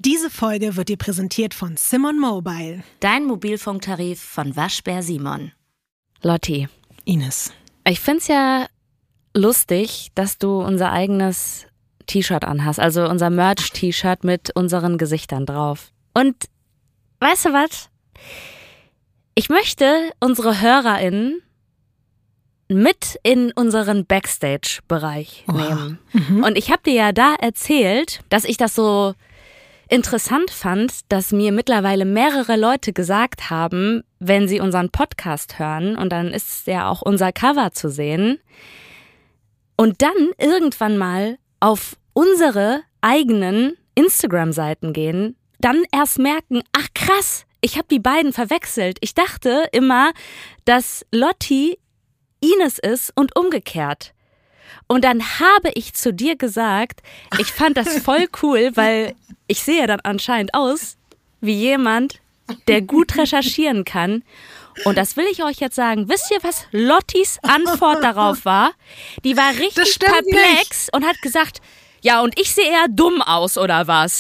Diese Folge wird dir präsentiert von Simon Mobile. Dein Mobilfunktarif von Waschbär Simon. Lotti. Ines. Ich find's ja lustig, dass du unser eigenes T-Shirt anhast. Also unser Merch-T-Shirt mit unseren Gesichtern drauf. Und weißt du was? Ich möchte unsere HörerInnen mit in unseren Backstage-Bereich nehmen. Und ich habe dir ja da erzählt, dass ich das so interessant fand, dass mir mittlerweile mehrere Leute gesagt haben, wenn sie unseren Podcast hören, und dann ist ja auch unser Cover zu sehen, und dann irgendwann mal auf unsere eigenen Instagram-Seiten gehen, dann erst merken, ach krass, ich habe die beiden verwechselt. Ich dachte immer, dass Lotti Ines ist und umgekehrt. Und dann habe ich zu dir gesagt, ich fand das voll cool, weil ich sehe dann anscheinend aus wie jemand, der gut recherchieren kann. Und das will ich euch jetzt sagen. Wisst ihr, was Lottis Antwort darauf war? Die war richtig perplex und hat gesagt, ja, und ich sehe eher dumm aus, oder was?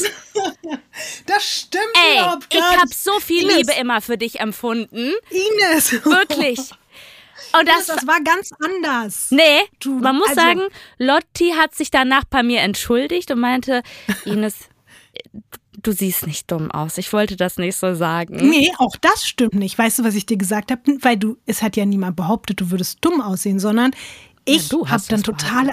Das stimmt überhaupt gar nicht. Ich habe so viel Liebe immer für dich empfunden. Ines. Wirklich. Und das war ganz anders. Nee, man muss sagen, Lotti hat sich danach bei mir entschuldigt und meinte, Ines, du siehst nicht dumm aus. Ich wollte das nicht so sagen. Nee, auch das stimmt nicht. Weißt du, was ich dir gesagt habe? Weil es hat ja niemand behauptet, du würdest dumm aussehen, sondern ich habe dann totale...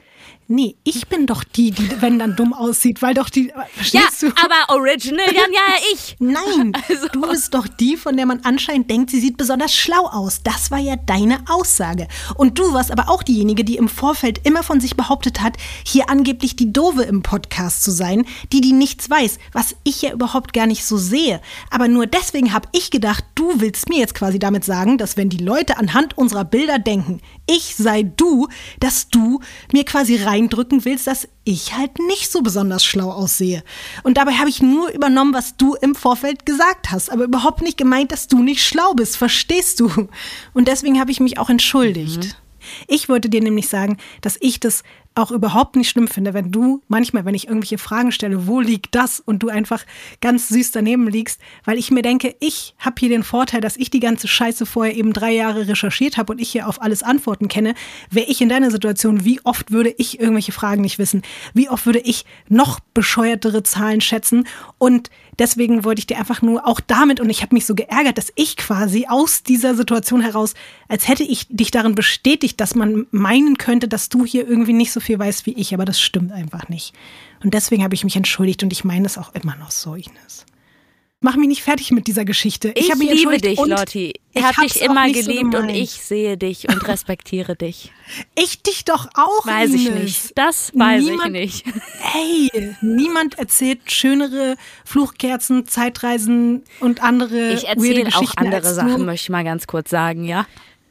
Nee, ich bin doch die, wenn dann dumm aussieht, weil doch die, verstehst du? Aber original dann ja ich. Nein, du bist doch die, von der man anscheinend denkt, sie sieht besonders schlau aus. Das war ja deine Aussage. Und du warst aber auch diejenige, die im Vorfeld immer von sich behauptet hat, hier angeblich die Doofe im Podcast zu sein, die nichts weiß, was ich ja überhaupt gar nicht so sehe. Aber nur deswegen habe ich gedacht, du willst mir jetzt quasi damit sagen, dass wenn die Leute anhand unserer Bilder denken, ich sei du, dass du mir quasi reindrücken willst, dass ich halt nicht so besonders schlau aussehe. Und dabei habe ich nur übernommen, was du im Vorfeld gesagt hast, aber überhaupt nicht gemeint, dass du nicht schlau bist, verstehst du? Und deswegen habe ich mich auch entschuldigt. Ich wollte dir nämlich sagen, dass ich das auch überhaupt nicht schlimm finde, wenn du manchmal, wenn ich irgendwelche Fragen stelle, wo liegt das, und du einfach ganz süß daneben liegst, weil ich mir denke, ich habe hier den Vorteil, dass ich die ganze Scheiße vorher eben 3 Jahre recherchiert habe und ich hier auf alles Antworten kenne. Wäre ich in deiner Situation, wie oft würde ich irgendwelche Fragen nicht wissen? Wie oft würde ich noch bescheuertere Zahlen schätzen? Und deswegen wollte ich dir einfach nur auch damit, und ich habe mich so geärgert, dass ich quasi aus dieser Situation heraus, als hätte ich dich darin bestätigt, dass man meinen könnte, dass du hier irgendwie nicht so viel weißt wie ich, aber das stimmt einfach nicht. Und deswegen habe ich mich entschuldigt und ich meine es auch immer noch so, Ines. Mach mich nicht fertig mit dieser Geschichte. Ich liebe dich, Lotti. Ich habe dich immer geliebt und ich sehe dich und respektiere dich. Ich dich doch auch, Weiß Ines. ich nicht. Das weiß ich nicht. Hey, niemand erzählt schönere Fluchkerzen, Zeitreisen und andere weirde Geschichten. Ich erzähle auch andere Sachen, möchte ich mal ganz kurz sagen, ja?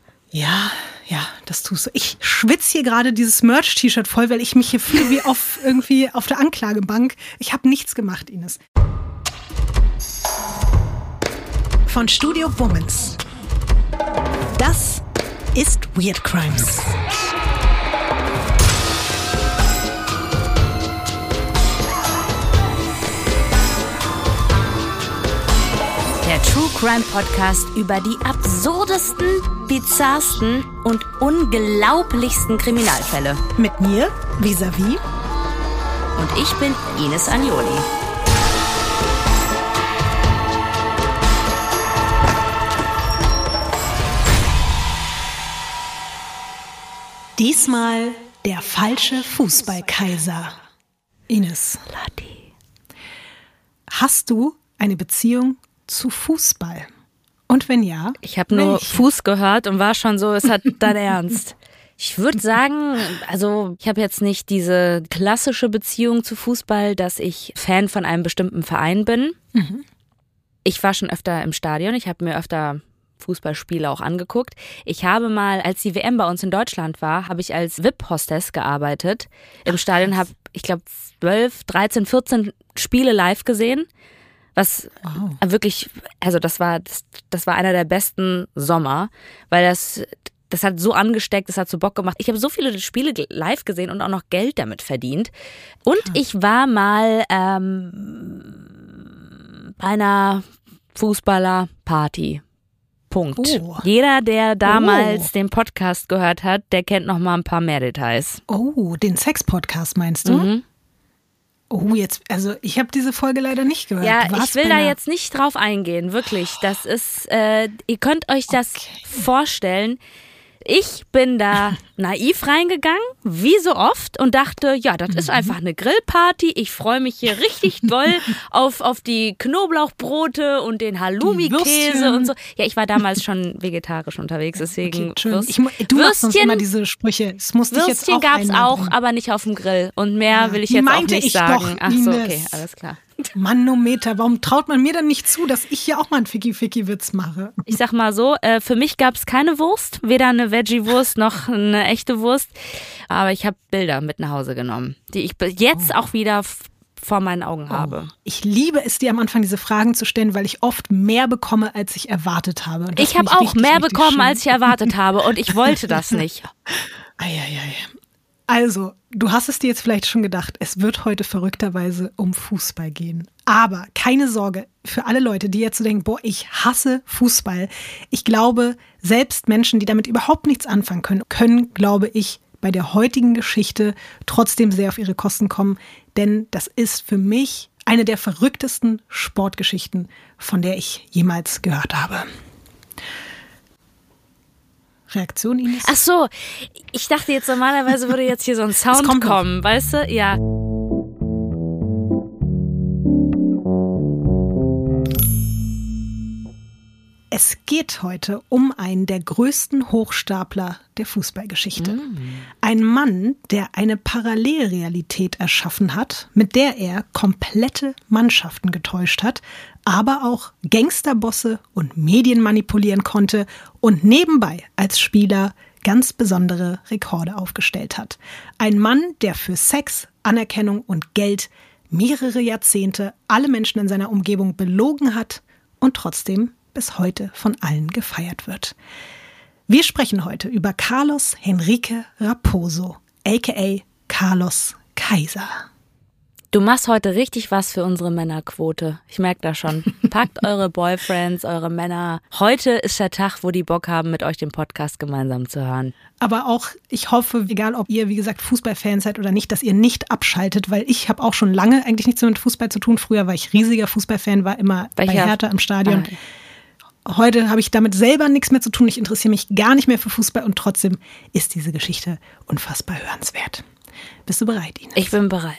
Ja, das tust du. Ich schwitze hier gerade dieses Merch-T-Shirt voll, weil ich mich hier fühle wie irgendwie auf der Anklagebank. Ich habe nichts gemacht, Ines. Von Studio Womans. Das ist Weird Crimes. Der True Crime Podcast über die absurdesten, bizarrsten und unglaublichsten Kriminalfälle. Mit mir, Vis-a-vis. Und ich bin Ines Agnoli. Diesmal der falsche Fußballkaiser. Ines. Lotti. Hast du eine Beziehung zu Fußball? Und wenn ja? Ich habe nur Fuß gehört und war schon so, es hat dein Ernst. Ich würde sagen, also ich habe jetzt nicht diese klassische Beziehung zu Fußball, dass ich Fan von einem bestimmten Verein bin. Ich war schon öfter im Stadion, ich habe mir öfter Fußballspiele auch angeguckt. Ich habe mal, als die WM bei uns in Deutschland war, habe ich als VIP-Hostess gearbeitet. Im Stadion habe, ich glaube, 12, 13, 14 Spiele live gesehen. Was wirklich, also das war einer der besten Sommer, weil das hat so angesteckt, das hat so Bock gemacht. Ich habe so viele Spiele live gesehen und auch noch Geld damit verdient. Und ich war mal bei einer Fußballerparty. Punkt. Oh. Jeder, der damals den Podcast gehört hat, der kennt noch mal ein paar mehr Details. Oh, den Sex-Podcast meinst du? Mhm. Oh, jetzt, also ich habe diese Folge leider nicht gehört. Ja, Du warst ich will bei da einer- jetzt nicht drauf eingehen, wirklich. Das ist, ihr könnt euch das vorstellen. Ich bin da naiv reingegangen, wie so oft, und dachte, ja, das ist einfach eine Grillparty. Ich freue mich hier richtig doll auf die Knoblauchbrote und den Die Halloumi-Käse Würstchen. und so. Ja, ich war damals schon vegetarisch unterwegs, deswegen Okay, schön. Du machst sonst immer diese Sprüche. Das musste ich jetzt Würstchen auch gab es auch, einbringen. aber nicht auf dem Grill. Und mehr will ich die jetzt auch meinte nicht ich sagen. doch, Ach so, Ines. okay, alles klar. Manometer, warum traut man mir dann nicht zu, dass ich hier auch mal einen Ficky-Ficky-Witz mache? Ich sag mal so, für mich gab es keine Wurst, weder eine Veggie-Wurst noch eine echte Wurst. Aber ich habe Bilder mit nach Hause genommen, die ich jetzt auch wieder vor meinen Augen habe. Ich liebe es, dir am Anfang diese Fragen zu stellen, weil ich oft mehr bekomme, als ich erwartet habe. Und das Ich habe finde auch richtig, mehr richtig bekommen, schön. als ich erwartet habe. Und ich wollte das nicht. Eieiei. Also, du hast es dir jetzt vielleicht schon gedacht, es wird heute verrückterweise um Fußball gehen. Aber keine Sorge, für alle Leute, die jetzt so denken, boah, ich hasse Fußball. Ich glaube, selbst Menschen, die damit überhaupt nichts anfangen können, glaube ich, bei der heutigen Geschichte trotzdem sehr auf ihre Kosten kommen. Denn das ist für mich eine der verrücktesten Sportgeschichten, von der ich jemals gehört habe. Reaktion, Ines? Ach so, ich dachte jetzt normalerweise würde jetzt hier so ein Sound kommt noch. kommen, weißt du? Ja. Es geht heute um einen der größten Hochstapler der Fußballgeschichte. Ein Mann, der eine Parallelrealität erschaffen hat, mit der er komplette Mannschaften getäuscht hat, aber auch Gangsterbosse und Medien manipulieren konnte und nebenbei als Spieler ganz besondere Rekorde aufgestellt hat. Ein Mann, der für Sex, Anerkennung und Geld mehrere Jahrzehnte alle Menschen in seiner Umgebung belogen hat und trotzdem bis heute von allen gefeiert wird. Wir sprechen heute über Carlos Henrique Raposo, a.k.a. Carlos Kaiser. Du machst heute richtig was für unsere Männerquote. Ich merke das schon. Packt eure Boyfriends, eure Männer. Heute ist der Tag, wo die Bock haben, mit euch den Podcast gemeinsam zu hören. Aber auch, ich hoffe, egal ob ihr, wie gesagt, Fußballfans seid oder nicht, dass ihr nicht abschaltet, weil ich habe auch schon lange eigentlich nichts mehr mit Fußball zu tun. Früher war ich riesiger Fußballfan, war immer bei Hertha im Stadion. Heute habe ich damit selber nichts mehr zu tun. Ich interessiere mich gar nicht mehr für Fußball und trotzdem ist diese Geschichte unfassbar hörenswert. Bist du bereit, Ines? Ich bin bereit.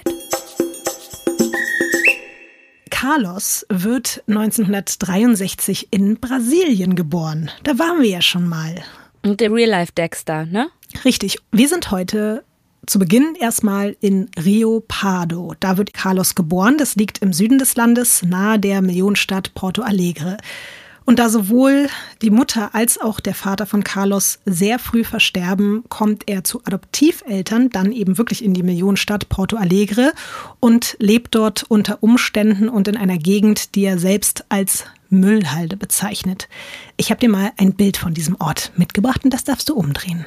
Carlos wird 1963 in Brasilien geboren. Da waren wir ja schon mal. Und der Real-Life-Dexter, ne? Richtig. Wir sind heute zu Beginn erstmal in Rio Pardo. Da wird Carlos geboren. Das liegt im Süden des Landes, nahe der Millionenstadt Porto Alegre. Und da sowohl die Mutter als auch der Vater von Carlos sehr früh versterben, kommt er zu Adoptiveltern, dann eben wirklich in die Millionenstadt Porto Alegre und lebt dort unter Umständen und in einer Gegend, die er selbst als Müllhalde bezeichnet. Ich habe dir mal ein Bild von diesem Ort mitgebracht und das darfst du umdrehen.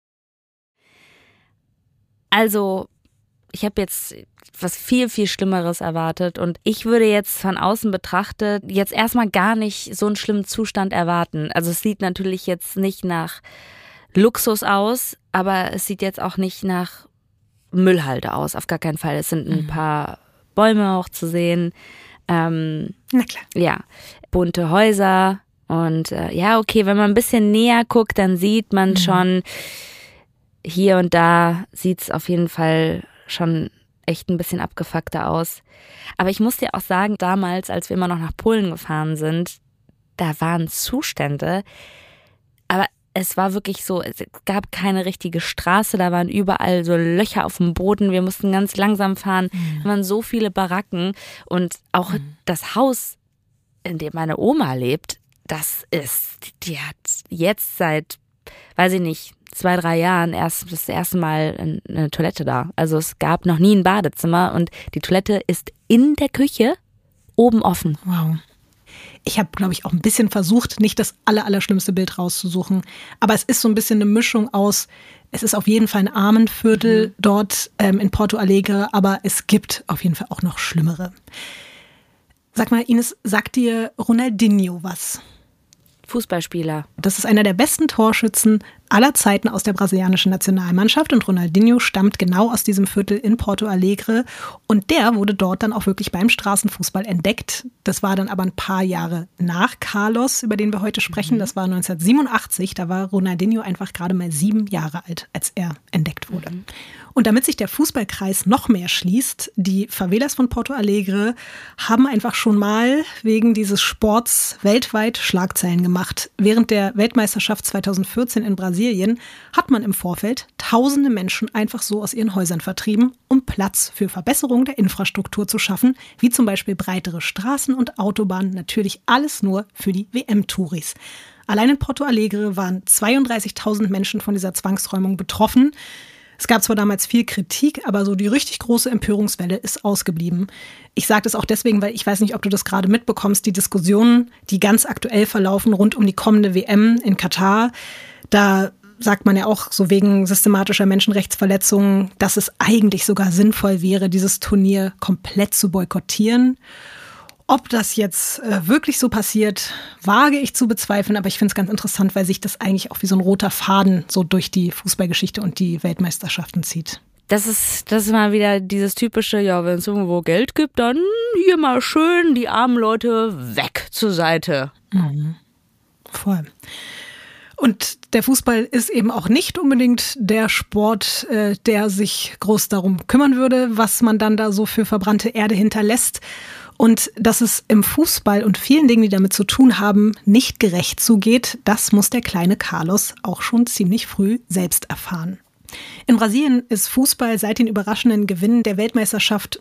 Also, ich habe jetzt was viel, viel Schlimmeres erwartet und ich würde jetzt von außen betrachtet jetzt erstmal gar nicht so einen schlimmen Zustand erwarten. Also es sieht natürlich jetzt nicht nach Luxus aus, aber es sieht jetzt auch nicht nach Müllhalde aus, auf gar keinen Fall. Es sind ein paar Bäume auch zu sehen. Na klar. Ja, bunte Häuser und ja, okay, wenn man ein bisschen näher guckt, dann sieht man schon, hier und da sieht es auf jeden Fall schon echt ein bisschen abgefuckter aus. Aber ich muss dir auch sagen, damals, als wir immer noch nach Polen gefahren sind, da waren Zustände, aber es war wirklich so, es gab keine richtige Straße, da waren überall so Löcher auf dem Boden, wir mussten ganz langsam fahren, da waren so viele Baracken und auch das Haus, in dem meine Oma lebt, die hat jetzt seit, weiß ich nicht, 2-3 Jahren das erste Mal eine Toilette da. Also es gab noch nie ein Badezimmer und die Toilette ist in der Küche oben offen. Wow. Ich habe, glaube ich, auch ein bisschen versucht, nicht das allerschlimmste Bild rauszusuchen. Aber es ist so ein bisschen eine Mischung aus, es ist auf jeden Fall ein Armenviertel dort in Porto Alegre, aber es gibt auf jeden Fall auch noch schlimmere. Sag mal, Ines, sagt dir Ronaldinho was? Fußballspieler. Das ist einer der besten Torschützen aller Zeiten aus der brasilianischen Nationalmannschaft und Ronaldinho stammt genau aus diesem Viertel in Porto Alegre und der wurde dort dann auch wirklich beim Straßenfußball entdeckt. Das war dann aber ein paar Jahre nach Carlos, über den wir heute sprechen. Das war 1987, da war Ronaldinho einfach gerade mal 7 Jahre alt, als er entdeckt wurde. Und damit sich der Fußballkreis noch mehr schließt, die Favelas von Porto Alegre haben einfach schon mal wegen dieses Sports weltweit Schlagzeilen gemacht. Während der Weltmeisterschaft 2014 in Brasilien hat man im Vorfeld tausende Menschen einfach so aus ihren Häusern vertrieben, um Platz für Verbesserung der Infrastruktur zu schaffen, wie zum Beispiel breitere Straßen und Autobahnen, natürlich alles nur für die WM-Touris. Allein in Porto Alegre waren 32.000 Menschen von dieser Zwangsräumung betroffen. Es gab zwar damals viel Kritik, aber so die richtig große Empörungswelle ist ausgeblieben. Ich sage das auch deswegen, weil ich weiß nicht, ob du das gerade mitbekommst, die Diskussionen, die ganz aktuell verlaufen rund um die kommende WM in Katar. Da sagt man ja auch so wegen systematischer Menschenrechtsverletzungen, dass es eigentlich sogar sinnvoll wäre, dieses Turnier komplett zu boykottieren. Ob das jetzt wirklich so passiert, wage ich zu bezweifeln, aber ich finde es ganz interessant, weil sich das eigentlich auch wie so ein roter Faden so durch die Fußballgeschichte und die Weltmeisterschaften zieht. Das ist mal wieder dieses typische, ja, wenn es irgendwo Geld gibt, dann hier mal schön die armen Leute weg zur Seite. Mhm. Voll. Und der Fußball ist eben auch nicht unbedingt der Sport, der sich groß darum kümmern würde, was man dann da so für verbrannte Erde hinterlässt. Und dass es im Fußball und vielen Dingen, die damit zu tun haben, nicht gerecht zugeht, das muss der kleine Carlos auch schon ziemlich früh selbst erfahren. In Brasilien ist Fußball seit den überraschenden Gewinnen der Weltmeisterschaft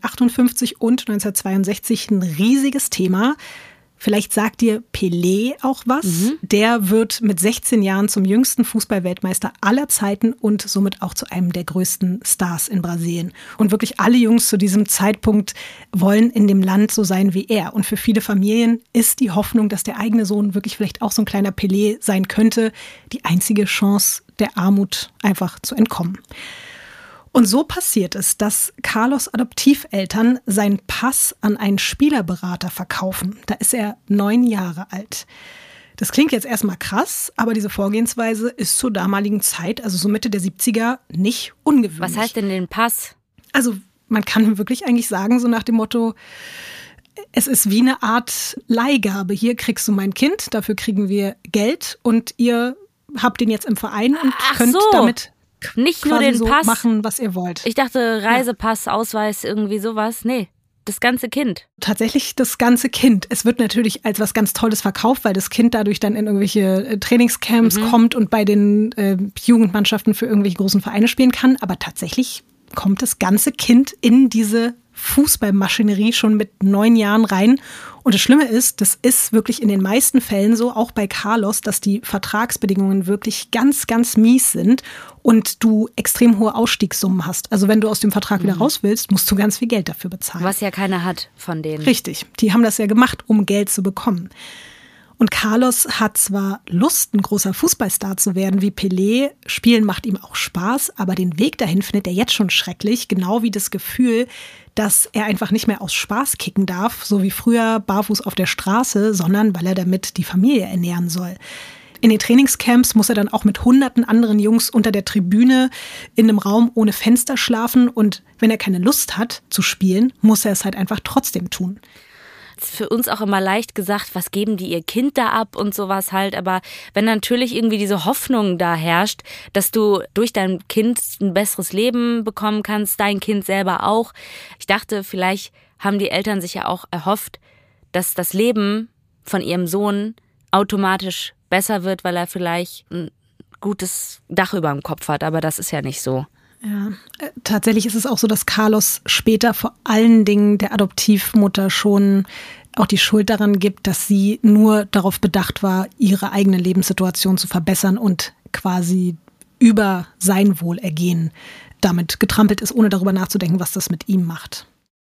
1958 und 1962 ein riesiges Thema. Vielleicht sagt dir Pelé auch was. Der wird mit 16 Jahren zum jüngsten Fußballweltmeister aller Zeiten und somit auch zu einem der größten Stars in Brasilien. Und wirklich alle Jungs zu diesem Zeitpunkt wollen in dem Land so sein wie er. Und für viele Familien ist die Hoffnung, dass der eigene Sohn wirklich vielleicht auch so ein kleiner Pelé sein könnte, die einzige Chance, der Armut einfach zu entkommen. Und so passiert es, dass Carlos' Adoptiveltern seinen Pass an einen Spielerberater verkaufen. Da ist er 9 Jahre alt. Das klingt jetzt erstmal krass, aber diese Vorgehensweise ist zur damaligen Zeit, also so Mitte der 70er, nicht ungewöhnlich. Was heißt denn den Pass? Also man kann wirklich eigentlich sagen, so nach dem Motto, es ist wie eine Art Leihgabe. Hier kriegst du mein Kind, dafür kriegen wir Geld und ihr habt den jetzt im Verein und könnt damit nicht nur den so Pass machen, was ihr wollt. Ich dachte Reisepass, Ausweis, irgendwie sowas. Nee, das ganze Kind. Tatsächlich das ganze Kind. Es wird natürlich als was ganz Tolles verkauft, weil das Kind dadurch dann in irgendwelche Trainingscamps kommt und bei den Jugendmannschaften für irgendwelche großen Vereine spielen kann. Aber tatsächlich kommt das ganze Kind in diese Fußballmaschinerie schon mit 9 Jahren rein. Und das Schlimme ist, das ist wirklich in den meisten Fällen so, auch bei Carlos, dass die Vertragsbedingungen wirklich ganz, ganz mies sind und du extrem hohe Ausstiegssummen hast. Also wenn du aus dem Vertrag wieder raus willst, musst du ganz viel Geld dafür bezahlen. Was ja keiner hat von denen. Richtig, die haben das ja gemacht, um Geld zu bekommen. Und Carlos hat zwar Lust, ein großer Fußballstar zu werden wie Pelé, Spielen macht ihm auch Spaß, aber den Weg dahin findet er jetzt schon schrecklich, genau wie das Gefühl, dass er einfach nicht mehr aus Spaß kicken darf, so wie früher barfuß auf der Straße, sondern weil er damit die Familie ernähren soll. In den Trainingscamps muss er dann auch mit hunderten anderen Jungs unter der Tribüne in einem Raum ohne Fenster schlafen und wenn er keine Lust hat zu spielen, muss er es halt einfach trotzdem tun. Das ist für uns auch immer leicht gesagt, was geben die ihr Kind da ab und sowas halt. Aber wenn natürlich irgendwie diese Hoffnung da herrscht, dass du durch dein Kind ein besseres Leben bekommen kannst, dein Kind selber auch. Ich dachte, vielleicht haben die Eltern sich ja auch erhofft, dass das Leben von ihrem Sohn automatisch besser wird, weil er vielleicht ein gutes Dach über dem Kopf hat. Aber das ist ja nicht so. Ja, tatsächlich ist es auch so, dass Carlos später vor allen Dingen der Adoptivmutter schon auch die Schuld daran gibt, dass sie nur darauf bedacht war, ihre eigene Lebenssituation zu verbessern und quasi über sein Wohlergehen damit getrampelt ist, ohne darüber nachzudenken, was das mit ihm macht.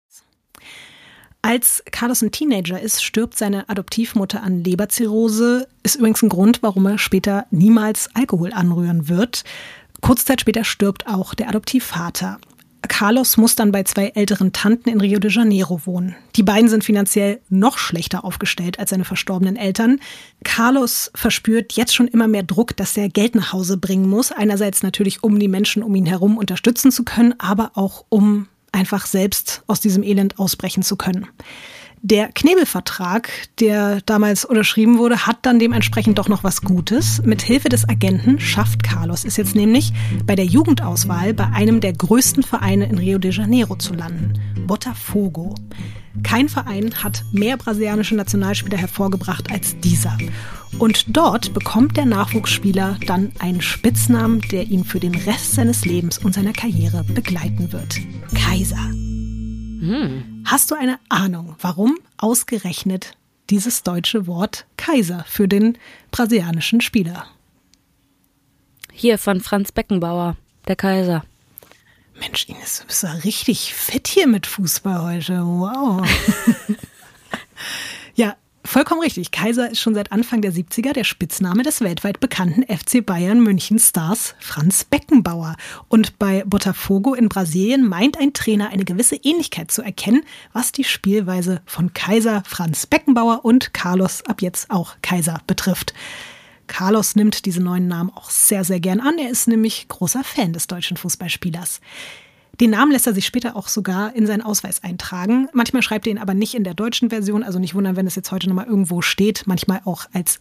Als Carlos ein Teenager ist, stirbt seine Adoptivmutter an Leberzirrhose. Ist übrigens ein Grund, warum er später niemals Alkohol anrühren wird. Kurze Zeit später stirbt auch der Adoptivvater. Carlos muss dann bei 2 älteren Tanten in Rio de Janeiro wohnen. Die beiden sind finanziell noch schlechter aufgestellt als seine verstorbenen Eltern. Carlos verspürt jetzt schon immer mehr Druck, dass er Geld nach Hause bringen muss. Einerseits natürlich, um die Menschen um ihn herum unterstützen zu können, aber auch um einfach selbst aus diesem Elend ausbrechen zu können. Der Knebelvertrag, der damals unterschrieben wurde, hat dann dementsprechend doch noch was Gutes. Mit Hilfe des Agenten schafft Carlos es jetzt nämlich, bei der Jugendauswahl bei einem der größten Vereine in Rio de Janeiro zu landen, Botafogo. Kein Verein hat mehr brasilianische Nationalspieler hervorgebracht als dieser. Und dort bekommt der Nachwuchsspieler dann einen Spitznamen, der ihn für den Rest seines Lebens und seiner Karriere begleiten wird. Kaiser. Hast du eine Ahnung, warum ausgerechnet dieses deutsche Wort Kaiser für den brasilianischen Spieler? Hier von Franz Beckenbauer, der Kaiser. Mensch, Ines, du bist ja richtig fit hier mit Fußball heute. Wow. Ja, vollkommen richtig. Kaiser ist schon seit Anfang der 70er der Spitzname des weltweit bekannten FC Bayern München-Stars Franz Beckenbauer. Und bei Botafogo in Brasilien meint ein Trainer eine gewisse Ähnlichkeit zu erkennen, was die Spielweise von Kaiser Franz Beckenbauer und Carlos ab jetzt auch Kaiser betrifft. Carlos nimmt diese neuen Namen auch sehr, sehr gern an. Er ist nämlich großer Fan des deutschen Fußballspielers. Den Namen lässt er sich später auch sogar in seinen Ausweis eintragen. Manchmal schreibt er ihn aber nicht in der deutschen Version, also nicht wundern, wenn es jetzt heute nochmal irgendwo steht, manchmal auch als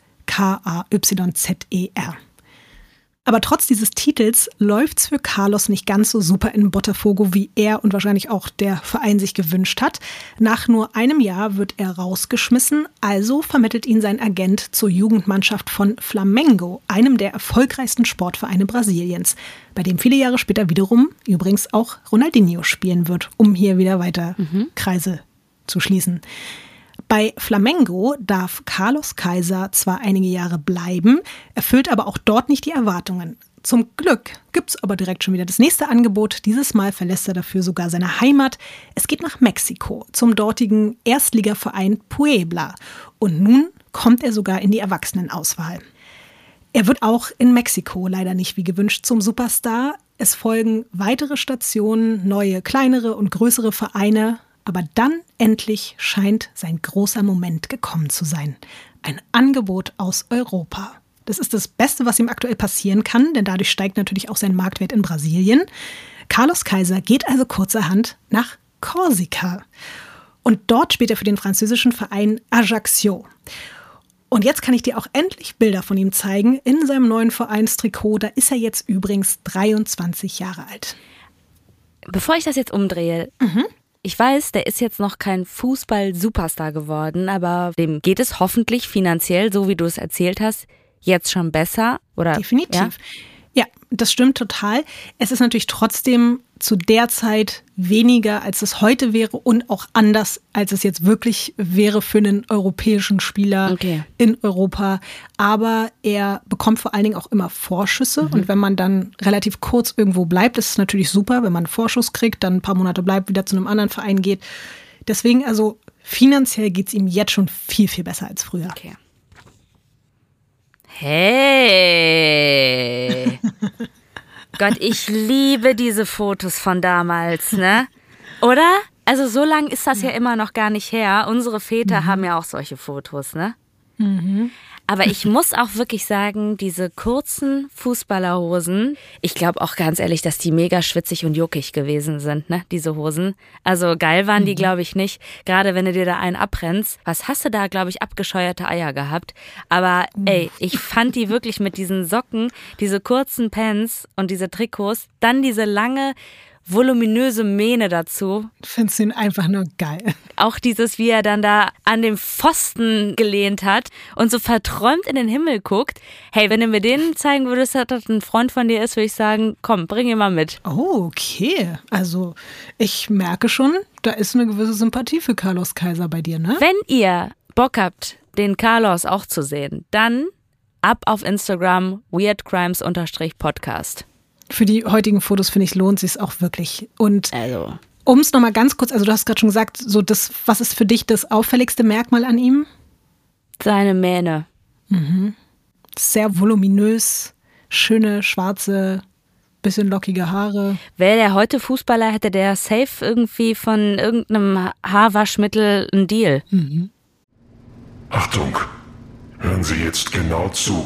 K-A-Y-Z-E-R. Aber trotz dieses Titels läuft's für Carlos nicht ganz so super in Botafogo, wie er und wahrscheinlich auch der Verein sich gewünscht hat. Nach nur einem Jahr wird er rausgeschmissen, also vermittelt ihn sein Agent zur Jugendmannschaft von Flamengo, einem der erfolgreichsten Sportvereine Brasiliens, bei dem viele Jahre später wiederum übrigens auch Ronaldinho spielen wird, um hier wieder weiter Kreise zu schließen. Bei Flamengo darf Carlos Kaiser zwar einige Jahre bleiben, erfüllt aber auch dort nicht die Erwartungen. Zum Glück gibt's aber direkt schon wieder das nächste Angebot. Dieses Mal verlässt er dafür sogar seine Heimat. Es geht nach Mexiko, zum dortigen Erstligaverein Puebla. Und nun kommt er sogar in die Erwachsenenauswahl. Er wird auch in Mexiko leider nicht wie gewünscht zum Superstar. Es folgen weitere Stationen, neue, kleinere und größere Vereine. Aber dann endlich scheint sein großer Moment gekommen zu sein. Ein Angebot aus Europa. Das ist das Beste, was ihm aktuell passieren kann, denn dadurch steigt natürlich auch sein Marktwert in Brasilien. Carlos Kaiser geht also kurzerhand nach Korsika. Und dort spielt er für den französischen Verein Ajaccio. Und jetzt kann ich dir auch endlich Bilder von ihm zeigen. In seinem neuen Vereinstrikot, da ist er jetzt übrigens 23 Jahre alt. Bevor ich das jetzt umdrehe, ich weiß, der ist jetzt noch kein Fußball-Superstar geworden, aber dem geht es hoffentlich finanziell, so wie du es erzählt hast, jetzt schon besser, oder? Definitiv. Ja, das stimmt total. Es ist natürlich trotzdem zu der Zeit weniger, als es heute wäre und auch anders, als es jetzt wirklich wäre für einen europäischen Spieler in Europa. Aber er bekommt vor allen Dingen auch immer Vorschüsse. Und wenn man dann relativ kurz irgendwo bleibt, ist es natürlich super, wenn man einen Vorschuss kriegt, dann ein paar Monate bleibt, wieder zu einem anderen Verein geht. Deswegen, also finanziell geht es ihm jetzt schon viel, viel besser als früher. Okay. Hey! Gott, ich liebe diese Fotos von damals, ne? Oder? Also so lang ist das ja immer noch gar nicht her. Unsere Väter haben ja auch solche Fotos, ne? Aber ich muss auch wirklich sagen, diese kurzen Fußballerhosen, ich glaube auch ganz ehrlich, dass die mega schwitzig und juckig gewesen sind, ne, diese Hosen. Also geil waren die, glaube ich, nicht. Gerade wenn du dir da einen abbrennst. Was hast du da, glaube ich, abgescheuerte Eier gehabt? Aber ey, ich fand die wirklich mit diesen Socken, diese kurzen Pants und diese Trikots, dann diese lange, voluminöse Mähne dazu. Findest du ihn einfach nur geil. Auch dieses, wie er dann da an dem Pfosten gelehnt hat und so verträumt in den Himmel guckt. Hey, wenn du mir den zeigen würdest, dass das ein Freund von dir ist, würde ich sagen, komm, bring ihn mal mit. Oh, okay. Also ich merke schon, da ist eine gewisse Sympathie für Carlos Kaiser bei dir, ne? Wenn ihr Bock habt, den Carlos auch zu sehen, dann ab auf Instagram weirdcrimes_podcast. Für die heutigen Fotos, finde ich, lohnt es sich auch wirklich. Und also, um es nochmal ganz kurz, also du hast gerade schon gesagt, so das, was ist für dich das auffälligste Merkmal an ihm? seine Mähne. Sehr voluminös, schöne, schwarze Bisschen lockige Haare. Wäre der heute Fußballer, hätte der safe irgendwie von irgendeinem Haarwaschmittel einen Deal. Achtung, hören Sie jetzt genau zu.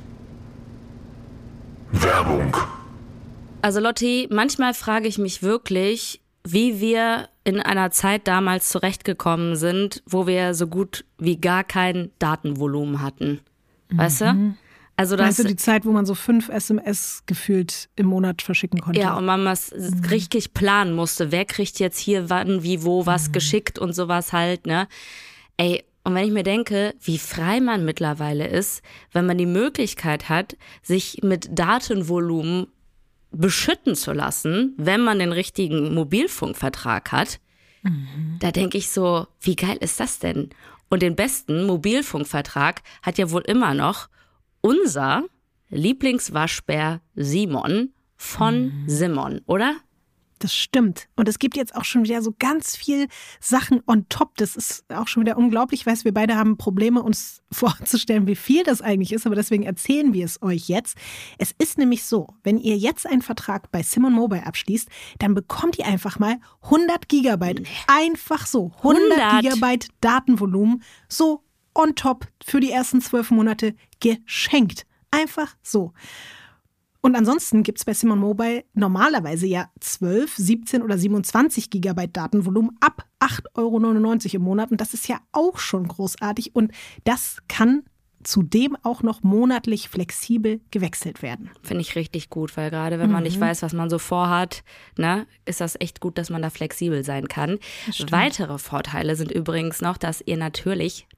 Werbung. Also Lotti, manchmal frage ich mich wirklich, wie wir in einer Zeit damals zurechtgekommen sind, wo wir so gut wie gar kein Datenvolumen hatten. Weißt du? Also Weißt du, die Zeit, wo man so 5 SMS gefühlt im Monat verschicken konnte? Ja, und man was richtig planen musste. Wer kriegt jetzt hier wann, wie, wo, was geschickt und sowas halt, ne? Ey, und wenn ich mir denke, wie frei man mittlerweile ist, wenn man die Möglichkeit hat, sich mit Datenvolumen beschütten zu lassen, wenn man den richtigen Mobilfunkvertrag hat, da denke ich so, wie geil ist das denn? Und den besten Mobilfunkvertrag hat ja wohl immer noch unser Lieblingswaschbär Simon von Simon, oder? Das stimmt. Und es gibt jetzt auch schon wieder so ganz viel Sachen on top. Das ist auch schon wieder unglaublich. Ich weiß, wir beide haben Probleme, uns vorzustellen, wie viel das eigentlich ist. Aber deswegen erzählen wir es euch jetzt. Es ist nämlich so, wenn ihr jetzt einen Vertrag bei Simon Mobile abschließt, dann bekommt ihr einfach mal 100 Gigabyte. Einfach so. 100 Gigabyte Datenvolumen. So on top für die ersten 12 Monate geschenkt. Einfach so. Und ansonsten gibt es bei Simon Mobile normalerweise ja 12, 17 oder 27 Gigabyte Datenvolumen ab 8,99 € im Monat. Und das ist ja auch schon großartig. Und das kann zudem auch noch monatlich flexibel gewechselt werden. Finde ich richtig gut, weil gerade wenn man nicht weiß, was man so vorhat, ne, ist das echt gut, dass man da flexibel sein kann. Weitere Vorteile sind übrigens noch, dass ihr natürlich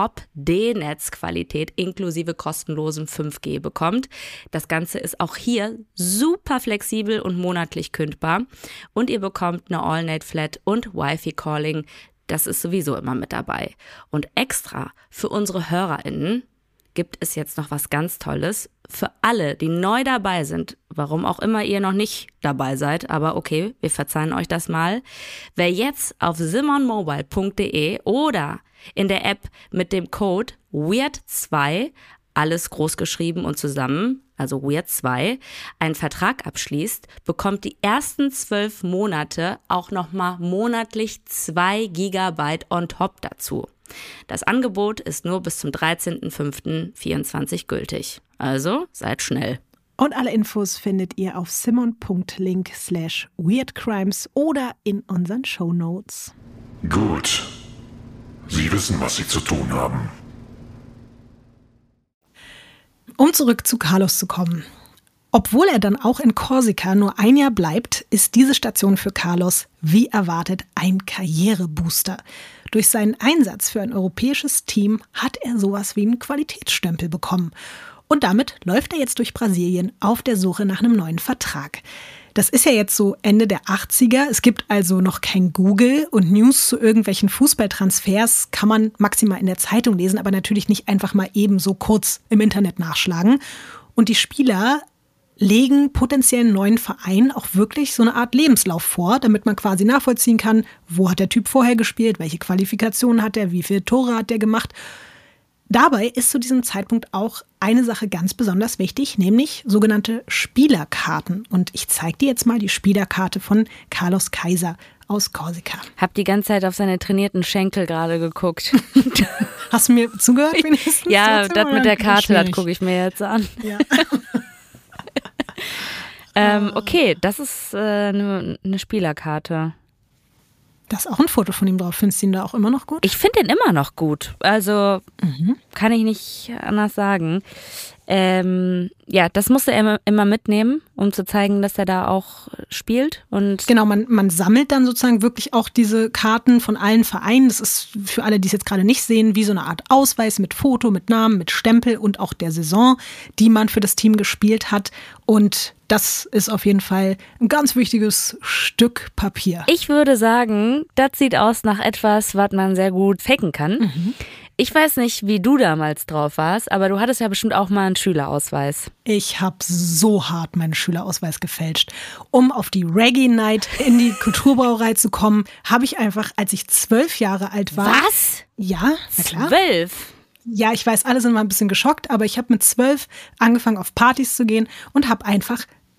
Top-D-Netzqualität inklusive kostenlosem 5G bekommt. Das Ganze ist auch hier super flexibel und monatlich kündbar. Und ihr bekommt eine All-Net-Flat und Wi-Fi-Calling. Das ist sowieso immer mit dabei. Und extra für unsere HörerInnen gibt es jetzt noch was ganz Tolles. Für alle, die neu dabei sind, warum auch immer ihr noch nicht dabei seid, aber okay, wir verzeihen euch das mal. Wer jetzt auf simonmobile.de oder in der App mit dem Code WEIRD2, alles groß geschrieben und zusammen, also WEIRD2, einen Vertrag abschließt, bekommt die ersten 12 Monate auch nochmal monatlich 2 Gigabyte on top dazu. Das Angebot ist nur bis zum 13.05.24 gültig. Also seid schnell. Und alle Infos findet ihr auf simon.link/weirdcrimes oder in unseren Shownotes. Gut. Sie wissen, was Sie zu tun haben. Um zurück zu Carlos zu kommen. Obwohl er dann auch in Korsika nur ein Jahr bleibt, ist diese Station für Carlos, wie erwartet, ein Karrierebooster. Durch seinen Einsatz für ein europäisches Team hat er sowas wie einen Qualitätsstempel bekommen. Und damit läuft er jetzt durch Brasilien auf der Suche nach einem neuen Vertrag. Das ist ja jetzt so Ende der 80er. Es gibt also noch kein Google und News zu irgendwelchen Fußballtransfers kann man maximal in der Zeitung lesen, aber natürlich nicht einfach mal eben so kurz im Internet nachschlagen. Und die Spieler legen potenziellen neuen Vereinen auch wirklich so eine Art Lebenslauf vor, damit man quasi nachvollziehen kann, wo hat der Typ vorher gespielt, welche Qualifikationen hat er, wie viele Tore hat er gemacht. Dabei ist zu diesem Zeitpunkt auch eine Sache ganz besonders wichtig, nämlich sogenannte Spielerkarten. Und ich zeige dir jetzt mal die Spielerkarte von Carlos Kaiser aus Korsika. Hab die ganze Zeit auf seine trainierten Schenkel gerade geguckt. Hast du mir zugehört wenigstens? Ja, das mit der Karte, das gucke ich mir jetzt an. Ja. Okay, das ist eine Spielerkarte. Da ist auch ein Foto von ihm drauf. Findest du ihn da auch immer noch gut? Ich finde ihn immer noch gut. Also kann ich nicht anders sagen. Ja, das musste er immer mitnehmen, um zu zeigen, dass er da auch spielt. Und genau, man sammelt dann sozusagen wirklich auch diese Karten von allen Vereinen. Das ist für alle, die es jetzt gerade nicht sehen, wie so eine Art Ausweis mit Foto, mit Namen, mit Stempel und auch der Saison, die man für das Team gespielt hat. Und das ist auf jeden Fall ein ganz wichtiges Stück Papier. Ich würde sagen, das sieht aus nach etwas, was man sehr gut faken kann. Ich weiß nicht, wie du damals drauf warst, aber du hattest ja bestimmt auch mal einen Schülerausweis. Ich habe so hart meinen Schülerausweis gefälscht. Um auf die Reggae Night in die Kulturbrauerei zu kommen, habe ich einfach, als ich 12 Jahre alt war... Was? Ja, na klar. 12? Ja, ich weiß, alle sind mal ein bisschen geschockt, aber ich habe mit 12 angefangen, auf Partys zu gehen und habe einfach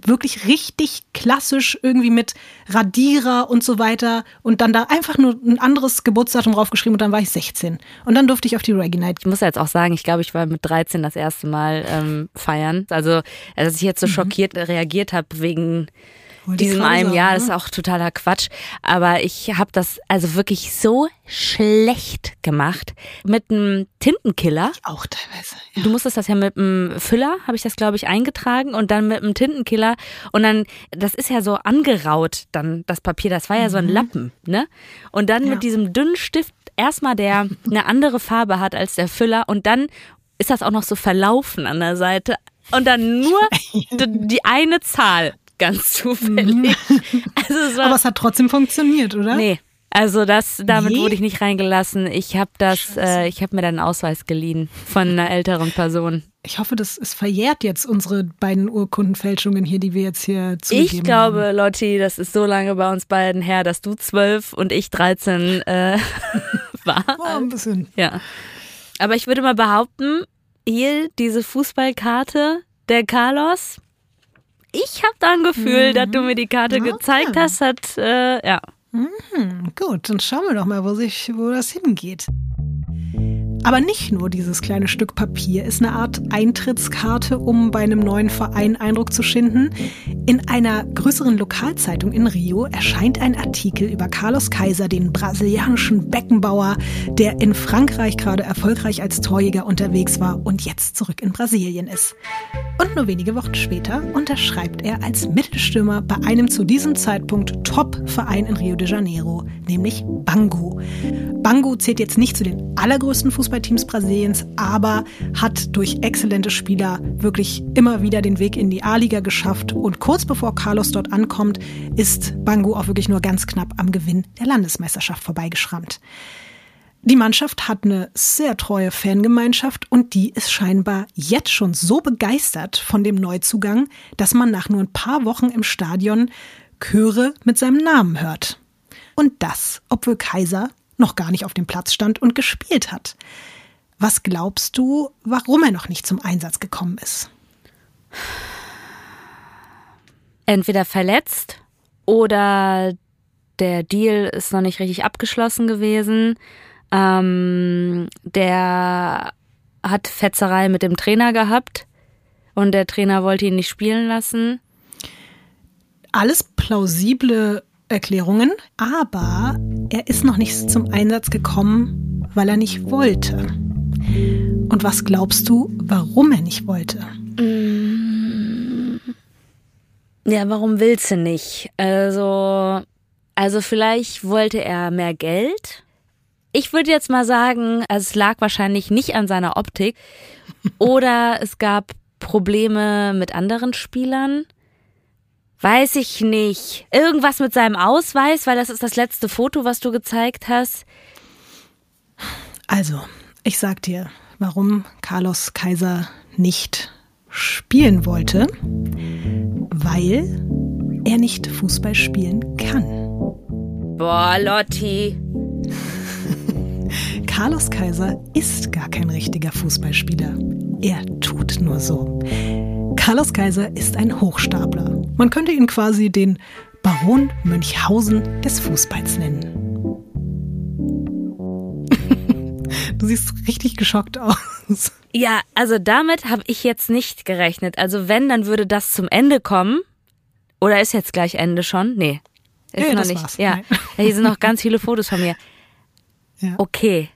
wirklich richtig klassisch irgendwie mit Radierer und so weiter und dann da einfach nur ein anderes Geburtsdatum draufgeschrieben und dann war ich 16. Und dann durfte ich auf die Reggae Night. Ich muss jetzt auch sagen, ich glaube, ich war mit 13 das erste Mal feiern. Also, dass ich jetzt so schockiert reagiert habe wegen diesem einem Jahr, das ist auch totaler Quatsch. Aber ich habe das also wirklich so schlecht gemacht mit einem Tintenkiller. Ich auch teilweise. Ja. Du musstest das ja mit einem Füller, habe ich das, glaube ich, eingetragen und dann mit einem Tintenkiller und dann, das ist ja so angeraut, dann das Papier, das war ja so ein Lappen, ne? Und dann mit diesem dünnen Stift erstmal, der eine andere Farbe hat als der Füller und dann ist das auch noch so verlaufen an der Seite und dann nur die eine Zahl. Ganz zufällig. Also aber es hat trotzdem funktioniert, oder? Nee, also damit wurde ich nicht reingelassen. Ich habe mir dann einen Ausweis geliehen von einer älteren Person. Ich hoffe, das ist verjährt jetzt, unsere beiden Urkundenfälschungen hier, die wir jetzt hier zugegeben haben. Ich glaube, Lotti, das ist so lange bei uns beiden her, dass du 12 und ich 13 war. Oh, ein bisschen. Ja. Aber ich würde mal behaupten, hier diese Fußballkarte der Carlos. Ich habe da ein Gefühl, dass du mir die Karte gezeigt hast, ja. Gut, dann schauen wir doch mal, wo das hingeht. Aber nicht nur dieses kleine Stück Papier ist eine Art Eintrittskarte, um bei einem neuen Verein Eindruck zu schinden. In einer größeren Lokalzeitung in Rio erscheint ein Artikel über Carlos Kaiser, den brasilianischen Beckenbauer, der in Frankreich gerade erfolgreich als Torjäger unterwegs war und jetzt zurück in Brasilien ist. Und nur wenige Wochen später unterschreibt er als Mittelstürmer bei einem zu diesem Zeitpunkt Top-Verein in Rio de Janeiro, nämlich Bangu. Bangu zählt jetzt nicht zu den allergrößten Fußballteams Brasiliens, aber hat durch exzellente Spieler wirklich immer wieder den Weg in die A-Liga geschafft. Und kurz bevor Carlos dort ankommt, ist Bangu auch wirklich nur ganz knapp am Gewinn der Landesmeisterschaft vorbeigeschrammt. Die Mannschaft hat eine sehr treue Fangemeinschaft und die ist scheinbar jetzt schon so begeistert von dem Neuzugang, dass man nach nur ein paar Wochen im Stadion Chöre mit seinem Namen hört. Und das, obwohl Kaiser noch gar nicht auf dem Platz stand und gespielt hat. Was glaubst du, warum er noch nicht zum Einsatz gekommen ist? Entweder verletzt oder der Deal ist noch nicht richtig abgeschlossen gewesen. Der hat Fetzerei mit dem Trainer gehabt und der Trainer wollte ihn nicht spielen lassen. Alles plausible Erklärungen, aber er ist noch nicht zum Einsatz gekommen, weil er nicht wollte. Und was glaubst du, warum er nicht wollte? Ja, warum willst du nicht? Also vielleicht wollte er mehr Geld. Ich würde jetzt mal sagen, es lag wahrscheinlich nicht an seiner Optik oder es gab Probleme mit anderen Spielern. Weiß ich nicht. Irgendwas mit seinem Ausweis, weil das ist das letzte Foto, was du gezeigt hast. Also, ich sag dir, warum Carlos Kaiser nicht spielen wollte. Weil er nicht Fußball spielen kann. Boah, Lotti. Carlos Kaiser ist gar kein richtiger Fußballspieler. Er tut nur so. Carlos Kaiser ist ein Hochstapler. Man könnte ihn quasi den Baron Münchhausen des Fußballs nennen. Du siehst richtig geschockt aus. Ja, also damit habe ich jetzt nicht gerechnet. Also wenn, dann würde das zum Ende kommen. Oder ist jetzt gleich Ende schon? Nee, ist noch nicht. War's. Ja, hier sind noch ganz viele Fotos von mir. Ja. Okay.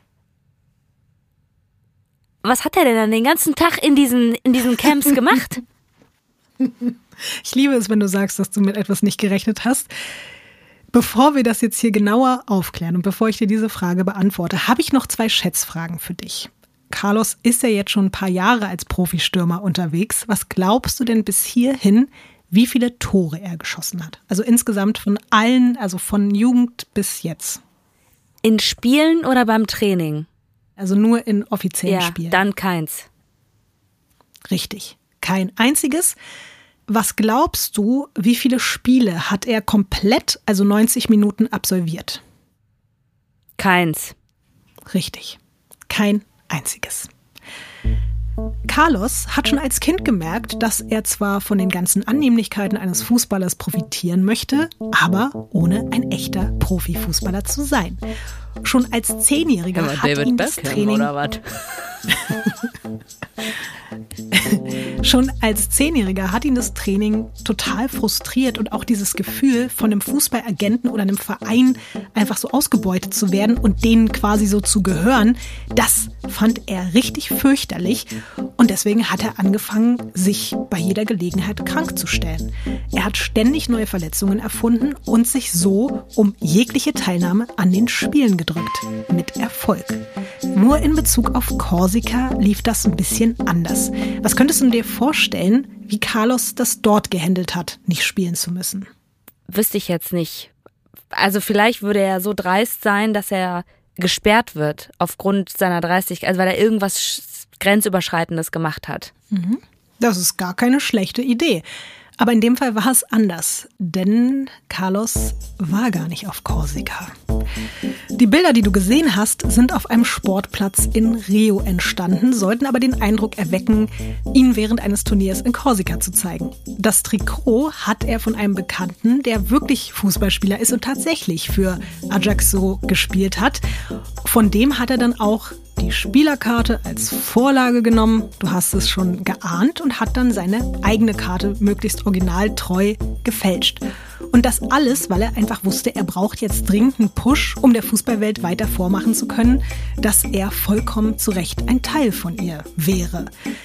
Was hat er denn dann den ganzen Tag in diesen Camps gemacht? Ich liebe es, wenn du sagst, dass du mit etwas nicht gerechnet hast. Bevor wir das jetzt hier genauer aufklären und bevor ich dir diese Frage beantworte, habe ich noch 2 Schätzfragen für dich. Carlos ist ja jetzt schon ein paar Jahre als Profistürmer unterwegs. Was glaubst du denn bis hierhin, wie viele Tore er geschossen hat? Also insgesamt von allen, also von Jugend bis jetzt. In Spielen oder beim Training? Also nur in offiziellen Spielen. Ja, dann keins. Richtig, kein einziges. Was glaubst du, wie viele Spiele hat er komplett, also 90 Minuten absolviert? Keins. Richtig, kein einziges. Carlos hat schon als Kind gemerkt, dass er zwar von den ganzen Annehmlichkeiten eines Fußballers profitieren möchte, aber ohne ein echter Profifußballer zu sein. Schon als 10-Jähriger hat ihn das Training... Oder was? Schon als 10-Jähriger hat ihn das Training total frustriert und auch dieses Gefühl, von einem Fußballagenten oder einem Verein einfach so ausgebeutet zu werden und denen quasi so zu gehören, das fand er richtig fürchterlich und deswegen hat er angefangen, sich bei jeder Gelegenheit krank zu stellen. Er hat ständig neue Verletzungen erfunden und sich so um jegliche Teilnahme an den Spielen gedrückt. Mit Erfolg. Nur in Bezug auf Korsika lief das ein bisschen anders. Was könntest du dir vorstellen, wie Carlos das dort gehandelt hat, nicht spielen zu müssen? Wüsste ich jetzt nicht. Also vielleicht würde er so dreist sein, dass er gesperrt wird aufgrund seiner Dreistigkeit, also weil er irgendwas Grenzüberschreitendes gemacht hat. Das ist gar keine schlechte Idee. Aber in dem Fall war es anders, denn Carlos war gar nicht auf Korsika. Die Bilder, die du gesehen hast, sind auf einem Sportplatz in Rio entstanden, sollten aber den Eindruck erwecken, ihn während eines Turniers in Korsika zu zeigen. Das Trikot hat er von einem Bekannten, der wirklich Fußballspieler ist und tatsächlich für Ajaccio gespielt hat. Von dem hat er dann auch die Spielerkarte als Vorlage genommen, du hast es schon geahnt, und hat dann seine eigene Karte möglichst originaltreu gefälscht. Und das alles, weil er einfach wusste, er braucht jetzt dringend einen Push, um der Fußballwelt weiter vormachen zu können, dass er vollkommen zu Recht ein Teil von ihr wäre.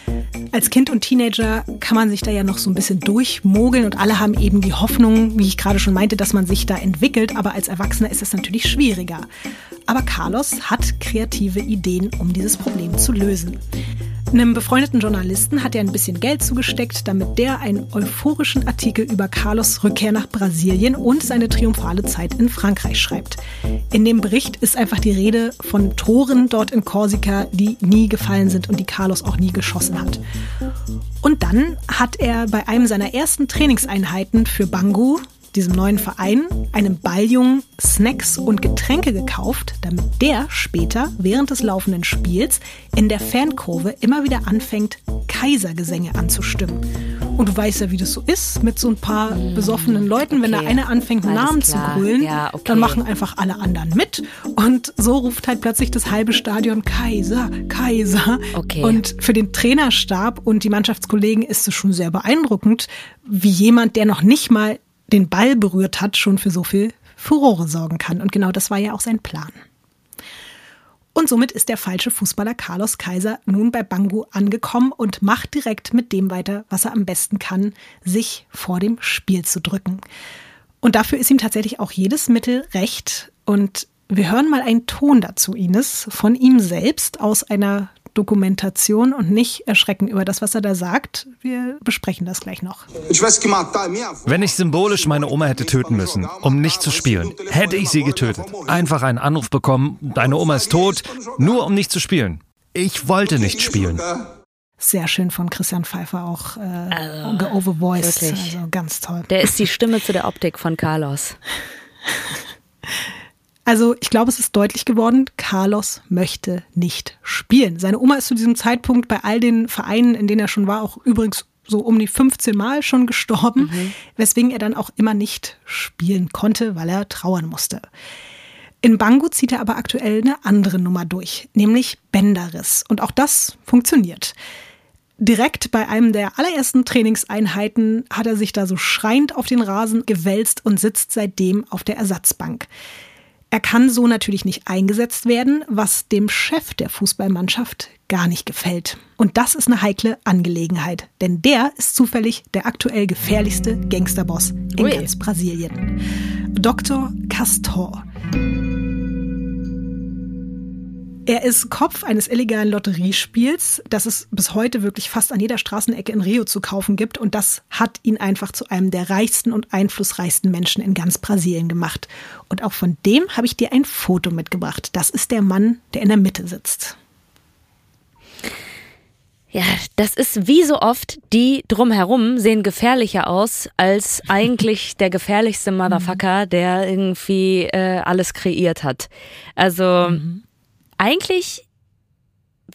Als Kind und Teenager kann man sich da ja noch so ein bisschen durchmogeln und alle haben eben die Hoffnung, wie ich gerade schon meinte, dass man sich da entwickelt, aber als Erwachsener ist es natürlich schwieriger. Aber Carlos hat kreative Ideen, um dieses Problem zu lösen. Einem befreundeten Journalisten hat er ein bisschen Geld zugesteckt, damit der einen euphorischen Artikel über Carlos' Rückkehr nach Brasilien und seine triumphale Zeit in Frankreich schreibt. In dem Bericht ist einfach die Rede von Toren dort in Korsika, die nie gefallen sind und die Carlos auch nie geschossen hat. Und dann hat er bei einem seiner ersten Trainingseinheiten für Bangu, diesem neuen Verein, einem Balljungen Snacks und Getränke gekauft, damit der später während des laufenden Spiels in der Fankurve immer wieder anfängt, Kaisergesänge anzustimmen. Und du weißt ja, wie das so ist mit so ein paar besoffenen Leuten. Wenn da einer anfängt, Namen zu grölen, dann machen einfach alle anderen mit. Und so ruft halt plötzlich das halbe Stadion Kaiser, Kaiser. Und für den Trainerstab und die Mannschaftskollegen ist es schon sehr beeindruckend, wie jemand, der noch nicht mal den Ball berührt hat, schon für so viel Furore sorgen kann. Und genau das war ja auch sein Plan. Und somit ist der falsche Fußballer Carlos Kaiser nun bei Bangu angekommen und macht direkt mit dem weiter, was er am besten kann, sich vor dem Spiel zu drücken. Und dafür ist ihm tatsächlich auch jedes Mittel recht. Und wir hören mal einen Ton dazu, Ines, von ihm selbst aus einer Dokumentation und nicht erschrecken über das, was er da sagt. Wir besprechen das gleich noch. Wenn ich symbolisch meine Oma hätte töten müssen, um nicht zu spielen, hätte ich sie getötet. Einfach einen Anruf bekommen, deine Oma ist tot, nur um nicht zu spielen. Ich wollte nicht spielen. Sehr schön von Christian Pfeiffer auch geovervoiced. Also ganz toll. Der ist die Stimme zu der Optik von Carlos. Also ich glaube, es ist deutlich geworden, Carlos möchte nicht spielen. Seine Oma ist zu diesem Zeitpunkt bei all den Vereinen, in denen er schon war, auch übrigens so um die 15 Mal schon gestorben, weswegen er dann auch immer nicht spielen konnte, weil er trauern musste. In Bangu zieht er aber aktuell eine andere Nummer durch, nämlich Bänderriss. Und auch das funktioniert. Direkt bei einem der allerersten Trainingseinheiten hat er sich da so schreiend auf den Rasen gewälzt und sitzt seitdem auf der Ersatzbank. Er kann so natürlich nicht eingesetzt werden, was dem Chef der Fußballmannschaft gar nicht gefällt. Und das ist eine heikle Angelegenheit, denn der ist zufällig der aktuell gefährlichste Gangsterboss in ganz Brasilien. Dr. Castor. Er ist Kopf eines illegalen Lotteriespiels, das es bis heute wirklich fast an jeder Straßenecke in Rio zu kaufen gibt. Und das hat ihn einfach zu einem der reichsten und einflussreichsten Menschen in ganz Brasilien gemacht. Und auch von dem habe ich dir ein Foto mitgebracht. Das ist der Mann, der in der Mitte sitzt. Ja, das ist wie so oft, die drumherum sehen gefährlicher aus als eigentlich der gefährlichste Motherfucker, der irgendwie alles kreiert hat. Also eigentlich, wenn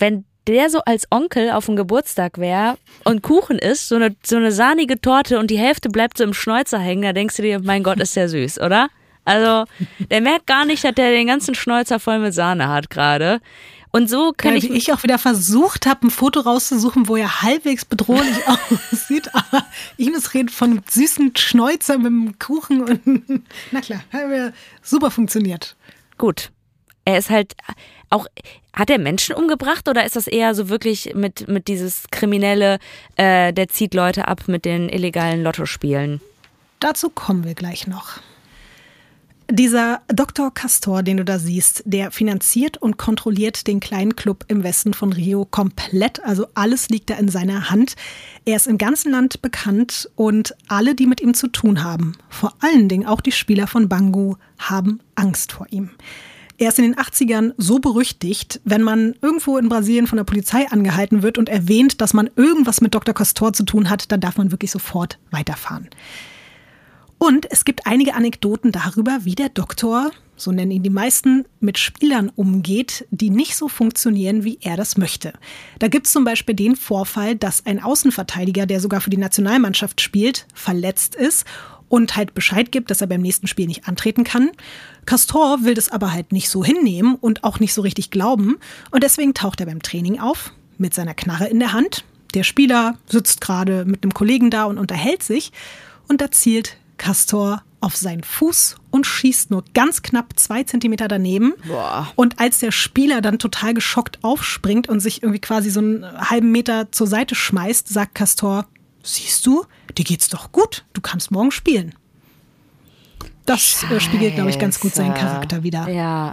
der so als Onkel auf dem Geburtstag wäre und Kuchen isst, so eine sahnige Torte und die Hälfte bleibt so im Schnäuzer hängen, da denkst du dir, mein Gott, ist der süß, oder? Also, der merkt gar nicht, dass der den ganzen Schnäuzer voll mit Sahne hat gerade. Und so kann ich auch wieder versucht habe, ein Foto rauszusuchen, wo er halbwegs bedrohlich aussieht, aber Ines redet von süßen Schnäuzer mit dem Kuchen und na klar, hat mir super funktioniert. Gut. Er ist halt auch, hat er Menschen umgebracht oder ist das eher so wirklich mit dieses Kriminelle, der zieht Leute ab mit den illegalen Lottospielen? Dazu kommen wir gleich noch. Dieser Dr. Castor, den du da siehst, der finanziert und kontrolliert den kleinen Club im Westen von Rio komplett. Also alles liegt da in seiner Hand. Er ist im ganzen Land bekannt und alle, die mit ihm zu tun haben, vor allen Dingen auch die Spieler von Bangu, haben Angst vor ihm. Er ist in den 80ern so berüchtigt, wenn man irgendwo in Brasilien von der Polizei angehalten wird und erwähnt, dass man irgendwas mit Dr. Castor zu tun hat, dann darf man wirklich sofort weiterfahren. Und es gibt einige Anekdoten darüber, wie der Doktor, so nennen ihn die meisten, mit Spielern umgeht, die nicht so funktionieren, wie er das möchte. Da gibt es zum Beispiel den Vorfall, dass ein Außenverteidiger, der sogar für die Nationalmannschaft spielt, verletzt ist und halt Bescheid gibt, dass er beim nächsten Spiel nicht antreten kann. Castor will das aber halt nicht so hinnehmen und auch nicht so richtig glauben. Und deswegen taucht er beim Training auf, mit seiner Knarre in der Hand. Der Spieler sitzt gerade mit einem Kollegen da und unterhält sich. Und da zielt Castor auf seinen Fuß und schießt nur ganz knapp 2 Zentimeter daneben. Boah. Und als der Spieler dann total geschockt aufspringt und sich irgendwie quasi so einen halben Meter zur Seite schmeißt, sagt Castor, siehst du, dir geht's doch gut, du kannst morgen spielen. Das spiegelt, glaube ich, ganz gut seinen Charakter wider. Ja.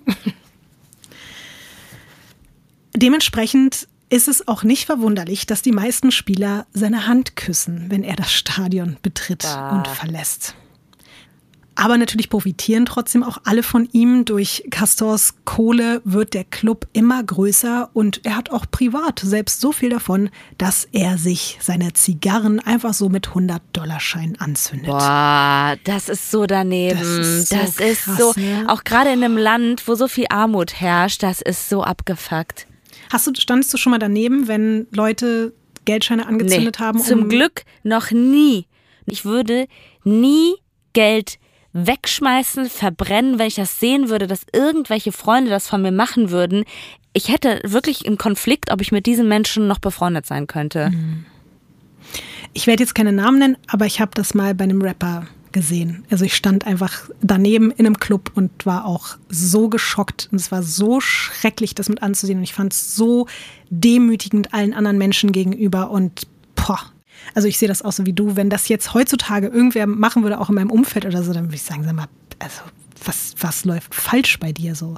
Dementsprechend ist es auch nicht verwunderlich, dass die meisten Spieler seine Hand küssen, wenn er das Stadion betritt und verlässt. Aber natürlich profitieren trotzdem auch alle von ihm. Durch Castors Kohle wird der Club immer größer und er hat auch privat selbst so viel davon, dass er sich seine Zigarren einfach so mit $100-Scheinen anzündet. Boah, das ist so daneben. Das ist so, ne? Auch gerade in einem Land, wo so viel Armut herrscht, das ist so abgefuckt. Standest du schon mal daneben, wenn Leute Geldscheine angezündet haben? Zum Glück noch nie. Ich würde nie Geld wegschmeißen, verbrennen, wenn ich das sehen würde, dass irgendwelche Freunde das von mir machen würden. Ich hätte wirklich einen Konflikt, ob ich mit diesen Menschen noch befreundet sein könnte. Ich werde jetzt keine Namen nennen, aber ich habe das mal bei einem Rapper gesehen. Also ich stand einfach daneben in einem Club und war auch so geschockt und es war so schrecklich, das mit anzusehen und ich fand es so demütigend allen anderen Menschen gegenüber und also ich sehe das auch so wie du, wenn das jetzt heutzutage irgendwer machen würde, auch in meinem Umfeld oder so, dann würde ich sagen, sag mal, also was läuft falsch bei dir so?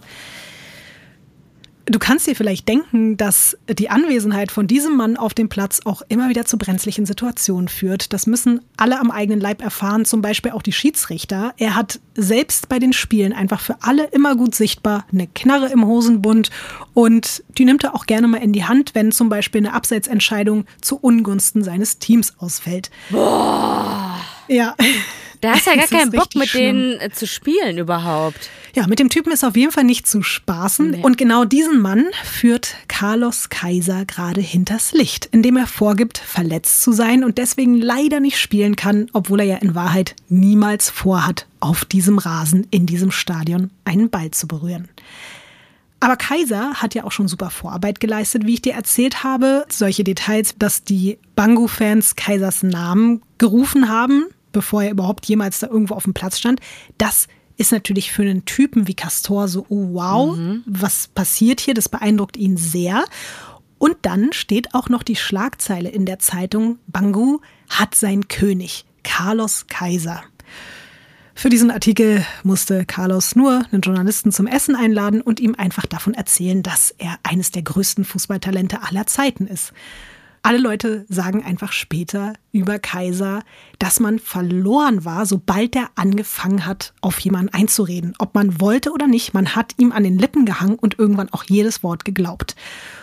Du kannst dir vielleicht denken, dass die Anwesenheit von diesem Mann auf dem Platz auch immer wieder zu brenzlichen Situationen führt. Das müssen alle am eigenen Leib erfahren, zum Beispiel auch die Schiedsrichter. Er hat selbst bei den Spielen einfach für alle immer gut sichtbar eine Knarre im Hosenbund und die nimmt er auch gerne mal in die Hand, wenn zum Beispiel eine Abseitsentscheidung zu Ungunsten seines Teams ausfällt. Boah! Ja. Da hast ja gar keinen Bock, mit schlimm. denen zu spielen überhaupt. Ja, mit dem Typen ist auf jeden Fall nicht zu spaßen. Nee. Und genau diesen Mann führt Carlos Kaiser gerade hinters Licht, indem er vorgibt, verletzt zu sein und deswegen leider nicht spielen kann, obwohl er ja in Wahrheit niemals vorhat, auf diesem Rasen, in diesem Stadion einen Ball zu berühren. Aber Kaiser hat ja auch schon super Vorarbeit geleistet, wie ich dir erzählt habe. Solche Details, dass die Bangu-Fans Kaisers Namen gerufen haben, bevor er überhaupt jemals da irgendwo auf dem Platz stand. Das ist natürlich für einen Typen wie Castor so, oh wow, was passiert hier? Das beeindruckt ihn sehr. Und dann steht auch noch die Schlagzeile in der Zeitung, Bangu hat seinen König, Carlos Kaiser. Für diesen Artikel musste Carlos nur einen Journalisten zum Essen einladen und ihm einfach davon erzählen, dass er eines der größten Fußballtalente aller Zeiten ist. Alle Leute sagen einfach später über Kaiser, dass man verloren war, sobald er angefangen hat, auf jemanden einzureden. Ob man wollte oder nicht, man hat ihm an den Lippen gehangen und irgendwann auch jedes Wort geglaubt.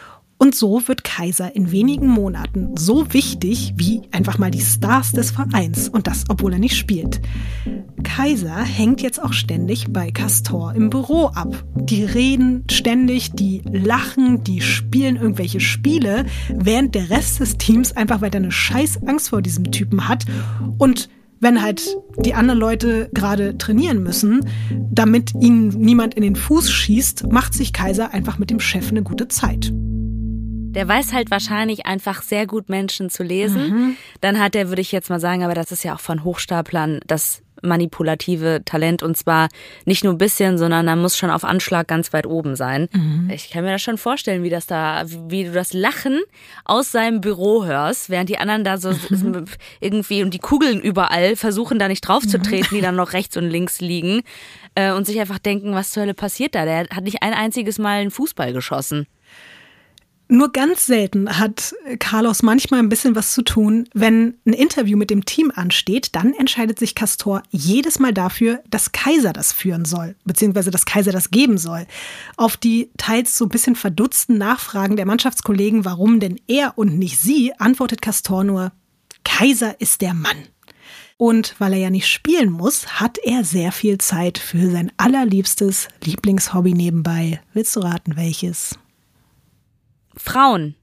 Und so wird Kaiser in wenigen Monaten so wichtig wie einfach mal die Stars des Vereins. Und das, obwohl er nicht spielt. Kaiser hängt jetzt auch ständig bei Castor im Büro ab. Die reden ständig, die lachen, die spielen irgendwelche Spiele, während der Rest des Teams einfach weiter eine scheiß Angst vor diesem Typen hat. Und wenn halt die anderen Leute gerade trainieren müssen, damit ihnen niemand in den Fuß schießt, macht sich Kaiser einfach mit dem Chef eine gute Zeit. Der weiß halt wahrscheinlich einfach sehr gut Menschen zu lesen. Dann hat er, würde ich jetzt mal sagen, aber das ist ja auch von Hochstaplern das manipulative Talent, und zwar nicht nur ein bisschen, sondern er muss schon auf Anschlag ganz weit oben sein. Ich kann mir das schon vorstellen, wie du das Lachen aus seinem Büro hörst, während die anderen da so irgendwie und die Kugeln überall versuchen, da nicht drauf zu treten, die dann noch rechts und links liegen und sich einfach denken, was zur Hölle passiert da? Der hat nicht ein einziges Mal einen Fußball geschossen. Nur ganz selten hat Carlos manchmal ein bisschen was zu tun. Wenn ein Interview mit dem Team ansteht, dann entscheidet sich Castor jedes Mal dafür, dass Kaiser das führen soll, beziehungsweise dass Kaiser das geben soll. Auf die teils so ein bisschen verdutzten Nachfragen der Mannschaftskollegen, warum denn er und nicht sie, antwortet Castor nur, Kaiser ist der Mann. Und weil er ja nicht spielen muss, hat er sehr viel Zeit für sein allerliebstes Lieblingshobby nebenbei. Willst du raten, welches? Frauen.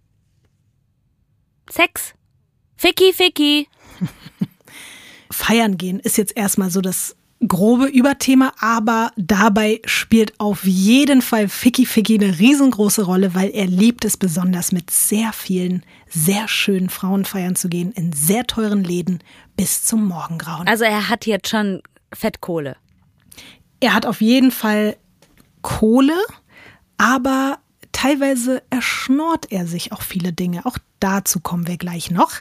Sex. Ficky. Feiern gehen ist jetzt erstmal so das grobe Überthema, aber dabei spielt auf jeden Fall Ficky eine riesengroße Rolle, weil er liebt es besonders, mit sehr vielen, sehr schönen Frauen feiern zu gehen, in sehr teuren Läden bis zum Morgengrauen. Also er hat jetzt schon Fettkohle. Er hat auf jeden Fall Kohle, aber teilweise erschnort er sich auch viele Dinge. Auch dazu kommen wir gleich noch.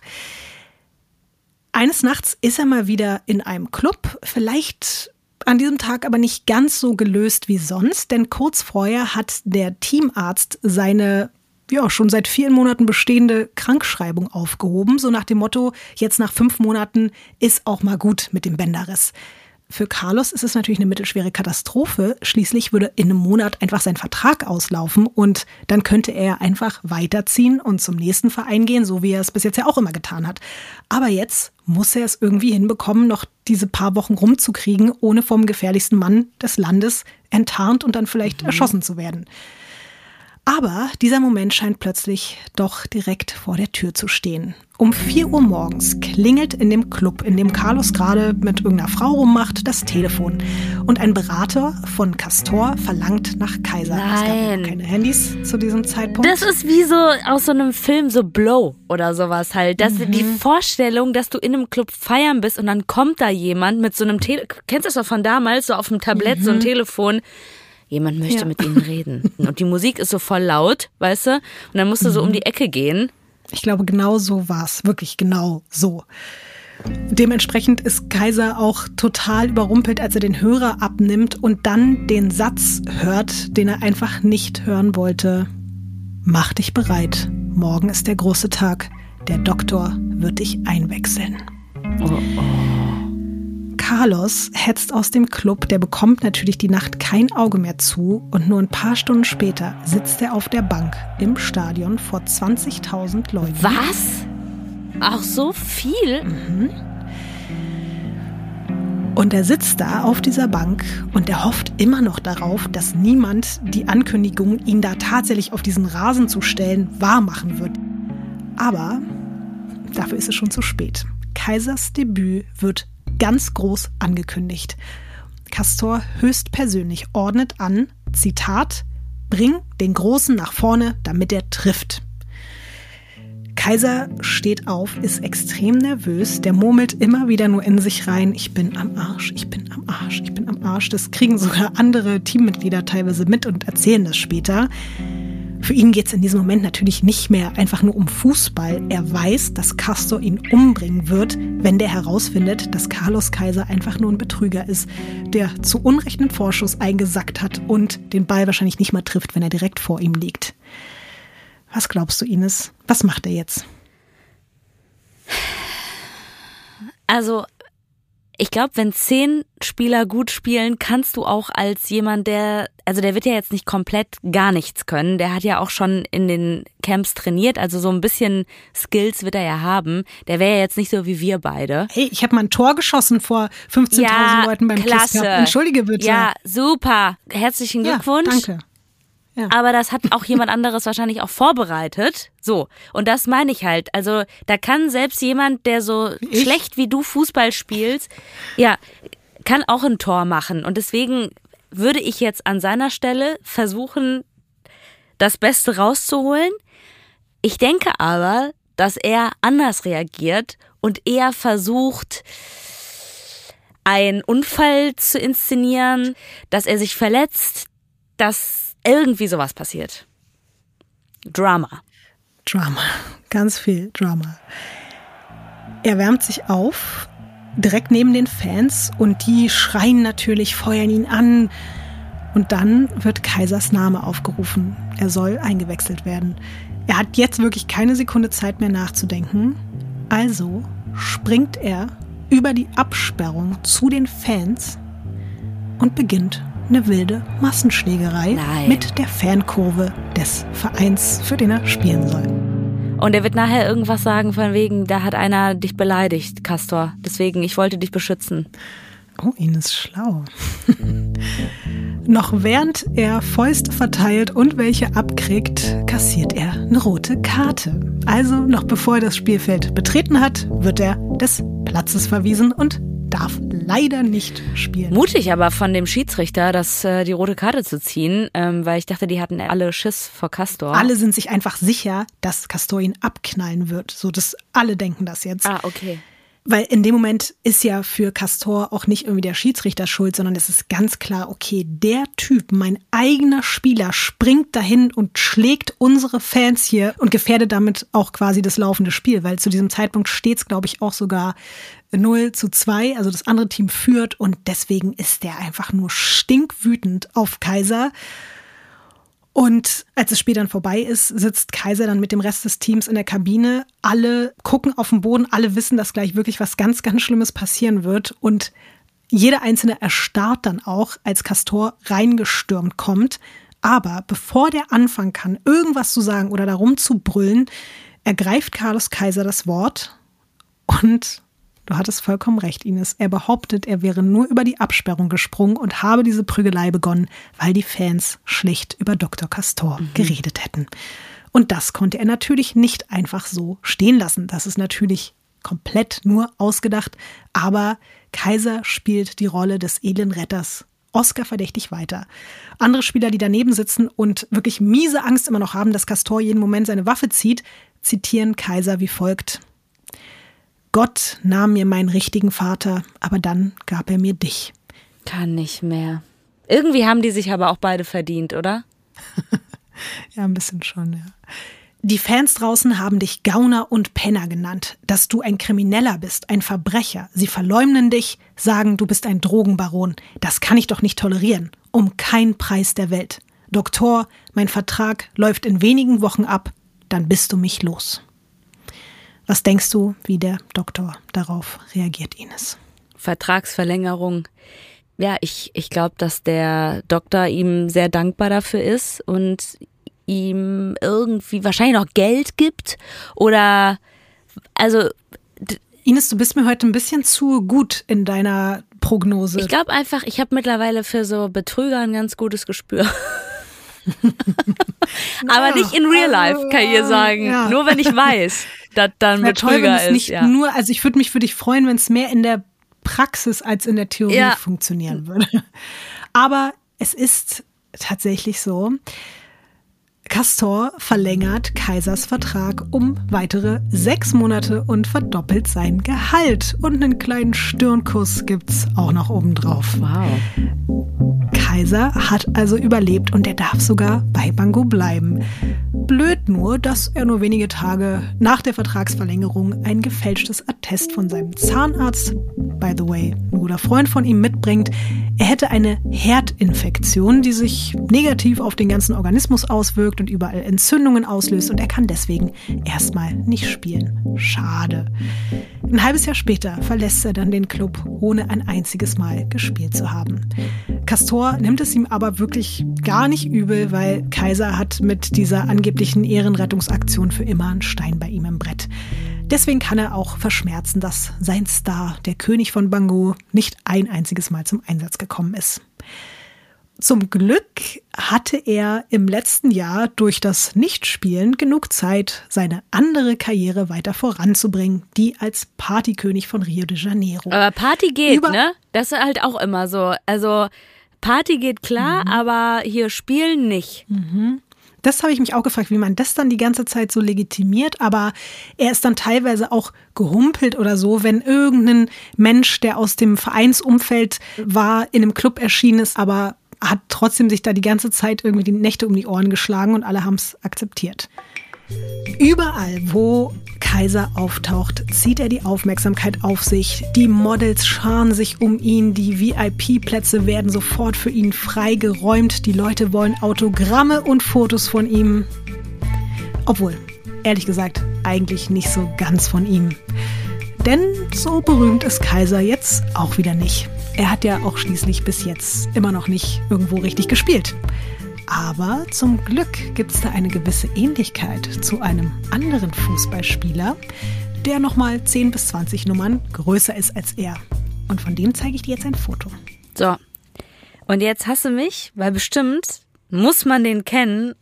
Eines Nachts ist er mal wieder in einem Club, vielleicht an diesem Tag aber nicht ganz so gelöst wie sonst, denn kurz vorher hat der Teamarzt seine schon seit vielen Monaten bestehende Krankschreibung aufgehoben, so nach dem Motto, jetzt nach 5 Monaten ist auch mal gut mit dem Bänderriss. Für Carlos ist es natürlich eine mittelschwere Katastrophe. Schließlich würde in einem Monat einfach sein Vertrag auslaufen und dann könnte er einfach weiterziehen und zum nächsten Verein gehen, so wie er es bis jetzt ja auch immer getan hat. Aber jetzt muss er es irgendwie hinbekommen, noch diese paar Wochen rumzukriegen, ohne vom gefährlichsten Mann des Landes enttarnt und dann vielleicht erschossen zu werden. Aber dieser Moment scheint plötzlich doch direkt vor der Tür zu stehen. Um 4 Uhr morgens klingelt in dem Club, in dem Carlos gerade mit irgendeiner Frau rummacht, das Telefon. Und ein Berater von Castor verlangt nach Kaiser. Nein. Es gab noch keine Handys zu diesem Zeitpunkt. Das ist wie so aus so einem Film, so Blow oder sowas halt. Das die Vorstellung, dass du in einem Club feiern bist und dann kommt da jemand mit so einem kennst du das doch von damals, so auf dem Tablett, so ein Telefon. Jemand möchte mit ihnen reden. Und die Musik ist so voll laut, weißt du? Und dann musst du so um die Ecke gehen. Ich glaube, genau so war es. Wirklich genau so. Dementsprechend ist Kaiser auch total überrumpelt, als er den Hörer abnimmt und dann den Satz hört, den er einfach nicht hören wollte. Mach dich bereit. Morgen ist der große Tag. Der Doktor wird dich einwechseln. Carlos hetzt aus dem Club, der bekommt natürlich die Nacht kein Auge mehr zu und nur ein paar Stunden später sitzt er auf der Bank im Stadion vor 20.000 Leuten. Was? Ach, so viel? Und er sitzt da auf dieser Bank und er hofft immer noch darauf, dass niemand die Ankündigung, ihn da tatsächlich auf diesen Rasen zu stellen, wahrmachen wird. Aber dafür ist es schon zu spät. Kaisers Debüt wird ganz groß angekündigt. Castor höchstpersönlich ordnet an, Zitat, bring den Großen nach vorne, damit er trifft. Kaiser steht auf, ist extrem nervös, der murmelt immer wieder nur in sich rein, ich bin am Arsch, ich bin am Arsch, ich bin am Arsch. Das kriegen sogar andere Teammitglieder teilweise mit und erzählen das später. Für ihn geht es in diesem Moment natürlich nicht mehr einfach nur um Fußball. Er weiß, dass Castor ihn umbringen wird, wenn der herausfindet, dass Carlos Kaiser einfach nur ein Betrüger ist, der zu Unrecht einen Vorschuss eingesackt hat und den Ball wahrscheinlich nicht mal trifft, wenn er direkt vor ihm liegt. Was glaubst du, Ines? Was macht er jetzt? Also, Ich glaube, wenn 10 Spieler gut spielen, kannst du auch als jemand, der wird ja jetzt nicht komplett gar nichts können. Der hat ja auch schon in den Camps trainiert, also so ein bisschen Skills wird er ja haben. Der wäre ja jetzt nicht so wie wir beide. Hey, ich habe mal ein Tor geschossen vor 15.000 Leuten beim Kiss Cup. Entschuldige bitte. Ja, super. Herzlichen Glückwunsch. Ja, danke. Ja. Aber das hat auch jemand anderes wahrscheinlich auch vorbereitet. So, und das meine ich halt. Also da kann selbst jemand, der so schlecht wie du Fußball spielst, kann auch ein Tor machen. Und deswegen würde ich jetzt an seiner Stelle versuchen, das Beste rauszuholen. Ich denke aber, dass er anders reagiert und eher versucht, einen Unfall zu inszenieren, dass er sich verletzt, dass irgendwie sowas passiert. Drama, ganz viel Drama. Er wärmt sich auf, direkt neben den Fans und die schreien natürlich, feuern ihn an. Und dann wird Kaisers Name aufgerufen. Er soll eingewechselt werden. Er hat jetzt wirklich keine Sekunde Zeit mehr nachzudenken. Also springt er über die Absperrung zu den Fans und beginnt eine wilde Massenschlägerei mit der Fankurve des Vereins, für den er spielen soll. Und er wird nachher irgendwas sagen von wegen, da hat einer dich beleidigt, Castor. Deswegen, ich wollte dich beschützen. Oh, Ines schlau. Noch während er Fäuste verteilt und welche abkriegt, kassiert er eine rote Karte. Also noch bevor er das Spielfeld betreten hat, wird er des Platzes verwiesen und darf leider nicht spielen. Mutig aber von dem Schiedsrichter, die rote Karte zu ziehen, weil ich dachte, die hatten alle Schiss vor Castor. Alle sind sich einfach sicher, dass Castor ihn abknallen wird. So, dass alle denken das jetzt. Ah, okay. Weil in dem Moment ist ja für Castor auch nicht irgendwie der Schiedsrichter schuld, sondern es ist ganz klar, okay, der Typ, mein eigener Spieler, springt dahin und schlägt unsere Fans hier und gefährdet damit auch quasi das laufende Spiel, weil zu diesem Zeitpunkt steht es, glaube ich, auch sogar 0-2, also das andere Team führt und deswegen ist der einfach nur stinkwütend auf Kaiser. Und als das Spiel dann vorbei ist, sitzt Kaiser dann mit dem Rest des Teams in der Kabine. Alle gucken auf den Boden, alle wissen, dass gleich wirklich was ganz, ganz Schlimmes passieren wird. Und jeder Einzelne erstarrt dann auch, als Castor reingestürmt kommt. Aber bevor der anfangen kann, irgendwas zu sagen oder darum zu brüllen, ergreift Carlos Kaiser das Wort und du hattest vollkommen recht, Ines. Er behauptet, er wäre nur über die Absperrung gesprungen und habe diese Prügelei begonnen, weil die Fans schlicht über Dr. Castor geredet hätten. Und das konnte er natürlich nicht einfach so stehen lassen. Das ist natürlich komplett nur ausgedacht. Aber Kaiser spielt die Rolle des edlen Retters Oscar verdächtig weiter. Andere Spieler, die daneben sitzen und wirklich miese Angst immer noch haben, dass Castor jeden Moment seine Waffe zieht, zitieren Kaiser wie folgt: Gott nahm mir meinen richtigen Vater, aber dann gab er mir dich. Kann nicht mehr. Irgendwie haben die sich aber auch beide verdient, oder? Ja, ein bisschen schon, ja. Die Fans draußen haben dich Gauner und Penner genannt, dass du ein Krimineller bist, ein Verbrecher. Sie verleumden dich, sagen, du bist ein Drogenbaron. Das kann ich doch nicht tolerieren. Um keinen Preis der Welt. Doktor, mein Vertrag läuft in wenigen Wochen ab, dann bist du mich los. Was denkst du, wie der Doktor darauf reagiert, Ines? Vertragsverlängerung. Ja, ich glaube, dass der Doktor ihm sehr dankbar dafür ist und ihm irgendwie wahrscheinlich noch Geld gibt oder, also... Ines, du bist mir heute ein bisschen zu gut in deiner Prognose. Ich glaube einfach, ich habe mittlerweile für so Betrüger ein ganz gutes Gespür. Aber nicht in real life, kann ich dir sagen. Ja. Nur wenn ich weiß, dass dann Betrüger ist. Nicht nur, also ich würde mich für dich freuen, wenn es mehr in der Praxis als in der Theorie funktionieren würde. Aber es ist tatsächlich so, Castor verlängert Kaisers Vertrag um weitere 6 Monate und verdoppelt sein Gehalt. Und einen kleinen Stirnkuss gibt's auch noch obendrauf. Wow. Kaiser hat also überlebt und er darf sogar bei Bango bleiben. Blöd nur, dass er nur wenige Tage nach der Vertragsverlängerung ein gefälschtes Attest von seinem Zahnarzt, by the way, ein guter Freund von ihm, mitbringt. Er hätte eine Herdinfektion, die sich negativ auf den ganzen Organismus auswirkt und überall Entzündungen auslöst, und er kann deswegen erstmal nicht spielen. Schade. Ein halbes Jahr später verlässt er dann den Club, ohne ein einziges Mal gespielt zu haben. Castor nimmt es ihm aber wirklich gar nicht übel, weil Kaiser hat mit dieser angeblichen Ehrenrettungsaktion für immer einen Stein bei ihm im Brett. Deswegen kann er auch verschmerzen, dass sein Star, der König von Bangu, nicht ein einziges Mal zum Einsatz gekommen ist. Zum Glück hatte er im letzten Jahr durch das Nichtspielen genug Zeit, seine andere Karriere weiter voranzubringen, die als Partykönig von Rio de Janeiro. Aber Party geht, ne? Das ist halt auch immer so. Also Party geht klar, aber hier spielen nicht. Das habe ich mich auch gefragt, wie man das dann die ganze Zeit so legitimiert, aber er ist dann teilweise auch gehumpelt oder so, wenn irgendein Mensch, der aus dem Vereinsumfeld war, in einem Club erschienen ist, aber hat trotzdem sich da die ganze Zeit irgendwie die Nächte um die Ohren geschlagen und alle haben es akzeptiert. Überall, wo Kaiser auftaucht, zieht er die Aufmerksamkeit auf sich. Die Models scharen sich um ihn, die VIP-Plätze werden sofort für ihn freigeräumt. Die Leute wollen Autogramme und Fotos von ihm. Obwohl, ehrlich gesagt, eigentlich nicht so ganz von ihm. Denn so berühmt ist Kaiser jetzt auch wieder nicht. Er hat ja auch schließlich bis jetzt immer noch nicht irgendwo richtig gespielt. Aber zum Glück gibt es da eine gewisse Ähnlichkeit zu einem anderen Fußballspieler, der nochmal 10 bis 20 Nummern größer ist als er. Und von dem zeige ich dir jetzt ein Foto. So, und jetzt hast du mich, weil bestimmt muss man den kennen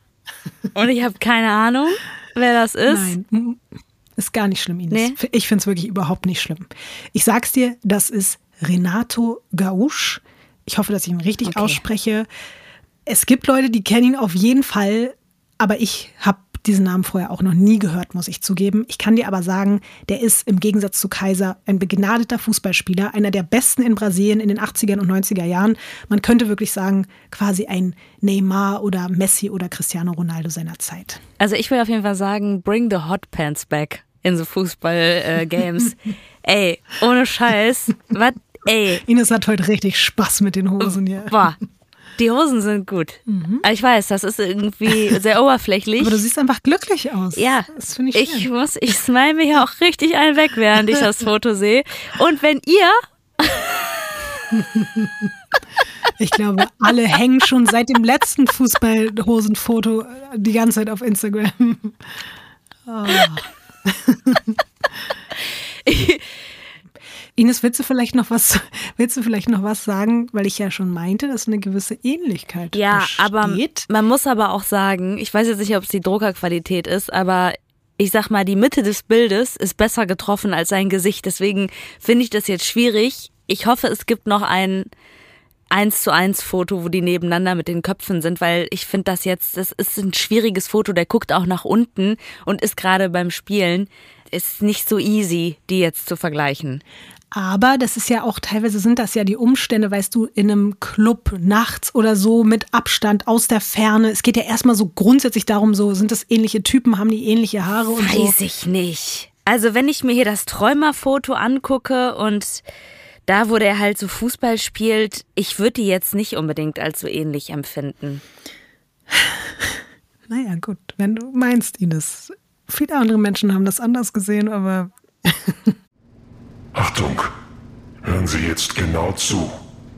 und ich habe keine Ahnung, wer das ist. Nein, ist gar nicht schlimm, Ines. Nee? Ich finde es wirklich überhaupt nicht schlimm. Ich sag's dir, das ist Renato Gaúcho. Ich hoffe, dass ich ihn richtig ausspreche. Es gibt Leute, die kennen ihn auf jeden Fall, aber ich habe diesen Namen vorher auch noch nie gehört, muss ich zugeben. Ich kann dir aber sagen, der ist im Gegensatz zu Kaiser ein begnadeter Fußballspieler, einer der besten in Brasilien in den 80er und 90er Jahren. Man könnte wirklich sagen, quasi ein Neymar oder Messi oder Cristiano Ronaldo seiner Zeit. Also ich will auf jeden Fall sagen, bring the hot pants back in so Fußball-Games. Ey, ohne Scheiß, was? Ey. Ines hat heute richtig Spaß mit den Hosen hier. Boah, die Hosen sind gut. Aber ich weiß, das ist irgendwie sehr oberflächlich. Aber du siehst einfach glücklich aus. Ja, das finde ich schön. Ich smile mir ja auch richtig einen weg, während ich das Foto sehe. Und wenn ihr... Ich glaube, alle hängen schon seit dem letzten Fußballhosenfoto die ganze Zeit auf Instagram. Oh. Ines, willst du vielleicht noch was sagen, weil ich ja schon meinte, dass eine gewisse Ähnlichkeit besteht? Aber man muss aber auch sagen, ich weiß jetzt nicht, ob es die Druckerqualität ist, aber ich sag mal, die Mitte des Bildes ist besser getroffen als sein Gesicht. Deswegen finde ich das jetzt schwierig. Ich hoffe, es gibt noch ein 1:1 Foto, wo die nebeneinander mit den Köpfen sind, weil ich finde das ist ein schwieriges Foto. Der guckt auch nach unten und ist gerade beim Spielen. Ist nicht so easy, die jetzt zu vergleichen. Aber das ist ja auch, teilweise sind das ja die Umstände, weißt du, in einem Club nachts oder so mit Abstand aus der Ferne. Es geht ja erstmal so grundsätzlich darum, so sind das ähnliche Typen, haben die ähnliche Haare und so. Weiß ich nicht. Also wenn ich mir hier das Träumerfoto angucke und da, wo der halt so Fußball spielt, ich würde die jetzt nicht unbedingt als so ähnlich empfinden. Naja, gut, wenn du meinst, Ines. Viele andere Menschen haben das anders gesehen, aber... Achtung, hören Sie jetzt genau zu.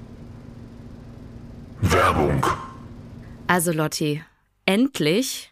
Werbung. Also Lotti, endlich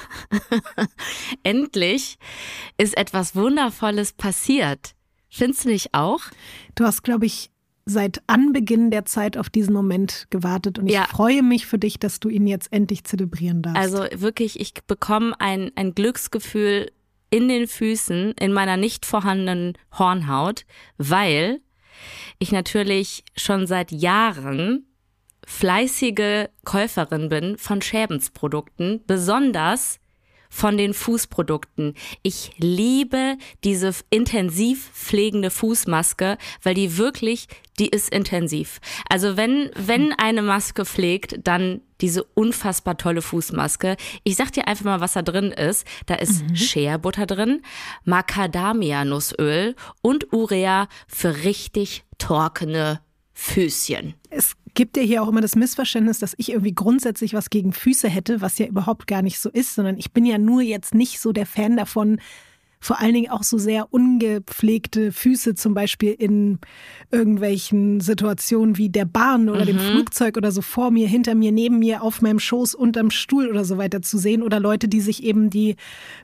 ist etwas Wundervolles passiert. Findest du nicht auch? Du hast, glaube ich, seit Anbeginn der Zeit auf diesen Moment gewartet und ich freue mich für dich, dass du ihn jetzt endlich zelebrieren darfst. Also wirklich, ich bekomme ein Glücksgefühl in den Füßen, in meiner nicht vorhandenen Hornhaut, weil ich natürlich schon seit Jahren fleißige Käuferin bin von Schäbensprodukten, besonders von den Fußprodukten. Ich liebe diese intensiv pflegende Fußmaske, weil die ist intensiv. Also wenn eine Maske pflegt, dann diese unfassbar tolle Fußmaske. Ich sag dir einfach mal, was da drin ist. Da ist Shea-Butter drin, Macadamia-Nussöl und Urea für richtig trockene Füßchen. Es gibt ja hier auch immer das Missverständnis, dass ich irgendwie grundsätzlich was gegen Füße hätte, was ja überhaupt gar nicht so ist, sondern ich bin ja nur jetzt nicht so der Fan davon, vor allen Dingen auch so sehr ungepflegte Füße, zum Beispiel in irgendwelchen Situationen wie der Bahn oder dem Flugzeug oder so vor mir, hinter mir, neben mir, auf meinem Schoß, unterm Stuhl oder so weiter zu sehen. Oder Leute, die sich eben die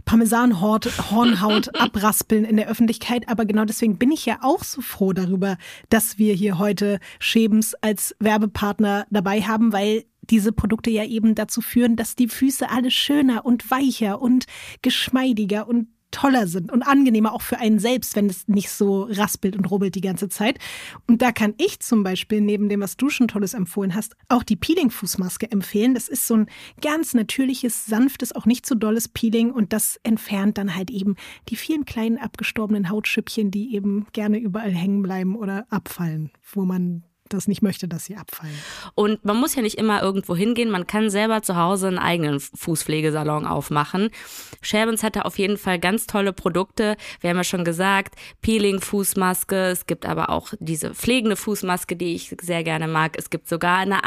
Parmesan-Hornhaut abraspeln in der Öffentlichkeit. Aber genau deswegen bin ich ja auch so froh darüber, dass wir hier heute Schebens als Werbepartner dabei haben, weil diese Produkte ja eben dazu führen, dass die Füße alle schöner und weicher und geschmeidiger und toller sind und angenehmer auch für einen selbst, wenn es nicht so raspelt und rubbelt die ganze Zeit. Und da kann ich zum Beispiel, neben dem, was du schon Tolles empfohlen hast, auch die Peeling-Fußmaske empfehlen. Das ist so ein ganz natürliches, sanftes, auch nicht so dolles Peeling und das entfernt dann halt eben die vielen kleinen abgestorbenen Hautschüppchen, die eben gerne überall hängen bleiben oder abfallen, wo man das nicht möchte, dass sie abfallen. Und man muss ja nicht immer irgendwo hingehen, man kann selber zu Hause einen eigenen Fußpflegesalon aufmachen. Schäbens hat da auf jeden Fall ganz tolle Produkte. Wir haben ja schon gesagt, Peeling-Fußmaske, es gibt aber auch diese pflegende Fußmaske, die ich sehr gerne mag. Es gibt sogar eine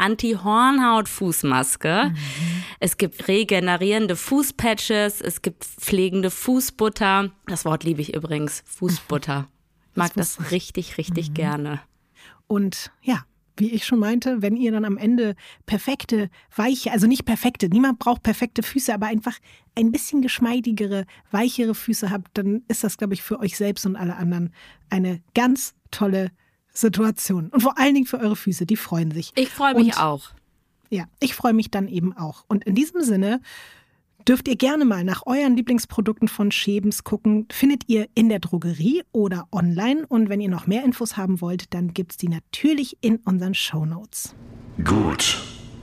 Anti-Hornhaut-Fußmaske. Es gibt regenerierende Fußpatches, es gibt pflegende Fußbutter. Das Wort liebe ich übrigens, Fußbutter. Ich mag das richtig, richtig gerne. Und ja, wie ich schon meinte, wenn ihr dann am Ende perfekte, weiche, also nicht perfekte, niemand braucht perfekte Füße, aber einfach ein bisschen geschmeidigere, weichere Füße habt, dann ist das, glaube ich, für euch selbst und alle anderen eine ganz tolle Situation. Und vor allen Dingen für eure Füße, die freuen sich. Ich freue mich auch. Ja, ich freue mich dann eben auch. Und in diesem Sinne dürft ihr gerne mal nach euren Lieblingsprodukten von Schebens gucken. Findet ihr in der Drogerie oder online. Und wenn ihr noch mehr Infos haben wollt, dann gibt's die natürlich in unseren Shownotes. Gut.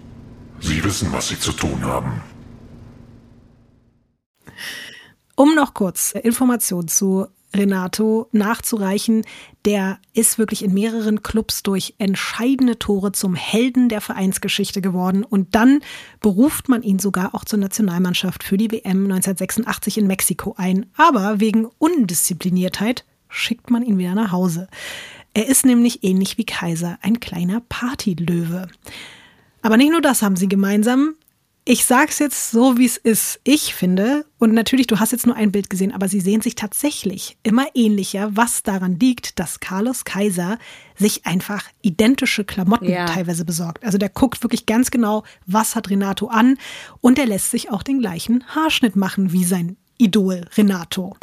Sie wissen, was Sie zu tun haben. Um noch kurz Informationen zu Renato nachzureichen, der ist wirklich in mehreren Clubs durch entscheidende Tore zum Helden der Vereinsgeschichte geworden und dann beruft man ihn sogar auch zur Nationalmannschaft für die WM 1986 in Mexiko ein. Aber wegen Undiszipliniertheit schickt man ihn wieder nach Hause. Er ist nämlich ähnlich wie Kaiser ein kleiner Partylöwe. Aber nicht nur das haben sie gemeinsam. Ich sag's jetzt so, wie es ist. Ich finde, und natürlich, du hast jetzt nur ein Bild gesehen, aber sie sehen sich tatsächlich immer ähnlicher, was daran liegt, dass Carlos Kaiser sich einfach identische Klamotten teilweise besorgt. Also der guckt wirklich ganz genau, was hat Renato an und er lässt sich auch den gleichen Haarschnitt machen wie sein Idol Renato.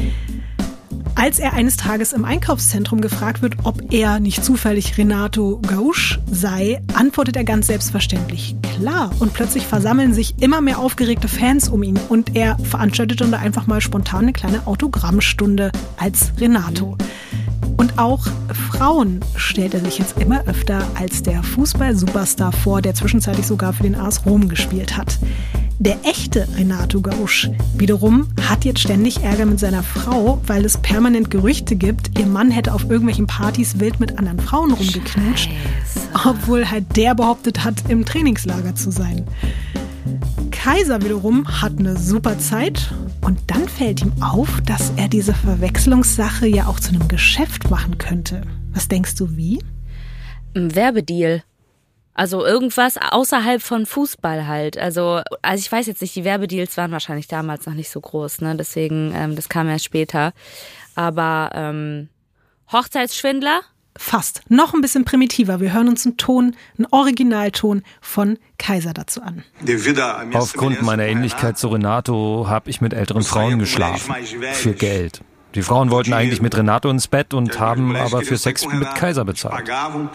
Als er eines Tages im Einkaufszentrum gefragt wird, ob er nicht zufällig Renato Gaúcho sei, antwortet er ganz selbstverständlich, klar. Und plötzlich versammeln sich immer mehr aufgeregte Fans um ihn und er veranstaltet dann da einfach mal spontan eine kleine Autogrammstunde als Renato. Und auch Frauen stellt er sich jetzt immer öfter als der Fußball-Superstar vor, der zwischenzeitlich sogar für den AS Rom gespielt hat. Der echte Renato Gaúcho wiederum hat jetzt ständig Ärger mit seiner Frau, weil es permanent Gerüchte gibt, ihr Mann hätte auf irgendwelchen Partys wild mit anderen Frauen rumgeknutscht, obwohl halt der behauptet hat, im Trainingslager zu sein. Kaiser wiederum hat eine super Zeit und dann fällt ihm auf, dass er diese Verwechslungssache ja auch zu einem Geschäft machen könnte. Was denkst du, wie? Ein Werbedeal. Also irgendwas außerhalb von Fußball halt. Also ich weiß jetzt nicht, die Werbedeals waren wahrscheinlich damals noch nicht so groß, ne? Deswegen, das kam erst später. Aber Hochzeitsschwindler? Fast. Noch ein bisschen primitiver. Wir hören uns einen Originalton von Kaiser dazu an. Aufgrund meiner Ähnlichkeit zu Renato habe ich mit älteren Frauen geschlafen. Für Geld. Die Frauen wollten eigentlich mit Renato ins Bett und haben aber für Sex mit Kaiser bezahlt.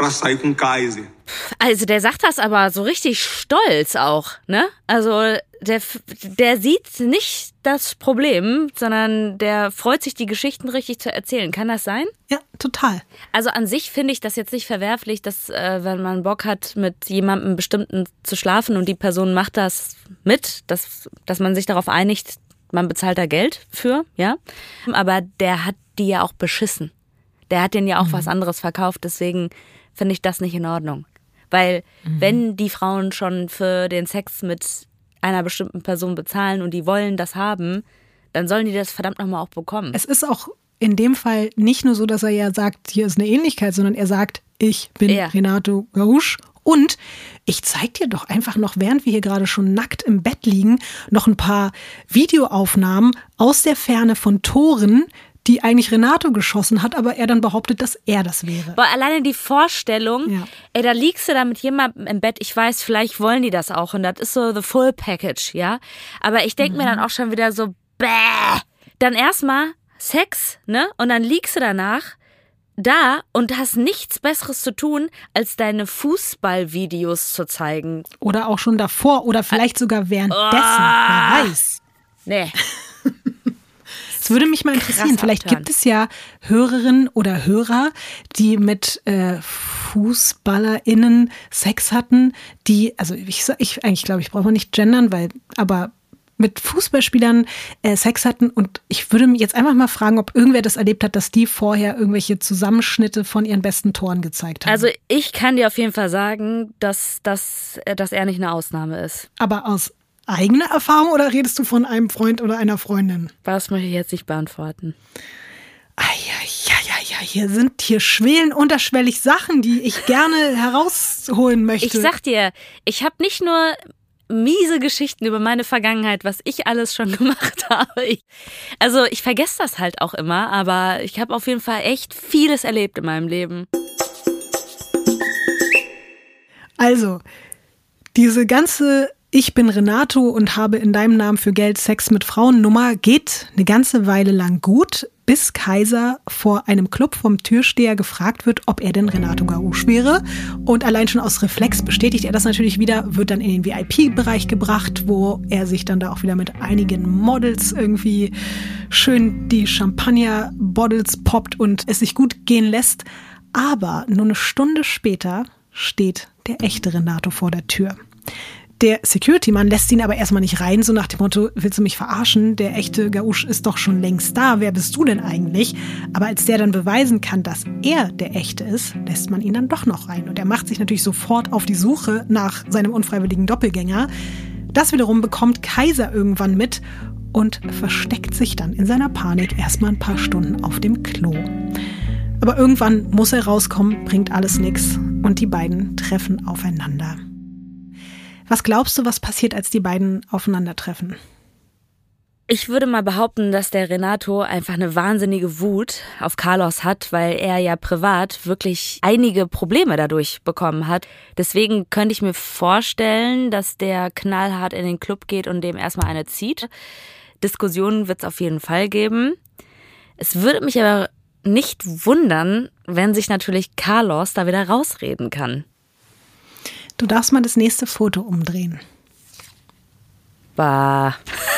Also der sagt das aber so richtig stolz auch, ne? Also der sieht nicht das Problem, sondern der freut sich, die Geschichten richtig zu erzählen. Kann das sein? Ja, total. Also an sich finde ich das jetzt nicht verwerflich, dass wenn man Bock hat, mit jemandem Bestimmten zu schlafen und die Person macht das mit, dass man sich darauf einigt, man bezahlt da Geld für, ja. Aber der hat die ja auch beschissen. Der hat denen ja auch was anderes verkauft, deswegen finde ich das nicht in Ordnung. Weil wenn die Frauen schon für den Sex mit einer bestimmten Person bezahlen und die wollen das haben, dann sollen die das verdammt nochmal auch bekommen. Es ist auch in dem Fall nicht nur so, dass er ja sagt, hier ist eine Ähnlichkeit, sondern er sagt, ich bin Renato Gaúcho und ich zeig dir doch einfach noch, während wir hier gerade schon nackt im Bett liegen, noch ein paar Videoaufnahmen aus der Ferne von Toren, die eigentlich Renato geschossen hat, aber er dann behauptet, dass er das wäre. Boah, alleine die Vorstellung, ey, da liegst du da mit jemandem im Bett, ich weiß, vielleicht wollen die das auch und das ist so the full package, ja. Aber ich denke mir dann auch schon wieder so, bäh. Dann erstmal Sex, ne? Und dann liegst du danach da und hast nichts Besseres zu tun, als deine Fußballvideos zu zeigen. Oder auch schon davor oder vielleicht sogar währenddessen, wer weiß. Nee. Es würde mich mal interessieren, vielleicht gibt es ja Hörerinnen oder Hörer, die mit FußballerInnen Sex hatten, die, also ich eigentlich glaube, ich brauche mal nicht gendern, aber mit Fußballspielern Sex hatten und ich würde mich jetzt einfach mal fragen, ob irgendwer das erlebt hat, dass die vorher irgendwelche Zusammenschnitte von ihren besten Toren gezeigt haben. Also ich kann dir auf jeden Fall sagen, dass er nicht eine Ausnahme ist. Aber aus eigener Erfahrung oder redest du von einem Freund oder einer Freundin? Das möchte ich jetzt nicht beantworten. Hier schwelen unterschwellig Sachen, die ich gerne herausholen möchte. Ich sag dir, ich habe nicht nur miese Geschichten über meine Vergangenheit, was ich alles schon gemacht habe. Ich vergesse das halt auch immer, aber ich habe auf jeden Fall echt vieles erlebt in meinem Leben. Also, diese ganze Ich bin Renato und habe in deinem Namen für Geld Sex mit Frauen Nummer geht eine ganze Weile lang gut, bis Kaiser vor einem Club vom Türsteher gefragt wird, ob er denn Renato Gaúcho wäre. Und allein schon aus Reflex bestätigt er das natürlich wieder, wird dann in den VIP-Bereich gebracht, wo er sich dann da auch wieder mit einigen Models irgendwie schön die Champagner-Bottles poppt und es sich gut gehen lässt. Aber nur eine Stunde später steht der echte Renato vor der Tür. Der Security-Mann lässt ihn aber erstmal nicht rein, so nach dem Motto, willst du mich verarschen? Der echte Gaúcho ist doch schon längst da, wer bist du denn eigentlich? Aber als der dann beweisen kann, dass er der echte ist, lässt man ihn dann doch noch rein. Und er macht sich natürlich sofort auf die Suche nach seinem unfreiwilligen Doppelgänger. Das wiederum bekommt Kaiser irgendwann mit und versteckt sich dann in seiner Panik erstmal ein paar Stunden auf dem Klo. Aber irgendwann muss er rauskommen, bringt alles nichts und die beiden treffen aufeinander. Was glaubst du, was passiert, als die beiden aufeinandertreffen? Ich würde mal behaupten, dass der Renato einfach eine wahnsinnige Wut auf Carlos hat, weil er ja privat wirklich einige Probleme dadurch bekommen hat. Deswegen könnte ich mir vorstellen, dass der knallhart in den Club geht und dem erstmal eine zieht. Diskussionen wird es auf jeden Fall geben. Es würde mich aber nicht wundern, wenn sich natürlich Carlos da wieder rausreden kann. Du darfst mal das nächste Foto umdrehen. Bah.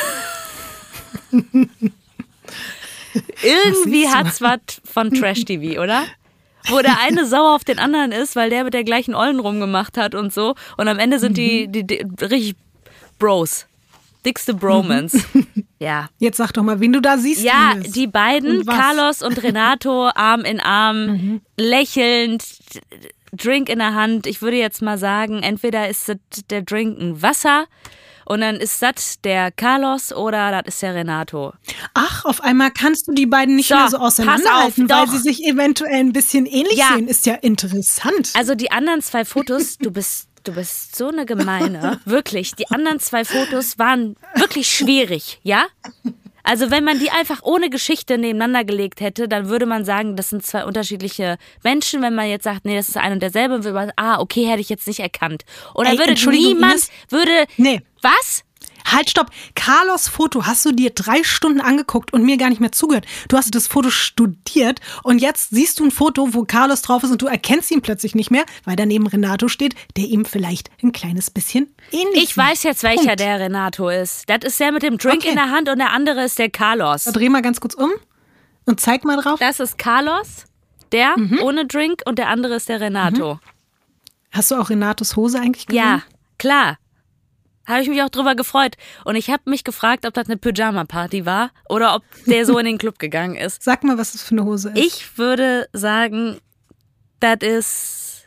Irgendwie hat's was von Trash-TV, oder? Wo der eine sauer auf den anderen ist, weil der mit der gleichen Ollen rumgemacht hat und so. Und am Ende sind die richtig Bros. Dickste Bromance. Ja. Jetzt sag doch mal, wen du da siehst. Ja, Ines. die beiden, Carlos und Renato, Arm in Arm, lächelnd, Drink in der Hand. Ich würde jetzt mal sagen, entweder ist der Drink ein Wasser und dann ist das der Carlos oder das ist der Renato. Ach, auf einmal kannst du die beiden nicht mehr so auseinanderhalten, weil sie sich eventuell ein bisschen ähnlich sehen. Ist ja interessant. Also die anderen zwei Fotos, du bist so eine Gemeine. Wirklich, die anderen zwei Fotos waren wirklich schwierig, ja? Also wenn man die einfach ohne Geschichte nebeneinander gelegt hätte, dann würde man sagen, das sind zwei unterschiedliche Menschen. Wenn man jetzt sagt, nee, das ist ein und derselbe, würde man, okay, hätte ich jetzt nicht erkannt. Oder würde niemand, Nee. Was? Halt, stopp. Carlos Foto hast du dir 3 Stunden angeguckt und mir gar nicht mehr zugehört. Du hast das Foto studiert und jetzt siehst du ein Foto, wo Carlos drauf ist und du erkennst ihn plötzlich nicht mehr, weil daneben Renato steht, der ihm vielleicht ein kleines bisschen ähnlich ist. Ich weiß jetzt, welcher der Renato ist. Das ist der mit dem Drink in der Hand und der andere ist der Carlos. Dreh mal ganz kurz um und zeig mal drauf. Das ist Carlos, der ohne Drink und der andere ist der Renato. Hast du auch Renatos Hose eigentlich gesehen? Ja, klar. Habe ich mich auch drüber gefreut. Und ich habe mich gefragt, ob das eine Pyjama-Party war oder ob der so in den Club gegangen ist. Sag mal, was das für eine Hose ist. Ich würde sagen, das ist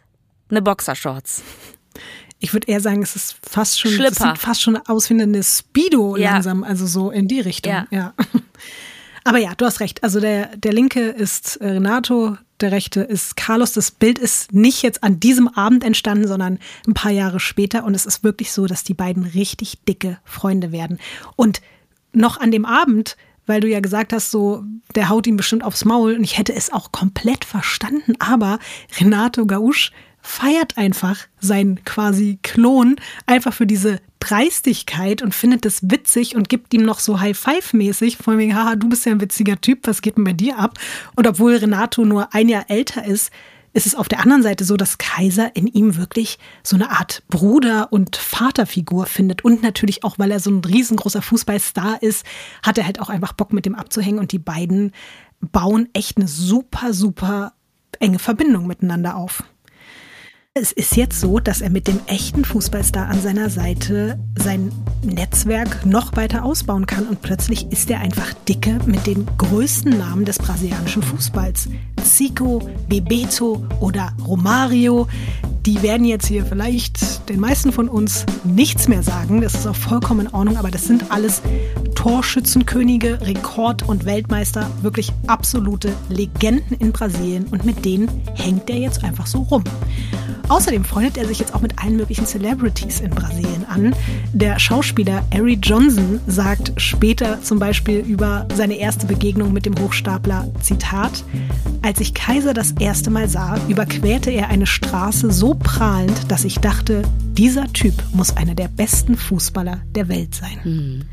eine Boxershorts. Ich würde eher sagen, es ist fast schon, Schlipper. Das sieht fast schon aus wie eine Speedo langsam, also so in die Richtung. Ja. Aber ja, du hast recht. Also der linke ist Renato, der rechte ist Carlos. Das Bild ist nicht jetzt an diesem Abend entstanden, sondern ein paar Jahre später. Und es ist wirklich so, dass die beiden richtig dicke Freunde werden. Und noch an dem Abend, weil du ja gesagt hast, so, der haut ihm bestimmt aufs Maul. Und ich hätte es auch komplett verstanden. Aber Renato Gaúcho feiert einfach seinen quasi Klon einfach für diese Dreistigkeit und findet das witzig und gibt ihm noch so High-Five-mäßig, von wegen, haha, du bist ja ein witziger Typ, was geht denn bei dir ab? Und obwohl Renato nur ein Jahr älter ist, ist es auf der anderen Seite so, dass Kaiser in ihm wirklich so eine Art Bruder- und Vaterfigur findet. Und natürlich auch, weil er so ein riesengroßer Fußballstar ist, hat er halt auch einfach Bock, mit dem abzuhängen. Und die beiden bauen echt eine super, super enge Verbindung miteinander auf. Es ist jetzt so, dass er mit dem echten Fußballstar an seiner Seite sein Netzwerk noch weiter ausbauen kann und plötzlich ist er einfach dicke mit den größten Namen des brasilianischen Fußballs. Zico, Bebeto oder Romario, die werden jetzt hier vielleicht den meisten von uns nichts mehr sagen, das ist auch vollkommen in Ordnung, aber das sind alles Torschützenkönige, Rekord- und Weltmeister, wirklich absolute Legenden in Brasilien und mit denen hängt er jetzt einfach so rum. Außerdem freundet er sich jetzt auch mit allen möglichen Celebrities in Brasilien an. Der Schauspieler Ari Johnson sagt später zum Beispiel über seine erste Begegnung mit dem Hochstapler, Zitat, als ich Kaiser das erste Mal sah, überquerte er eine Straße so prahlend, dass ich dachte, dieser Typ muss einer der besten Fußballer der Welt sein.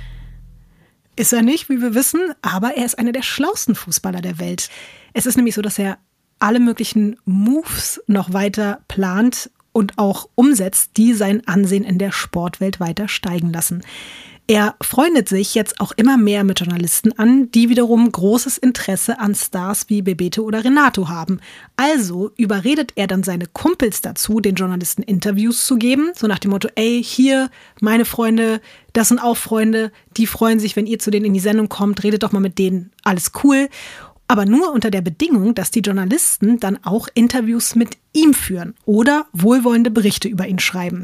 Ist er nicht, wie wir wissen, aber er ist einer der schlauesten Fußballer der Welt. Es ist nämlich so, dass er alle möglichen Moves noch weiter plant und auch umsetzt, die sein Ansehen in der Sportwelt weiter steigen lassen. Er freundet sich jetzt auch immer mehr mit Journalisten an, die wiederum großes Interesse an Stars wie Bebeto oder Renato haben. Also überredet er dann seine Kumpels dazu, den Journalisten Interviews zu geben, so nach dem Motto, ey, hier, meine Freunde, das sind auch Freunde, die freuen sich, wenn ihr zu denen in die Sendung kommt, redet doch mal mit denen, alles cool. Aber nur unter der Bedingung, dass die Journalisten dann auch Interviews mit ihm führen oder wohlwollende Berichte über ihn schreiben.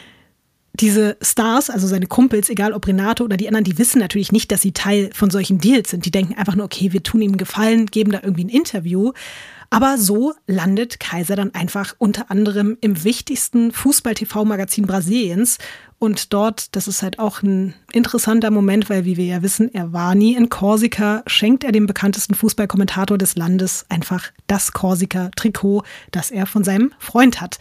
Diese Stars, also seine Kumpels, egal ob Renato oder die anderen, die wissen natürlich nicht, dass sie Teil von solchen Deals sind. Die denken einfach nur, okay, wir tun ihm einen Gefallen, geben da irgendwie ein Interview. Aber so landet Kaiser dann einfach unter anderem im wichtigsten Fußball-TV-Magazin Brasiliens. Und dort, das ist halt auch ein interessanter Moment, weil, wie wir ja wissen, er war nie in Korsika, schenkt er dem bekanntesten Fußballkommentator des Landes einfach das Korsika-Trikot, das er von seinem Freund hat.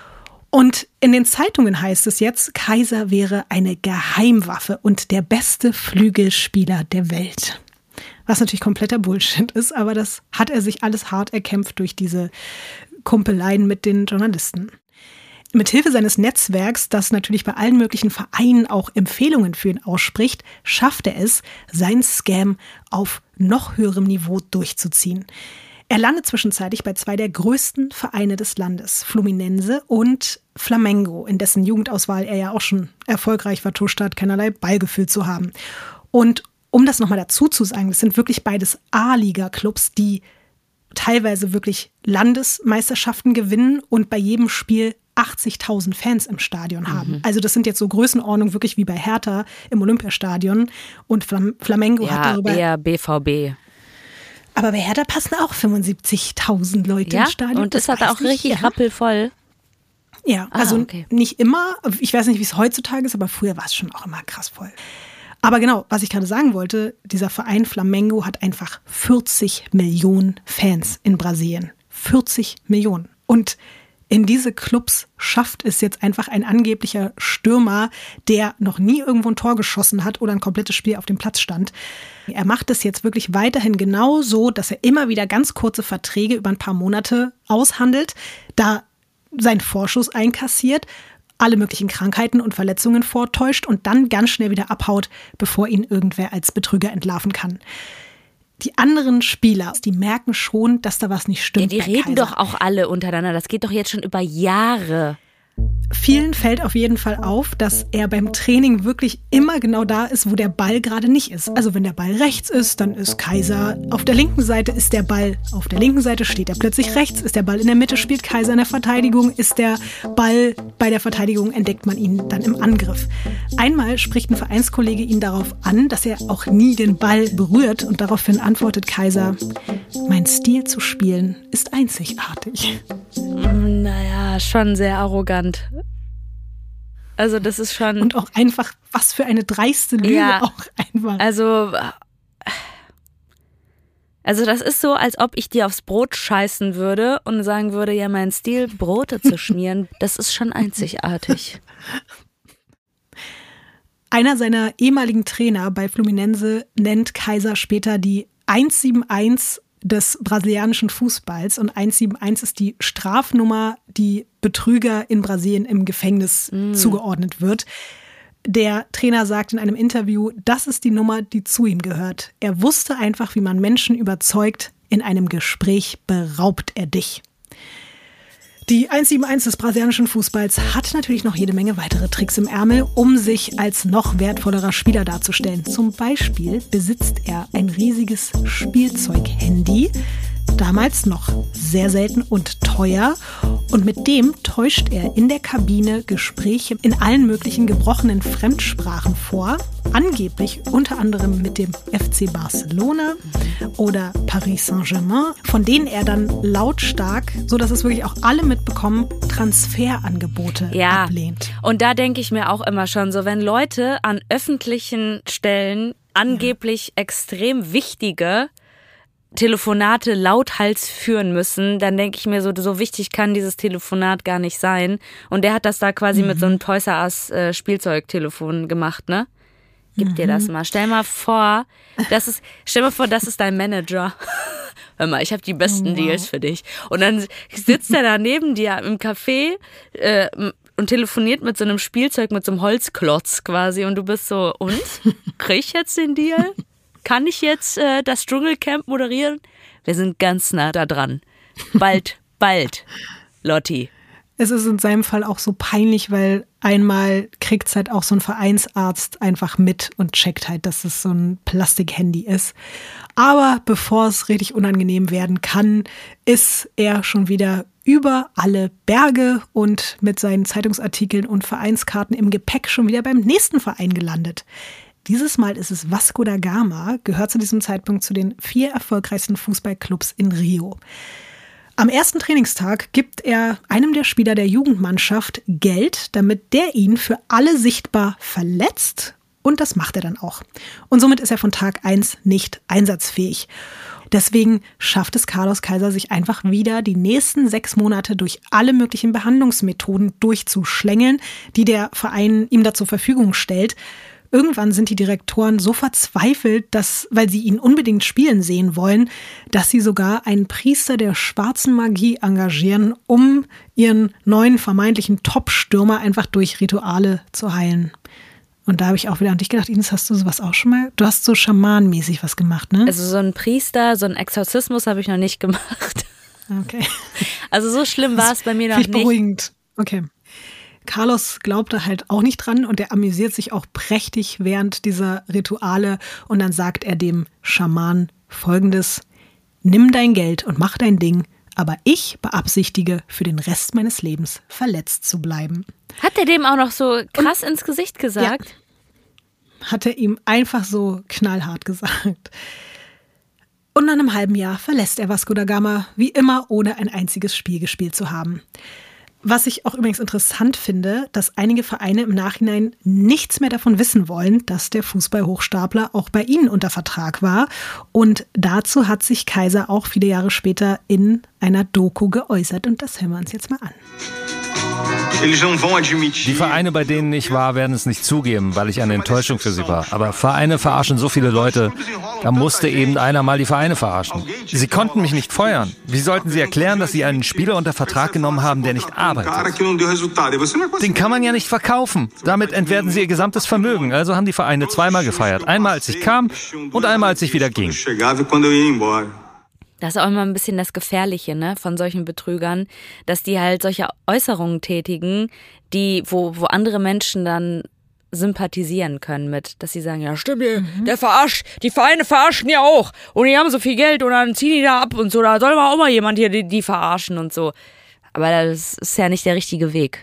Und in den Zeitungen heißt es jetzt, Kaiser wäre eine Geheimwaffe und der beste Flügelspieler der Welt. Was natürlich kompletter Bullshit ist, aber das hat er sich alles hart erkämpft durch diese Kumpeleien mit den Journalisten. Mithilfe seines Netzwerks, das natürlich bei allen möglichen Vereinen auch Empfehlungen für ihn ausspricht, schafft er es, seinen Scam auf noch höherem Niveau durchzuziehen. Er landet zwischenzeitlich bei 2 der größten Vereine des Landes, Fluminense und Flamengo, in dessen Jugendauswahl er ja auch schon erfolgreich vertuscht hat, keinerlei Ballgefühl zu haben. Und um das nochmal dazu zu sagen, das sind wirklich beides A-Liga-Clubs, die teilweise wirklich Landesmeisterschaften gewinnen und bei jedem Spiel 80.000 Fans im Stadion haben. Also das sind jetzt so Größenordnungen wirklich wie bei Hertha im Olympiastadion und Flamengo hat darüber... Ja, eher BVB. Aber bei Hertha passen auch 75.000 Leute im Stadion. Und das hat auch richtig rappelvoll. Ja, also nicht immer. Ich weiß nicht, wie es heutzutage ist, aber früher war es schon auch immer krass voll. Aber genau, was ich gerade sagen wollte, dieser Verein Flamengo hat einfach 40 Millionen Fans in Brasilien. 40 Millionen. Und in diese Clubs schafft es jetzt einfach ein angeblicher Stürmer, der noch nie irgendwo ein Tor geschossen hat oder ein komplettes Spiel auf dem Platz stand. Er macht es jetzt wirklich weiterhin genau so, dass er immer wieder ganz kurze Verträge über ein paar Monate aushandelt, da seinen Vorschuss einkassiert, alle möglichen Krankheiten und Verletzungen vortäuscht und dann ganz schnell wieder abhaut, bevor ihn irgendwer als Betrüger entlarven kann. Die anderen Spieler, die merken schon, dass da was nicht stimmt. Ja, die reden doch auch alle untereinander. Das geht doch jetzt schon über Jahre. Vielen fällt auf jeden Fall auf, dass er beim Training wirklich immer genau da ist, wo der Ball gerade nicht ist. Also wenn der Ball rechts ist, dann ist Kaiser auf der linken Seite, ist der Ball auf der linken Seite, steht er plötzlich rechts, ist der Ball in der Mitte, spielt Kaiser in der Verteidigung, ist der Ball bei der Verteidigung, entdeckt man ihn dann im Angriff. Einmal spricht ein Vereinskollege ihn darauf an, dass er auch nie den Ball berührt und daraufhin antwortet Kaiser: Mein Stil zu spielen ist einzigartig. Naja, schon sehr arrogant. Also das ist schon... Und auch einfach, was für eine dreiste Lüge auch einfach. Also das ist so, als ob ich dir aufs Brot scheißen würde und sagen würde, ja, mein Stil, Brote zu schmieren, das ist schon einzigartig. Einer seiner ehemaligen Trainer bei Fluminense nennt Kaiser später die 171 des brasilianischen Fußballs, und 171 ist die Strafnummer, die Betrüger in Brasilien im Gefängnis zugeordnet wird. Der Trainer sagt in einem Interview, das ist die Nummer, die zu ihm gehört. Er wusste einfach, wie man Menschen überzeugt. In einem Gespräch beraubt er dich. Die 171 des brasilianischen Fußballs hat natürlich noch jede Menge weitere Tricks im Ärmel, um sich als noch wertvollerer Spieler darzustellen. Zum Beispiel besitzt er ein riesiges Spielzeughandy, damals noch sehr selten und teuer. Und mit dem täuscht er in der Kabine Gespräche in allen möglichen gebrochenen Fremdsprachen vor. Angeblich unter anderem mit dem FC Barcelona oder Paris Saint-Germain, von denen er dann lautstark, so dass es wirklich auch alle mitbekommen, Transferangebote ablehnt. Und da denke ich mir auch immer schon so, wenn Leute an öffentlichen Stellen angeblich extrem wichtige Telefonate lauthals führen müssen, dann denke ich mir so wichtig kann dieses Telefonat gar nicht sein. Und der hat das da quasi mit so einem Toys R Us Spielzeugtelefon gemacht, ne? Gib dir das mal. Stell mal vor, das ist dein Manager. Hör mal, ich habe die besten Deals für dich. Und dann sitzt er da neben dir im Café und telefoniert mit so einem Spielzeug, mit so einem Holzklotz quasi. Und du bist so, und? Krieg ich jetzt den Deal? Kann ich jetzt das Dschungelcamp moderieren? Wir sind ganz nah da dran. Bald, Lotti. Es ist in seinem Fall auch so peinlich, weil einmal kriegt es halt auch so ein Vereinsarzt einfach mit und checkt halt, dass es so ein Plastikhandy ist. Aber bevor es richtig unangenehm werden kann, ist er schon wieder über alle Berge und mit seinen Zeitungsartikeln und Vereinskarten im Gepäck schon wieder beim nächsten Verein gelandet. Dieses Mal ist es Vasco da Gama, gehört zu diesem Zeitpunkt zu den 4 erfolgreichsten Fußballclubs in Rio. Am ersten Trainingstag gibt er einem der Spieler der Jugendmannschaft Geld, damit der ihn für alle sichtbar verletzt. Und das macht er dann auch. Und somit ist er von Tag 1 nicht einsatzfähig. Deswegen schafft es Carlos Kaiser, sich einfach wieder die nächsten 6 Monate durch alle möglichen Behandlungsmethoden durchzuschlängeln, die der Verein ihm da zur Verfügung stellt. Irgendwann sind die Direktoren so verzweifelt, weil sie ihn unbedingt spielen sehen wollen, dass sie sogar einen Priester der schwarzen Magie engagieren, um ihren neuen vermeintlichen Top-Stürmer einfach durch Rituale zu heilen. Und da habe ich auch wieder an dich gedacht, Ines, hast du sowas auch schon mal? Du hast so schamanenmäßig was gemacht, ne? Also so ein Priester, so ein Exorzismus habe ich noch nicht gemacht. Okay. Also so schlimm war es bei mir noch nicht. Beruhigend. Okay. Carlos glaubt da halt auch nicht dran und er amüsiert sich auch prächtig während dieser Rituale. Und dann sagt er dem Schaman Folgendes: Nimm dein Geld und mach dein Ding, aber ich beabsichtige, für den Rest meines Lebens verletzt zu bleiben. Hat er dem auch noch so krass ins Gesicht gesagt? Ja, hat er ihm einfach so knallhart gesagt. Und nach einem halben Jahr verlässt er Vasco da Gama, wie immer, ohne ein einziges Spiel gespielt zu haben. Was ich auch übrigens interessant finde, dass einige Vereine im Nachhinein nichts mehr davon wissen wollen, dass der Fußballhochstapler auch bei ihnen unter Vertrag war. Und dazu hat sich Kaiser auch viele Jahre später in einer Doku geäußert. Und das hören wir uns jetzt mal an. Die Vereine, bei denen ich war, werden es nicht zugeben, weil ich eine Enttäuschung für sie war. Aber Vereine verarschen so viele Leute, da musste eben einer mal die Vereine verarschen. Sie konnten mich nicht feuern. Wie sollten sie erklären, dass sie einen Spieler unter Vertrag genommen haben, der nicht arbeitet? Den kann man ja nicht verkaufen. Damit entwerten sie ihr gesamtes Vermögen. Also haben die Vereine zweimal gefeiert. Einmal, als ich kam und einmal, als ich wieder ging. Das ist auch immer ein bisschen das Gefährliche, ne, von solchen Betrügern, dass die halt solche Äußerungen tätigen, wo andere Menschen dann sympathisieren können mit, dass sie sagen, ja stimmt, der verarscht, die Vereine verarschen ja auch und die haben so viel Geld und dann ziehen die da ab und so, da soll mal auch mal jemand hier die verarschen und so. Aber das ist ja nicht der richtige Weg.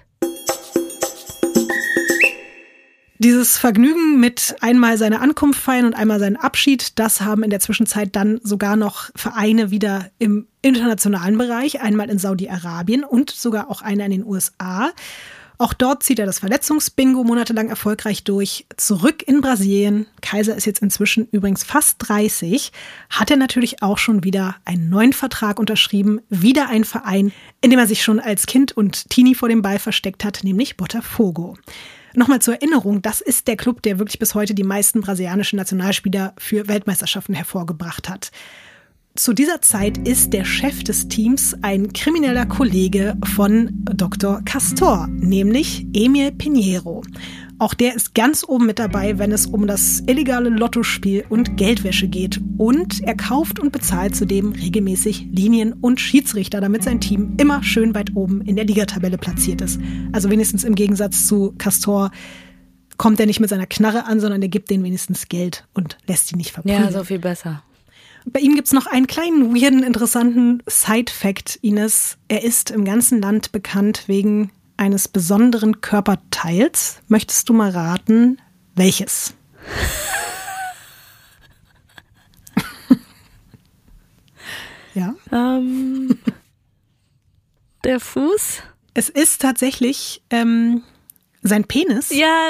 Dieses Vergnügen mit einmal seine Ankunft feiern und einmal seinen Abschied, das haben in der Zwischenzeit dann sogar noch Vereine wieder im internationalen Bereich, einmal in Saudi-Arabien und sogar auch einer in den USA. Auch dort zieht er das Verletzungsbingo monatelang erfolgreich durch. Zurück in Brasilien, Kaiser ist jetzt inzwischen übrigens fast 30, hat er natürlich auch schon wieder einen neuen Vertrag unterschrieben, wieder ein Verein, in dem er sich schon als Kind und Teenie vor dem Ball versteckt hat, nämlich Botafogo. Nochmal zur Erinnerung, das ist der Club, der wirklich bis heute die meisten brasilianischen Nationalspieler für Weltmeisterschaften hervorgebracht hat. Zu dieser Zeit ist der Chef des Teams ein krimineller Kollege von Dr. Castor, nämlich Emil Pinheiro. Auch der ist ganz oben mit dabei, wenn es um das illegale Lottospiel und Geldwäsche geht. Und er kauft und bezahlt zudem regelmäßig Linien und Schiedsrichter, damit sein Team immer schön weit oben in der Ligatabelle platziert ist. Also wenigstens im Gegensatz zu Castor kommt er nicht mit seiner Knarre an, sondern er gibt denen wenigstens Geld und lässt die nicht verprügeln. Ja, so viel besser. Bei ihm gibt's noch einen kleinen, weirden, interessanten Side-Fact, Ines. Er ist im ganzen Land bekannt wegen eines besonderen Körperteils. Möchtest du mal raten, welches? Ja? Der Fuß? Es ist tatsächlich sein Penis. Ja,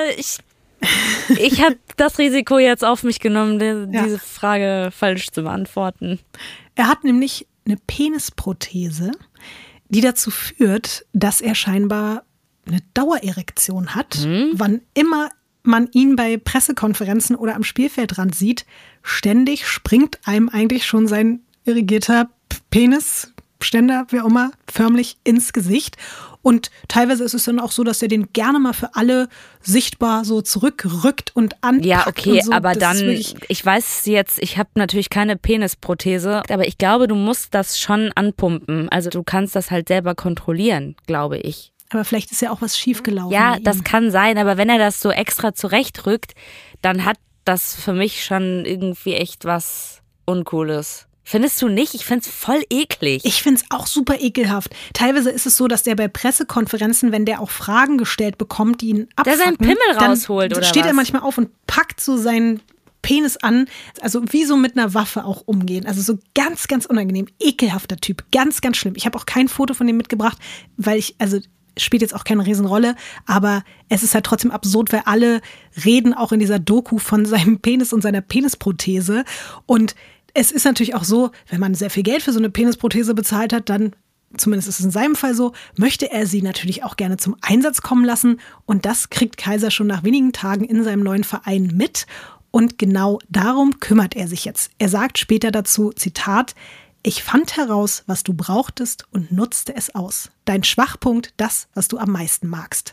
ich habe das Risiko jetzt auf mich genommen, diese Frage falsch zu beantworten. Er hat nämlich eine Penisprothese, die dazu führt, dass er scheinbar eine Dauererektion hat. Wann immer man ihn bei Pressekonferenzen oder am Spielfeldrand sieht, ständig springt einem eigentlich schon sein irrigierter Penisständer, wie auch immer, förmlich ins Gesicht. Und teilweise ist es dann auch so, dass er den gerne mal für alle sichtbar so zurückrückt und anpackt. Ja, okay, so. Aber dann, ich weiß jetzt, ich habe natürlich keine Penisprothese, aber ich glaube, du musst das schon anpumpen. Also du kannst das halt selber kontrollieren, glaube ich. Aber vielleicht ist ja auch was schiefgelaufen. Ja, das kann sein, aber wenn er das so extra zurechtrückt, dann hat das für mich schon irgendwie echt was Uncooles. Findest du nicht? Ich find's voll eklig. Ich find's auch super ekelhaft. Teilweise ist es so, dass der bei Pressekonferenzen, wenn der auch Fragen gestellt bekommt, die ihn abfucken, der seinen Pimmel rausholt, oder was? Steht er manchmal auf und packt so seinen Penis an, also wie so mit einer Waffe auch umgehen. Also so ganz, ganz unangenehm. Ekelhafter Typ. Ganz, ganz schlimm. Ich habe auch kein Foto von dem mitgebracht, weil spielt jetzt auch keine Riesenrolle, aber es ist halt trotzdem absurd, weil alle reden auch in dieser Doku von seinem Penis und seiner Penisprothese. Und es ist natürlich auch so, wenn man sehr viel Geld für so eine Penisprothese bezahlt hat, dann, zumindest ist es in seinem Fall so, möchte er sie natürlich auch gerne zum Einsatz kommen lassen. Und das kriegt Kaiser schon nach wenigen Tagen in seinem neuen Verein mit. Und genau darum kümmert er sich jetzt. Er sagt später dazu, Zitat, ich fand heraus, was du brauchtest und nutzte es aus. Dein Schwachpunkt, das, was du am meisten magst.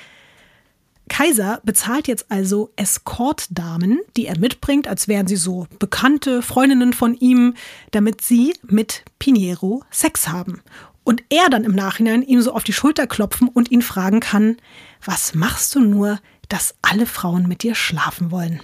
Kaiser bezahlt jetzt also Escort-Damen, die er mitbringt, als wären sie so bekannte Freundinnen von ihm, damit sie mit Pinheiro Sex haben. Und er dann im Nachhinein ihm so auf die Schulter klopfen und ihn fragen kann, was machst du nur, dass alle Frauen mit dir schlafen wollen?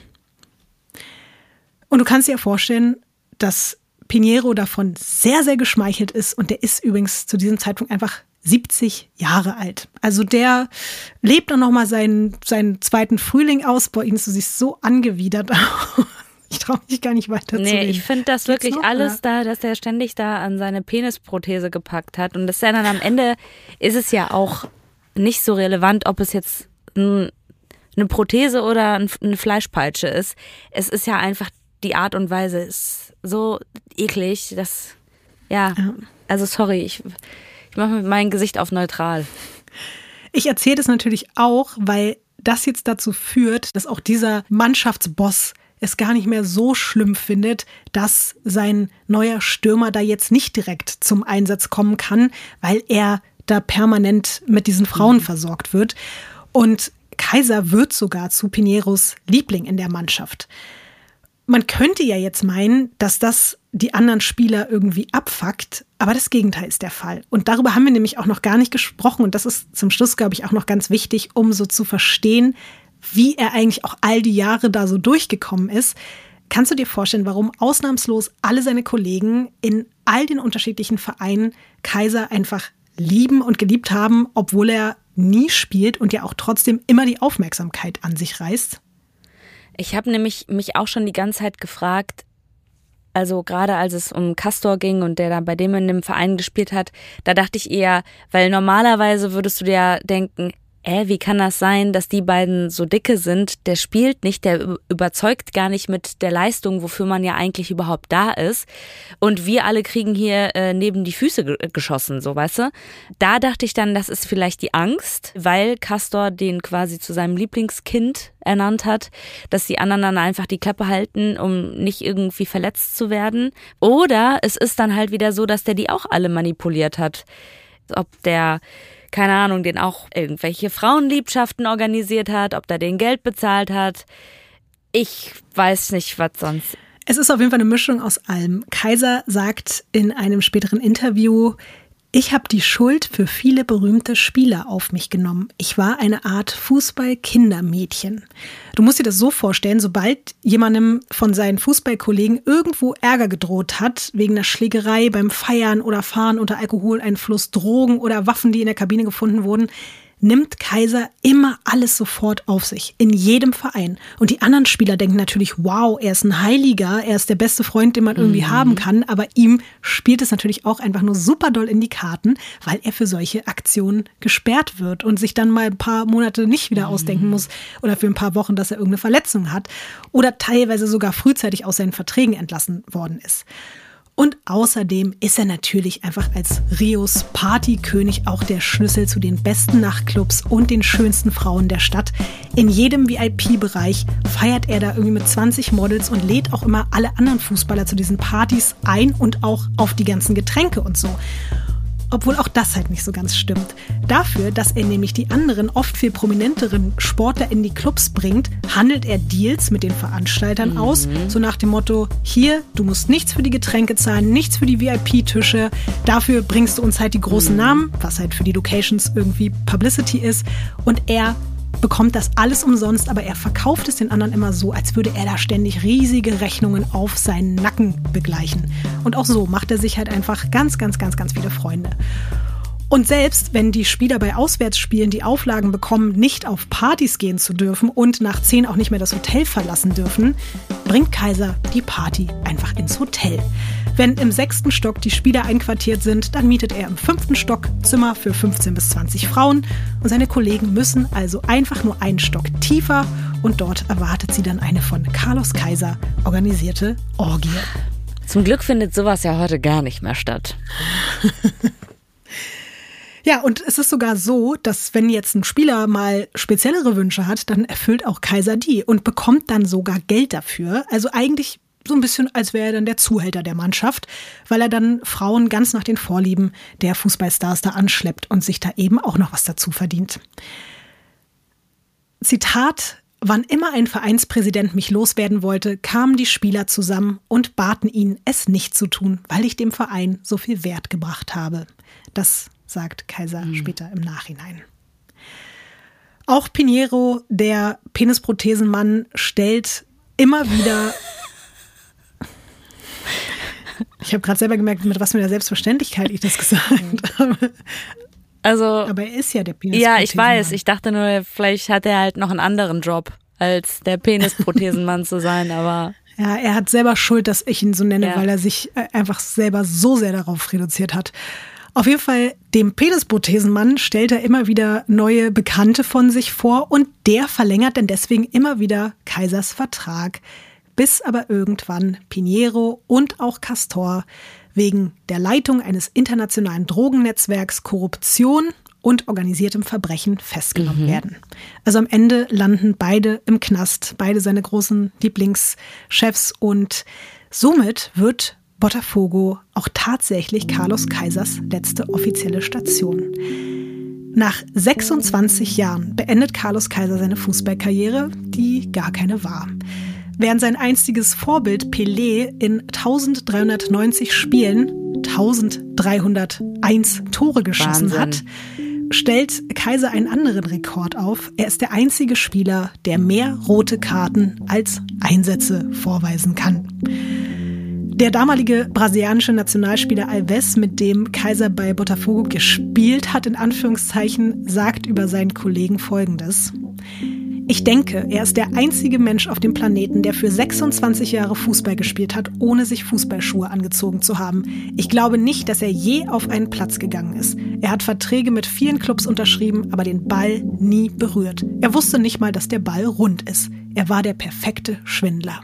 Und du kannst dir vorstellen, dass Pinheiro davon sehr, sehr geschmeichelt ist und der ist übrigens zu diesem Zeitpunkt einfach 70 Jahre alt. Also der lebt dann nochmal seinen zweiten Frühling aus. Boah, Ines, du siehst so angewidert aus. Ich traue mich gar nicht weiter zu reden. Nee, ich finde das wirklich noch, alles oder? Da, dass er ständig da an seine Penisprothese gepackt hat. Und das ist ja dann am Ende, ist es ja auch nicht so relevant, ob es jetzt eine Prothese oder eine Fleischpeitsche ist. Es ist ja einfach, die Art und Weise ist so eklig, dass, also sorry, ich mache mein Gesicht auf neutral. Ich erzähle das natürlich auch, weil das jetzt dazu führt, dass auch dieser Mannschaftsboss es gar nicht mehr so schlimm findet, dass sein neuer Stürmer da jetzt nicht direkt zum Einsatz kommen kann, weil er da permanent mit diesen Frauen versorgt wird. Und Kaiser wird sogar zu Pinheiros Liebling in der Mannschaft. Man könnte ja jetzt meinen, dass das die anderen Spieler irgendwie abfuckt, aber das Gegenteil ist der Fall. Und darüber haben wir nämlich auch noch gar nicht gesprochen und das ist zum Schluss, glaube ich, auch noch ganz wichtig, um so zu verstehen, wie er eigentlich auch all die Jahre da so durchgekommen ist. Kannst du dir vorstellen, warum ausnahmslos alle seine Kollegen in all den unterschiedlichen Vereinen Kaiser einfach lieben und geliebt haben, obwohl er nie spielt und ja auch trotzdem immer die Aufmerksamkeit an sich reißt? Ich habe nämlich mich auch schon die ganze Zeit gefragt, also gerade als es um Castor ging und der da bei dem in dem Verein gespielt hat, da dachte ich eher, weil normalerweise würdest du dir denken, wie kann das sein, dass die beiden so dicke sind? Der spielt nicht, der überzeugt gar nicht mit der Leistung, wofür man ja eigentlich überhaupt da ist. Und wir alle kriegen hier neben die Füße geschossen, so, weißt du? Da dachte ich dann, das ist vielleicht die Angst, weil Castor den quasi zu seinem Lieblingskind ernannt hat, dass die anderen dann einfach die Klappe halten, um nicht irgendwie verletzt zu werden. Oder es ist dann halt wieder so, dass der die auch alle manipuliert hat. Ob der, keine Ahnung, den auch irgendwelche Frauenliebschaften organisiert hat, ob der den Geld bezahlt hat. Ich weiß nicht, was sonst. Es ist auf jeden Fall eine Mischung aus allem. Kaiser sagt in einem späteren Interview, ich habe die Schuld für viele berühmte Spieler auf mich genommen. Ich war eine Art Fußball-Kindermädchen. Du musst dir das so vorstellen, sobald jemandem von seinen Fußballkollegen irgendwo Ärger gedroht hat, wegen einer Schlägerei beim Feiern oder Fahren unter Alkoholeinfluss, Drogen oder Waffen, die in der Kabine gefunden wurden, nimmt Kaiser immer alles sofort auf sich, in jedem Verein. Und die anderen Spieler denken natürlich, wow, er ist ein Heiliger, er ist der beste Freund, den man irgendwie haben kann, aber ihm spielt es natürlich auch einfach nur super doll in die Karten, weil er für solche Aktionen gesperrt wird und sich dann mal ein paar Monate nicht wieder ausdenken muss oder für ein paar Wochen, dass er irgendeine Verletzung hat oder teilweise sogar frühzeitig aus seinen Verträgen entlassen worden ist. Und außerdem ist er natürlich einfach als Rios Partykönig auch der Schlüssel zu den besten Nachtclubs und den schönsten Frauen der Stadt. In jedem VIP-Bereich feiert er da irgendwie mit 20 Models und lädt auch immer alle anderen Fußballer zu diesen Partys ein und auch auf die ganzen Getränke und so. Obwohl auch das halt nicht so ganz stimmt. Dafür, dass er nämlich die anderen, oft viel prominenteren Sportler in die Clubs bringt, handelt er Deals mit den Veranstaltern aus. So nach dem Motto, hier, du musst nichts für die Getränke zahlen, nichts für die VIP-Tische. Dafür bringst du uns halt die großen Namen, was halt für die Locations irgendwie Publicity ist. Und er bekommt das alles umsonst, aber er verkauft es den anderen immer so, als würde er da ständig riesige Rechnungen auf seinen Nacken begleichen. Und auch so macht er sich halt einfach ganz, ganz, ganz, ganz viele Freunde. Und selbst wenn die Spieler bei Auswärtsspielen die Auflagen bekommen, nicht auf Partys gehen zu dürfen und nach 10 auch nicht mehr das Hotel verlassen dürfen, bringt Kaiser die Party einfach ins Hotel. Wenn im 6. Stock die Spieler einquartiert sind, dann mietet er im 5. Stock Zimmer für 15 bis 20 Frauen. Und seine Kollegen müssen also einfach nur einen Stock tiefer und dort erwartet sie dann eine von Carlos Kaiser organisierte Orgie. Zum Glück findet sowas ja heute gar nicht mehr statt. Ja, und es ist sogar so, dass wenn jetzt ein Spieler mal speziellere Wünsche hat, dann erfüllt auch Kaiser die und bekommt dann sogar Geld dafür. Also eigentlich so ein bisschen, als wäre er dann der Zuhälter der Mannschaft, weil er dann Frauen ganz nach den Vorlieben der Fußballstars da anschleppt und sich da eben auch noch was dazu verdient. Zitat: Wann immer ein Vereinspräsident mich loswerden wollte, kamen die Spieler zusammen und baten ihn, es nicht zu tun, weil ich dem Verein so viel Wert gebracht habe. Das sagt Kaiser später im Nachhinein. Auch Pinheiro, der Penisprothesenmann, stellt immer wieder... Ich habe gerade selber gemerkt, mit was für einer Selbstverständlichkeit ich das gesagt habe. Also, aber er ist ja der Penisprothesenmann. Ja, ich weiß. Ich dachte nur, vielleicht hat er halt noch einen anderen Job, als der Penisprothesenmann zu sein, aber... Ja, er hat selber Schuld, dass ich ihn so nenne, weil er sich einfach selber so sehr darauf reduziert hat. Auf jeden Fall, dem Penisprothesenmann stellt er immer wieder neue Bekannte von sich vor und der verlängert dann deswegen immer wieder Kaisers Vertrag, bis aber irgendwann Pinheiro und auch Castor wegen der Leitung eines internationalen Drogennetzwerks, Korruption und organisiertem Verbrechen festgenommen werden. Also am Ende landen beide im Knast, beide seine großen Lieblingschefs und somit wird Botafogo auch tatsächlich Carlos Kaisers letzte offizielle Station. Nach 26 Jahren beendet Carlos Kaiser seine Fußballkarriere, die gar keine war. Während sein einziges Vorbild Pelé in 1390 Spielen 1301 Tore geschossen hat, stellt Kaiser einen anderen Rekord auf. Er ist der einzige Spieler, der mehr rote Karten als Einsätze vorweisen kann. Der damalige brasilianische Nationalspieler Alves, mit dem Kaiser bei Botafogo gespielt hat, in Anführungszeichen, sagt über seinen Kollegen Folgendes: Ich denke, er ist der einzige Mensch auf dem Planeten, der für 26 Jahre Fußball gespielt hat, ohne sich Fußballschuhe angezogen zu haben. Ich glaube nicht, dass er je auf einen Platz gegangen ist. Er hat Verträge mit vielen Clubs unterschrieben, aber den Ball nie berührt. Er wusste nicht mal, dass der Ball rund ist. Er war der perfekte Schwindler.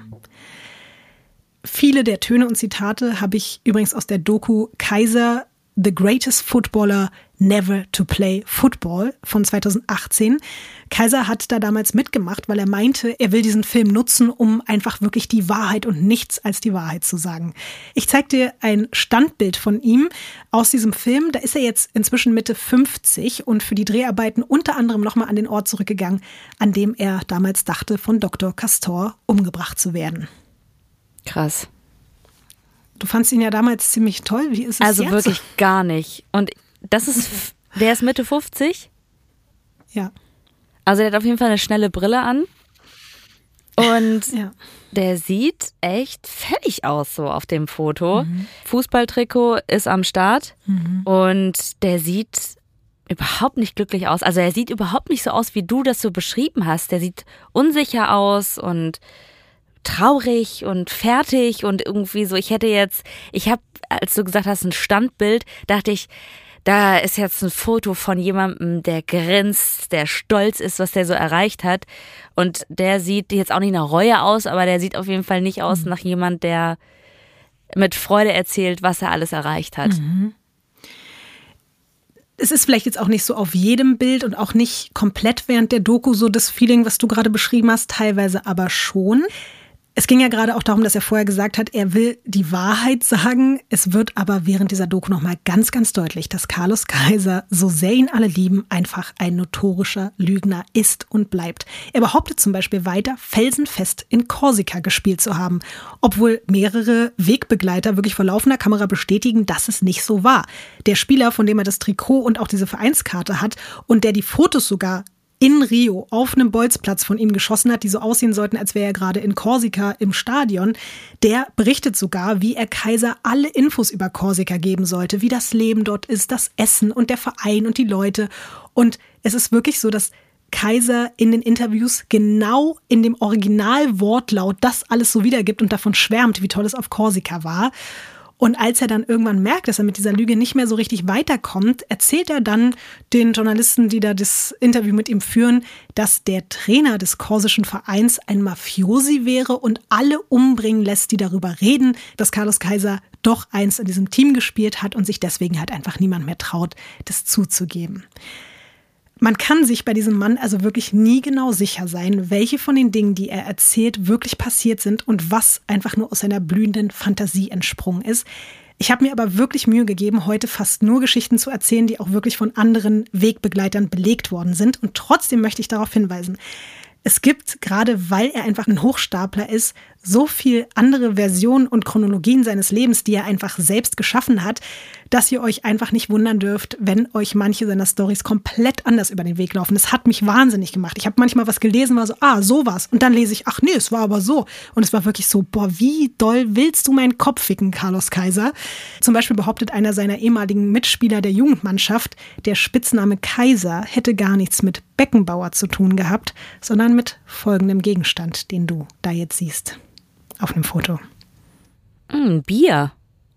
Viele der Töne und Zitate habe ich übrigens aus der Doku Kaiser, The Greatest Footballer Never to Play Football von 2018. Kaiser hat da damals mitgemacht, weil er meinte, er will diesen Film nutzen, um einfach wirklich die Wahrheit und nichts als die Wahrheit zu sagen. Ich zeige dir ein Standbild von ihm aus diesem Film. Da ist er jetzt inzwischen Mitte 50 und für die Dreharbeiten unter anderem nochmal an den Ort zurückgegangen, an dem er damals dachte, von Dr. Castor umgebracht zu werden. Krass. Du fandst ihn ja damals ziemlich toll. Wie ist es also jetzt? Also wirklich gar nicht. Und das ist, der ist Mitte 50? Ja. Also der hat auf jeden Fall eine schnelle Brille an. Und der sieht echt fertig aus so auf dem Foto. Fußballtrikot ist am Start. Und der sieht überhaupt nicht glücklich aus. Also er sieht überhaupt nicht so aus, wie du das so beschrieben hast. Der sieht unsicher aus und traurig und fertig und irgendwie so, ich habe, als du gesagt hast, ein Standbild, dachte ich, da ist jetzt ein Foto von jemandem, der grinst, der stolz ist, was der so erreicht hat. Und der sieht jetzt auch nicht nach Reue aus, aber der sieht auf jeden Fall nicht aus nach jemand, der mit Freude erzählt, was er alles erreicht hat. Es ist vielleicht jetzt auch nicht so auf jedem Bild und auch nicht komplett während der Doku so das Feeling, was du gerade beschrieben hast, teilweise aber schon. Es ging ja gerade auch darum, dass er vorher gesagt hat, er will die Wahrheit sagen. Es wird aber während dieser Doku nochmal ganz, ganz deutlich, dass Carlos Kaiser, so sehr ihn alle lieben, einfach ein notorischer Lügner ist und bleibt. Er behauptet zum Beispiel weiter, felsenfest in Korsika gespielt zu haben, obwohl mehrere Wegbegleiter wirklich vor laufender Kamera bestätigen, dass es nicht so war. Der Spieler, von dem er das Trikot und auch diese Vereinskarte hat und der die Fotos sogar in Rio auf einem Bolzplatz von ihm geschossen hat, die so aussehen sollten, als wäre er gerade in Korsika im Stadion, der berichtet sogar, wie er Kaiser alle Infos über Korsika geben sollte, wie das Leben dort ist, das Essen und der Verein und die Leute. Und es ist wirklich so, dass Kaiser in den Interviews genau in dem Originalwortlaut das alles so wiedergibt und davon schwärmt, wie toll es auf Korsika war. Und als er dann irgendwann merkt, dass er mit dieser Lüge nicht mehr so richtig weiterkommt, erzählt er dann den Journalisten, die da das Interview mit ihm führen, dass der Trainer des korsischen Vereins ein Mafiosi wäre und alle umbringen lässt, die darüber reden, dass Carlos Kaiser doch einst in diesem Team gespielt hat und sich deswegen halt einfach niemand mehr traut, das zuzugeben. Man kann sich bei diesem Mann also wirklich nie genau sicher sein, welche von den Dingen, die er erzählt, wirklich passiert sind und was einfach nur aus seiner blühenden Fantasie entsprungen ist. Ich habe mir aber wirklich Mühe gegeben, heute fast nur Geschichten zu erzählen, die auch wirklich von anderen Wegbegleitern belegt worden sind. Und trotzdem möchte ich darauf hinweisen, es gibt, gerade weil er einfach ein Hochstapler ist, so viel andere Versionen und Chronologien seines Lebens, die er einfach selbst geschaffen hat, dass ihr euch einfach nicht wundern dürft, wenn euch manche seiner Storys komplett anders über den Weg laufen. Das hat mich wahnsinnig gemacht. Ich habe manchmal was gelesen, war so, sowas. Und dann lese ich, ach nee, es war aber so. Und es war wirklich so, wie doll willst du meinen Kopf ficken, Carlos Kaiser? Zum Beispiel behauptet einer seiner ehemaligen Mitspieler der Jugendmannschaft, der Spitzname Kaiser hätte gar nichts mit Beckenbauer zu tun gehabt, sondern mit folgendem Gegenstand, den du da jetzt siehst auf dem Foto. Bier.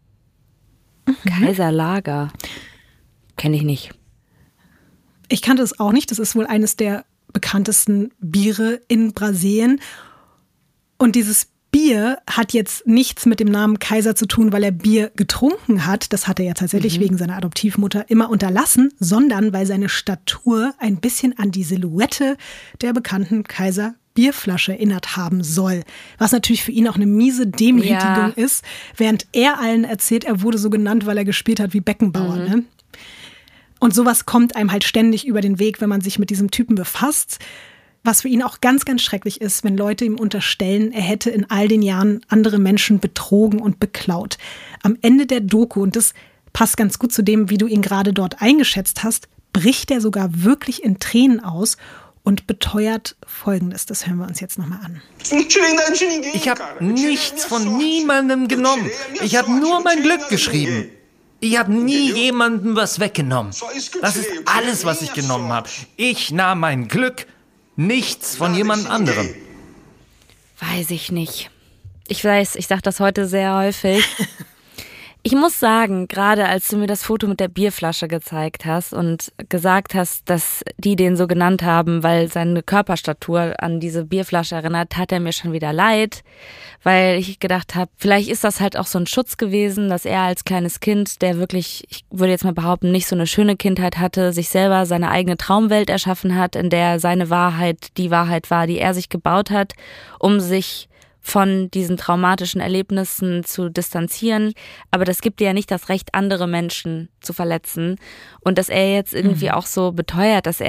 Kaiser Lager. Kenne ich nicht. Ich kannte es auch nicht. Das ist wohl eines der bekanntesten Biere in Brasilien. Und dieses Bier hat jetzt nichts mit dem Namen Kaiser zu tun, weil er Bier getrunken hat. Das hat er ja tatsächlich wegen seiner Adoptivmutter immer unterlassen, sondern weil seine Statur ein bisschen an die Silhouette der bekannten Kaiser Bierflasche erinnert haben soll. Was natürlich für ihn auch eine miese Demütigung ist, während er allen erzählt, er wurde so genannt, weil er gespielt hat wie Beckenbauer. Ne? Und sowas kommt einem halt ständig über den Weg, wenn man sich mit diesem Typen befasst. Was für ihn auch ganz, ganz schrecklich ist, wenn Leute ihm unterstellen, er hätte in all den Jahren andere Menschen betrogen und beklaut. Am Ende der Doku, und das passt ganz gut zu dem, wie du ihn gerade dort eingeschätzt hast, bricht er sogar wirklich in Tränen aus und beteuert Folgendes. Das hören wir uns jetzt nochmal an. Ich habe nichts von niemandem genommen. Ich habe nur mein Glück geschrieben. Ich habe nie jemandem was weggenommen. Das ist alles, was ich genommen habe. Ich nahm mein Glück, nichts von jemand anderem. Weiß ich nicht. Ich weiß, ich sage das heute sehr häufig. Ich muss sagen, gerade als du mir das Foto mit der Bierflasche gezeigt hast und gesagt hast, dass die den so genannt haben, weil seine Körperstatur an diese Bierflasche erinnert, tat er mir schon wieder leid, weil ich gedacht habe, vielleicht ist das halt auch so ein Schutz gewesen, dass er als kleines Kind, der wirklich, ich würde jetzt mal behaupten, nicht so eine schöne Kindheit hatte, sich selber seine eigene Traumwelt erschaffen hat, in der seine Wahrheit die Wahrheit war, die er sich gebaut hat, um sich von diesen traumatischen Erlebnissen zu distanzieren. Aber das gibt dir ja nicht das Recht, andere Menschen zu verletzen. Und dass er jetzt irgendwie auch so beteuert, dass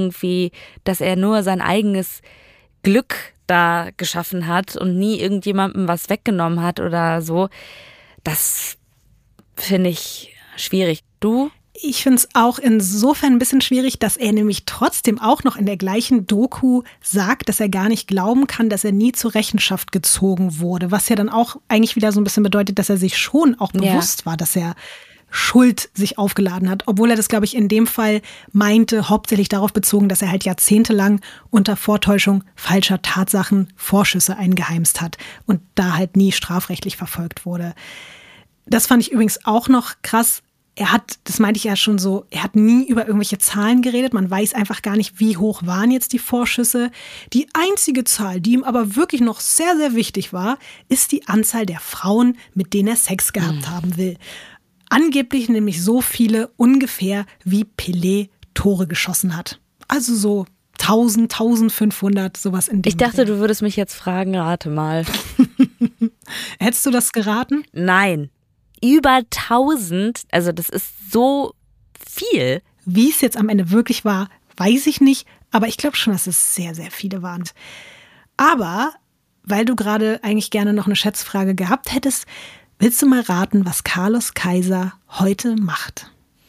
er nur sein eigenes Glück da geschaffen hat und nie irgendjemandem was weggenommen hat oder so, das finde ich schwierig. Du? Ich finde es auch insofern ein bisschen schwierig, dass er nämlich trotzdem auch noch in der gleichen Doku sagt, dass er gar nicht glauben kann, dass er nie zur Rechenschaft gezogen wurde. Was ja dann auch eigentlich wieder so ein bisschen bedeutet, dass er sich schon auch bewusst war, dass er Schuld sich aufgeladen hat. Obwohl er das, glaube ich, in dem Fall meinte, hauptsächlich darauf bezogen, dass er halt jahrzehntelang unter Vortäuschung falscher Tatsachen Vorschüsse eingeheimst hat und da halt nie strafrechtlich verfolgt wurde. Das fand ich übrigens auch noch krass. Das meinte ich ja schon so, er hat nie über irgendwelche Zahlen geredet. Man weiß einfach gar nicht, wie hoch waren jetzt die Vorschüsse. Die einzige Zahl, die ihm aber wirklich noch sehr, sehr wichtig war, ist die Anzahl der Frauen, mit denen er Sex gehabt haben will. Angeblich nämlich so viele ungefähr, wie Pelé Tore geschossen hat. Also so 1000, 1500, sowas in dem Ich dachte, du würdest mich jetzt fragen, rate mal. Hättest du das geraten? Nein. Über 1000, also das ist so viel. Wie es jetzt am Ende wirklich war, weiß ich nicht, aber ich glaube schon, dass es sehr, sehr viele waren. Aber, weil du gerade eigentlich gerne noch eine Schätzfrage gehabt hättest, willst du mal raten, was Carlos Kaiser heute macht?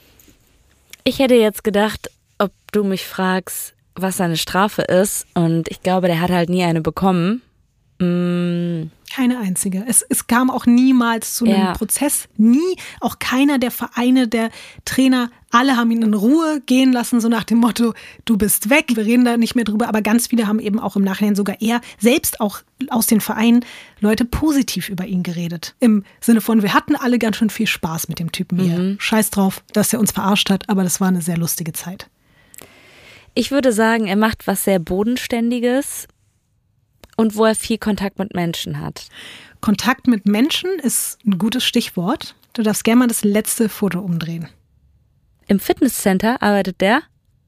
Ich hätte jetzt gedacht, ob du mich fragst, was seine Strafe ist, und ich glaube, der hat halt nie eine bekommen. Keine einzige. Es kam auch niemals zu einem Prozess. Nie. Auch keiner der Vereine, der Trainer, alle haben ihn in Ruhe gehen lassen, so nach dem Motto, du bist weg, wir reden da nicht mehr drüber. Aber ganz viele haben eben auch im Nachhinein sogar eher, selbst auch aus den Vereinen, Leute positiv über ihn geredet. Im Sinne von, wir hatten alle ganz schön viel Spaß mit dem Typen hier. Scheiß drauf, dass er uns verarscht hat, aber das war eine sehr lustige Zeit. Ich würde sagen, er macht was sehr Bodenständiges. Und wo er viel Kontakt mit Menschen hat. Kontakt mit Menschen ist ein gutes Stichwort. Du darfst gerne mal das letzte Foto umdrehen. Im Fitnesscenter arbeitet der?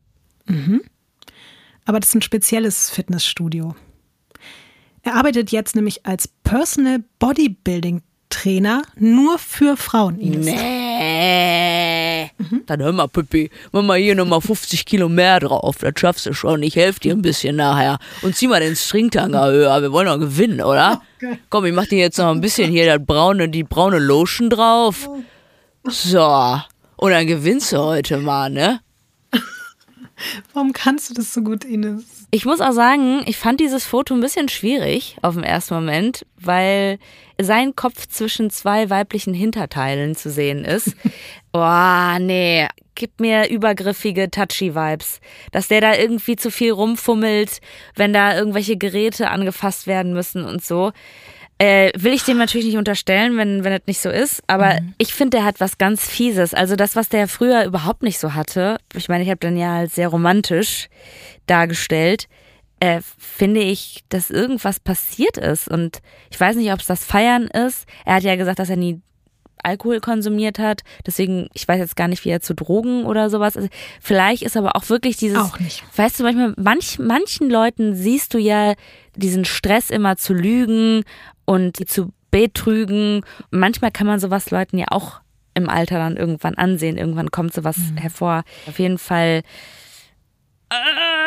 Aber das ist ein spezielles Fitnessstudio. Er arbeitet jetzt nämlich als Personal Bodybuilding Trainer nur für Frauen. Ines. Nee. Dann hör mal, Pippi, mach mal hier nochmal 50 Kilo mehr drauf. Das schaffst du schon. Ich helfe dir ein bisschen nachher. Und zieh mal den Stringtanger höher. Wir wollen doch gewinnen, oder? Okay. Komm, ich mach dir jetzt noch ein bisschen hier die braune Lotion drauf. So. Und dann gewinnst du heute mal, ne? Warum kannst du das so gut, Ines? Ich muss auch sagen, ich fand dieses Foto ein bisschen schwierig auf den ersten Moment, weil sein Kopf zwischen zwei weiblichen Hinterteilen zu sehen ist. Boah, nee, gibt mir übergriffige Touchy-Vibes. Dass der da irgendwie zu viel rumfummelt, wenn da irgendwelche Geräte angefasst werden müssen und so. Will ich dem natürlich nicht unterstellen, wenn das nicht so ist, aber ich finde, der hat was ganz Fieses. Also das, was der früher überhaupt nicht so hatte, ich meine, ich habe den ja als sehr romantisch dargestellt, finde ich, dass irgendwas passiert ist. Und ich weiß nicht, ob es das Feiern ist. Er hat ja gesagt, dass er nie Alkohol konsumiert hat, deswegen, ich weiß jetzt gar nicht, wie er zu Drogen oder sowas ist. Vielleicht ist aber auch wirklich dieses, auch nicht. Weißt du, manchmal, manchen Leuten siehst du ja diesen Stress immer zu lügen und zu betrügen. Manchmal kann man sowas Leuten ja auch im Alter dann irgendwann ansehen. Irgendwann kommt sowas hervor. Auf jeden Fall,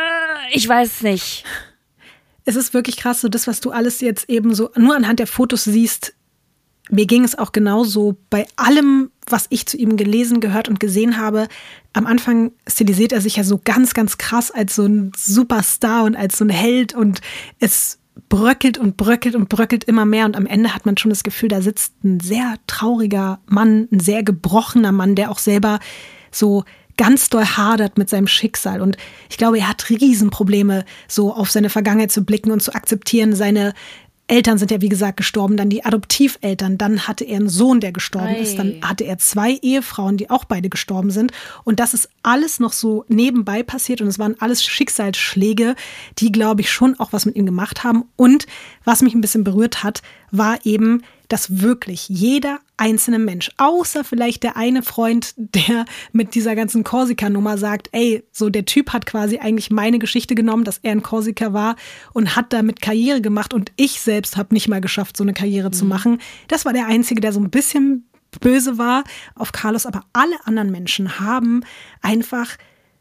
Ich weiß nicht. Es ist wirklich krass, so das, was du alles jetzt eben so nur anhand der Fotos siehst. Mir ging es auch genauso bei allem, was ich zu ihm gelesen, gehört und gesehen habe. Am Anfang stilisiert er sich ja so ganz, ganz krass als so ein Superstar und als so ein Held und es bröckelt und bröckelt und bröckelt immer mehr und am Ende hat man schon das Gefühl, da sitzt ein sehr trauriger Mann, ein sehr gebrochener Mann, der auch selber so ganz doll hadert mit seinem Schicksal und ich glaube, er hat Riesenprobleme, so auf seine Vergangenheit zu blicken und zu akzeptieren. Seine Eltern sind ja, wie gesagt, gestorben, dann die Adoptiveltern, dann hatte er einen Sohn, der gestorben ist, dann hatte er 2 Ehefrauen, die auch beide gestorben sind und das ist alles noch so nebenbei passiert und es waren alles Schicksalsschläge, die, glaube ich, schon auch was mit ihm gemacht haben und was mich ein bisschen berührt hat, war eben, dass wirklich jeder einzelne Mensch, außer vielleicht der eine Freund, der mit dieser ganzen Korsika-Nummer sagt, ey, so der Typ hat quasi eigentlich meine Geschichte genommen, dass er in Korsika war und hat damit Karriere gemacht und ich selbst habe nicht mal geschafft, so eine Karriere zu machen. Das war der Einzige, der so ein bisschen böse war auf Carlos, aber alle anderen Menschen haben einfach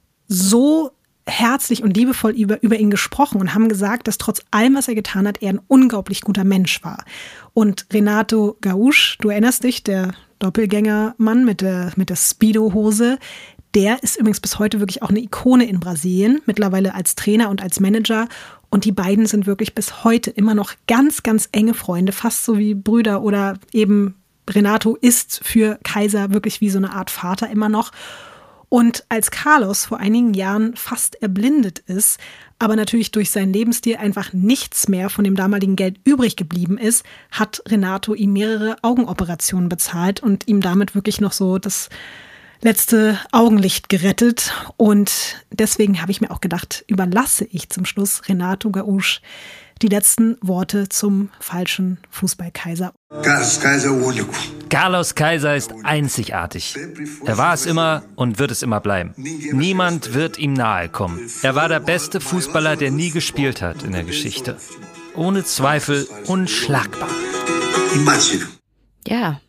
so herzlich und liebevoll über ihn gesprochen und haben gesagt, dass trotz allem, was er getan hat, er ein unglaublich guter Mensch war. Und Renato Gaúcho, du erinnerst dich, der Doppelgängermann mit der Speedo-Hose, der ist übrigens bis heute wirklich auch eine Ikone in Brasilien, mittlerweile als Trainer und als Manager. Und die beiden sind wirklich bis heute immer noch ganz, ganz enge Freunde, fast so wie Brüder oder eben Renato ist für Kaiser wirklich wie so eine Art Vater immer noch. Und als Carlos vor einigen Jahren fast erblindet ist, aber natürlich durch seinen Lebensstil einfach nichts mehr von dem damaligen Geld übrig geblieben ist, hat Renato ihm mehrere Augenoperationen bezahlt und ihm damit wirklich noch so das letzte Augenlicht gerettet. Und deswegen habe ich mir auch gedacht, überlasse ich zum Schluss Renato Gaúcho die letzten Worte zum falschen Fußballkaiser. Carlos Kaiser ist einzigartig. Er war es immer und wird es immer bleiben. Niemand wird ihm nahe kommen. Er war der beste Fußballer, der nie gespielt hat in der Geschichte. Ohne Zweifel unschlagbar. Ja.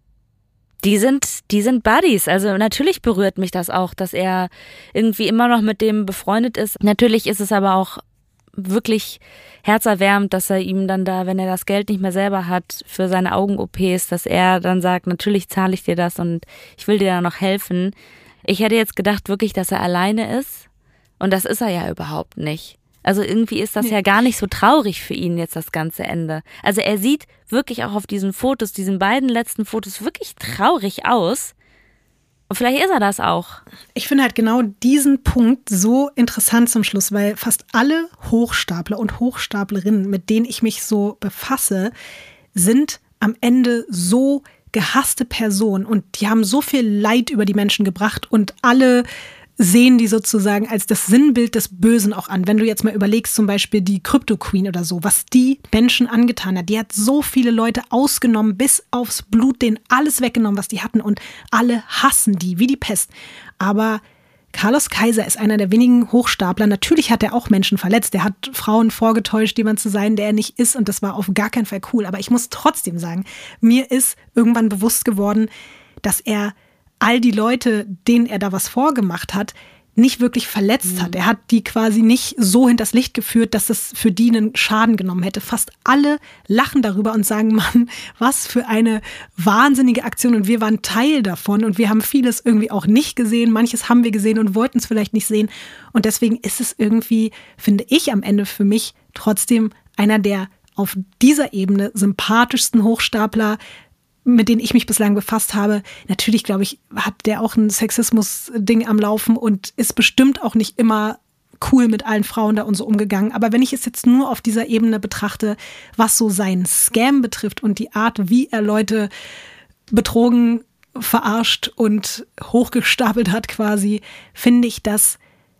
Die sind Buddies. Also natürlich berührt mich das auch, dass er irgendwie immer noch mit dem befreundet ist. Natürlich ist es aber auch wirklich herzerwärmend, dass er ihm dann da, wenn er das Geld nicht mehr selber hat für seine Augen-OPs, dass er dann sagt, natürlich zahle ich dir das und ich will dir da noch helfen. Ich hätte jetzt gedacht wirklich, dass er alleine ist und das ist er ja überhaupt nicht. Also irgendwie ist das ja gar nicht so traurig für ihn jetzt das ganze Ende. Also er sieht wirklich auch auf diesen Fotos, diesen beiden letzten Fotos wirklich traurig aus. Und vielleicht ist er das auch. Ich finde halt genau diesen Punkt so interessant zum Schluss, weil fast alle Hochstapler und Hochstaplerinnen, mit denen ich mich so befasse, sind am Ende so gehasste Personen und die haben so viel Leid über die Menschen gebracht und alle sehen die sozusagen als das Sinnbild des Bösen auch an. Wenn du jetzt mal überlegst, zum Beispiel die Crypto Queen oder so, was die Menschen angetan hat. Die hat so viele Leute ausgenommen, bis aufs Blut, denen alles weggenommen, was die hatten. Und alle hassen die, wie die Pest. Aber Carlos Kaiser ist einer der wenigen Hochstapler. Natürlich hat er auch Menschen verletzt. Er hat Frauen vorgetäuscht, jemand zu sein, der er nicht ist. Und das war auf gar keinen Fall cool. Aber ich muss trotzdem sagen, mir ist irgendwann bewusst geworden, dass er all die Leute, denen er da was vorgemacht hat, nicht wirklich verletzt hat. Er hat die quasi nicht so hinters Licht geführt, dass es für die einen Schaden genommen hätte. Fast alle lachen darüber und sagen, Mann, was für eine wahnsinnige Aktion und wir waren Teil davon und wir haben vieles irgendwie auch nicht gesehen. Manches haben wir gesehen und wollten es vielleicht nicht sehen. Und deswegen ist es irgendwie, finde ich am Ende für mich trotzdem einer der auf dieser Ebene sympathischsten Hochstapler, mit denen ich mich bislang befasst habe. Natürlich, glaube ich, hat der auch ein Sexismus-Ding am Laufen und ist bestimmt auch nicht immer cool mit allen Frauen da und so umgegangen. Aber wenn ich es jetzt nur auf dieser Ebene betrachte, was so seinen Scam betrifft und die Art, wie er Leute betrogen, verarscht und hochgestapelt hat quasi, finde ich das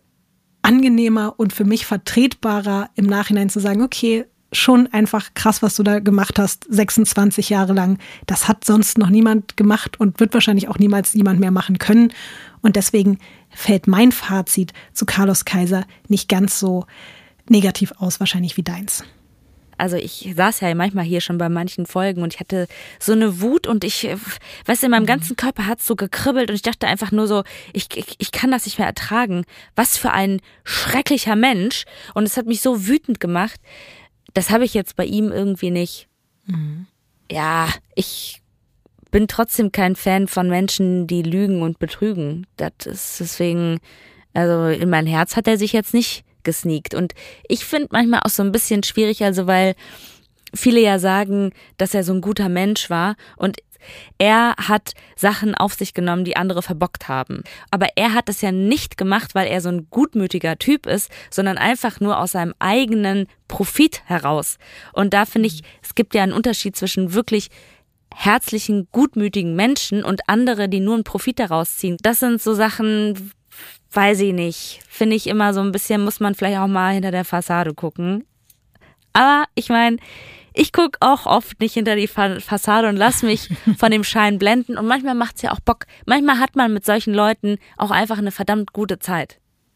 angenehmer und für mich vertretbarer im Nachhinein zu sagen, okay, schon einfach krass, was du da gemacht hast, 26 Jahre lang. Das hat sonst noch niemand gemacht und wird wahrscheinlich auch niemals jemand mehr machen können. Und deswegen fällt mein Fazit zu Carlos Kaiser nicht ganz so negativ aus, wahrscheinlich wie deins. also ich saß ja manchmal hier schon bei manchen Folgen und ich hatte so eine Wut und weißt du, in meinem ganzen Körper hat es so gekribbelt und ich dachte einfach nur so, ich kann das nicht mehr ertragen. Was für ein schrecklicher Mensch. Und es hat mich so wütend gemacht. Das habe ich jetzt bei ihm irgendwie nicht. Ja, ich bin trotzdem kein Fan von Menschen, die lügen und betrügen. Das ist deswegen, also in mein Herz hat er sich jetzt nicht gesneakt. Und ich finde manchmal auch so ein bisschen schwierig, also weil viele ja sagen, dass er so ein guter Mensch war und er hat Sachen auf sich genommen, die andere verbockt haben. Aber er hat es ja nicht gemacht, weil er so ein gutmütiger Typ ist, sondern einfach nur aus seinem eigenen Profit heraus. Und da finde ich, es gibt ja einen Unterschied zwischen wirklich herzlichen, gutmütigen Menschen und andere, die nur einen Profit daraus ziehen. Das sind so Sachen, weiß ich nicht. Finde ich immer so ein bisschen, muss man vielleicht auch mal hinter der Fassade gucken. Aber ich meine, ich gucke auch oft nicht hinter die Fassade und lasse mich von dem Schein blenden. Und manchmal macht es ja auch Bock. Manchmal hat man mit solchen Leuten auch einfach eine verdammt gute Zeit.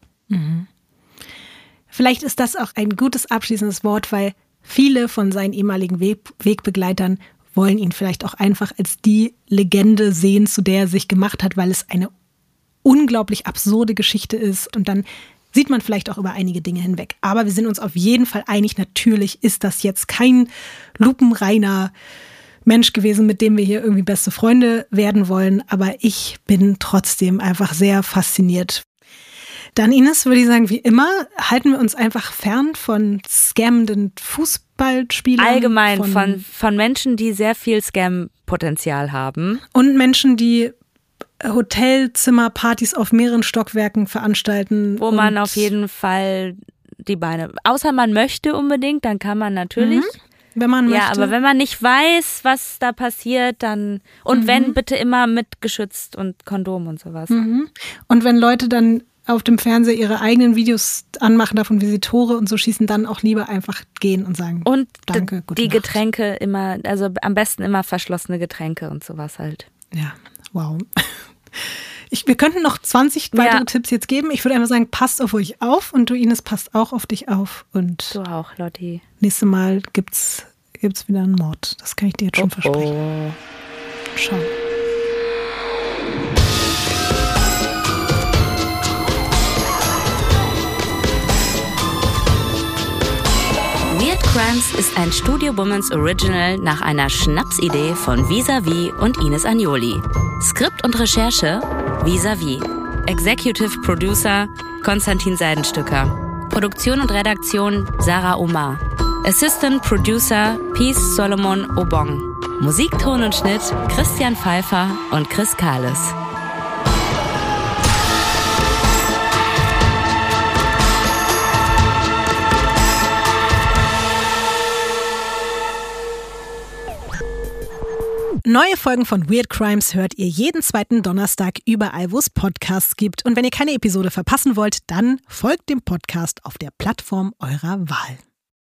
Vielleicht ist das auch ein gutes abschließendes Wort, weil viele von seinen ehemaligen Wegbegleitern wollen ihn vielleicht auch einfach als die Legende sehen, zu der er sich gemacht hat, weil es eine unglaublich absurde Geschichte ist. Und dann sieht man vielleicht auch über einige Dinge hinweg. Aber wir sind uns auf jeden Fall einig, natürlich ist das jetzt kein lupenreiner Mensch gewesen, mit dem wir hier irgendwie beste Freunde werden wollen. Aber ich bin trotzdem einfach sehr fasziniert. Dann, Ines, würde ich sagen, wie immer, halten wir uns einfach fern von scammenden Fußballspielern. Allgemein von Menschen, die sehr viel Scam-Potenzial haben. Und Menschen, die Hotelzimmerpartys auf mehreren Stockwerken veranstalten. Wo man auf jeden Fall die Beine, außer man möchte unbedingt, dann kann man natürlich. Wenn man möchte. Ja, aber wenn man nicht weiß, was da passiert, dann, und wenn, bitte immer mit geschützt und Kondom und sowas. Und wenn Leute dann auf dem Fernseher ihre eigenen Videos anmachen, davon wie sie Tore und so schießen, dann auch lieber einfach gehen und sagen, und danke, gute die Nacht. Getränke immer, also am besten immer verschlossene Getränke und sowas halt. Ja, wow. Wir könnten noch 20 weitere Tipps jetzt geben. Ich würde einfach sagen, passt auf euch auf und du, Ines, passt auch auf dich auf. Und du auch, Lotti. Nächstes Mal gibt's wieder einen Mord. Das kann ich dir jetzt schon versprechen. Schau. Weird Crimes ist ein Studio Womans Original nach einer Schnapsidee von Vis-a-vis und Ines Agnoli. Skript und Recherche Vis-a-vis. Executive Producer Konstantin Seidenstücker. Produktion und Redaktion Sarah Omar. Assistant Producer Peace Solomon Obong. Musik, Ton und Schnitt Christian Pfeiffer und Chris Kahles. Neue Folgen von Weird Crimes hört ihr jeden zweiten Donnerstag überall, wo es Podcasts gibt. Und wenn ihr keine Episode verpassen wollt, dann folgt dem Podcast auf der Plattform eurer Wahl.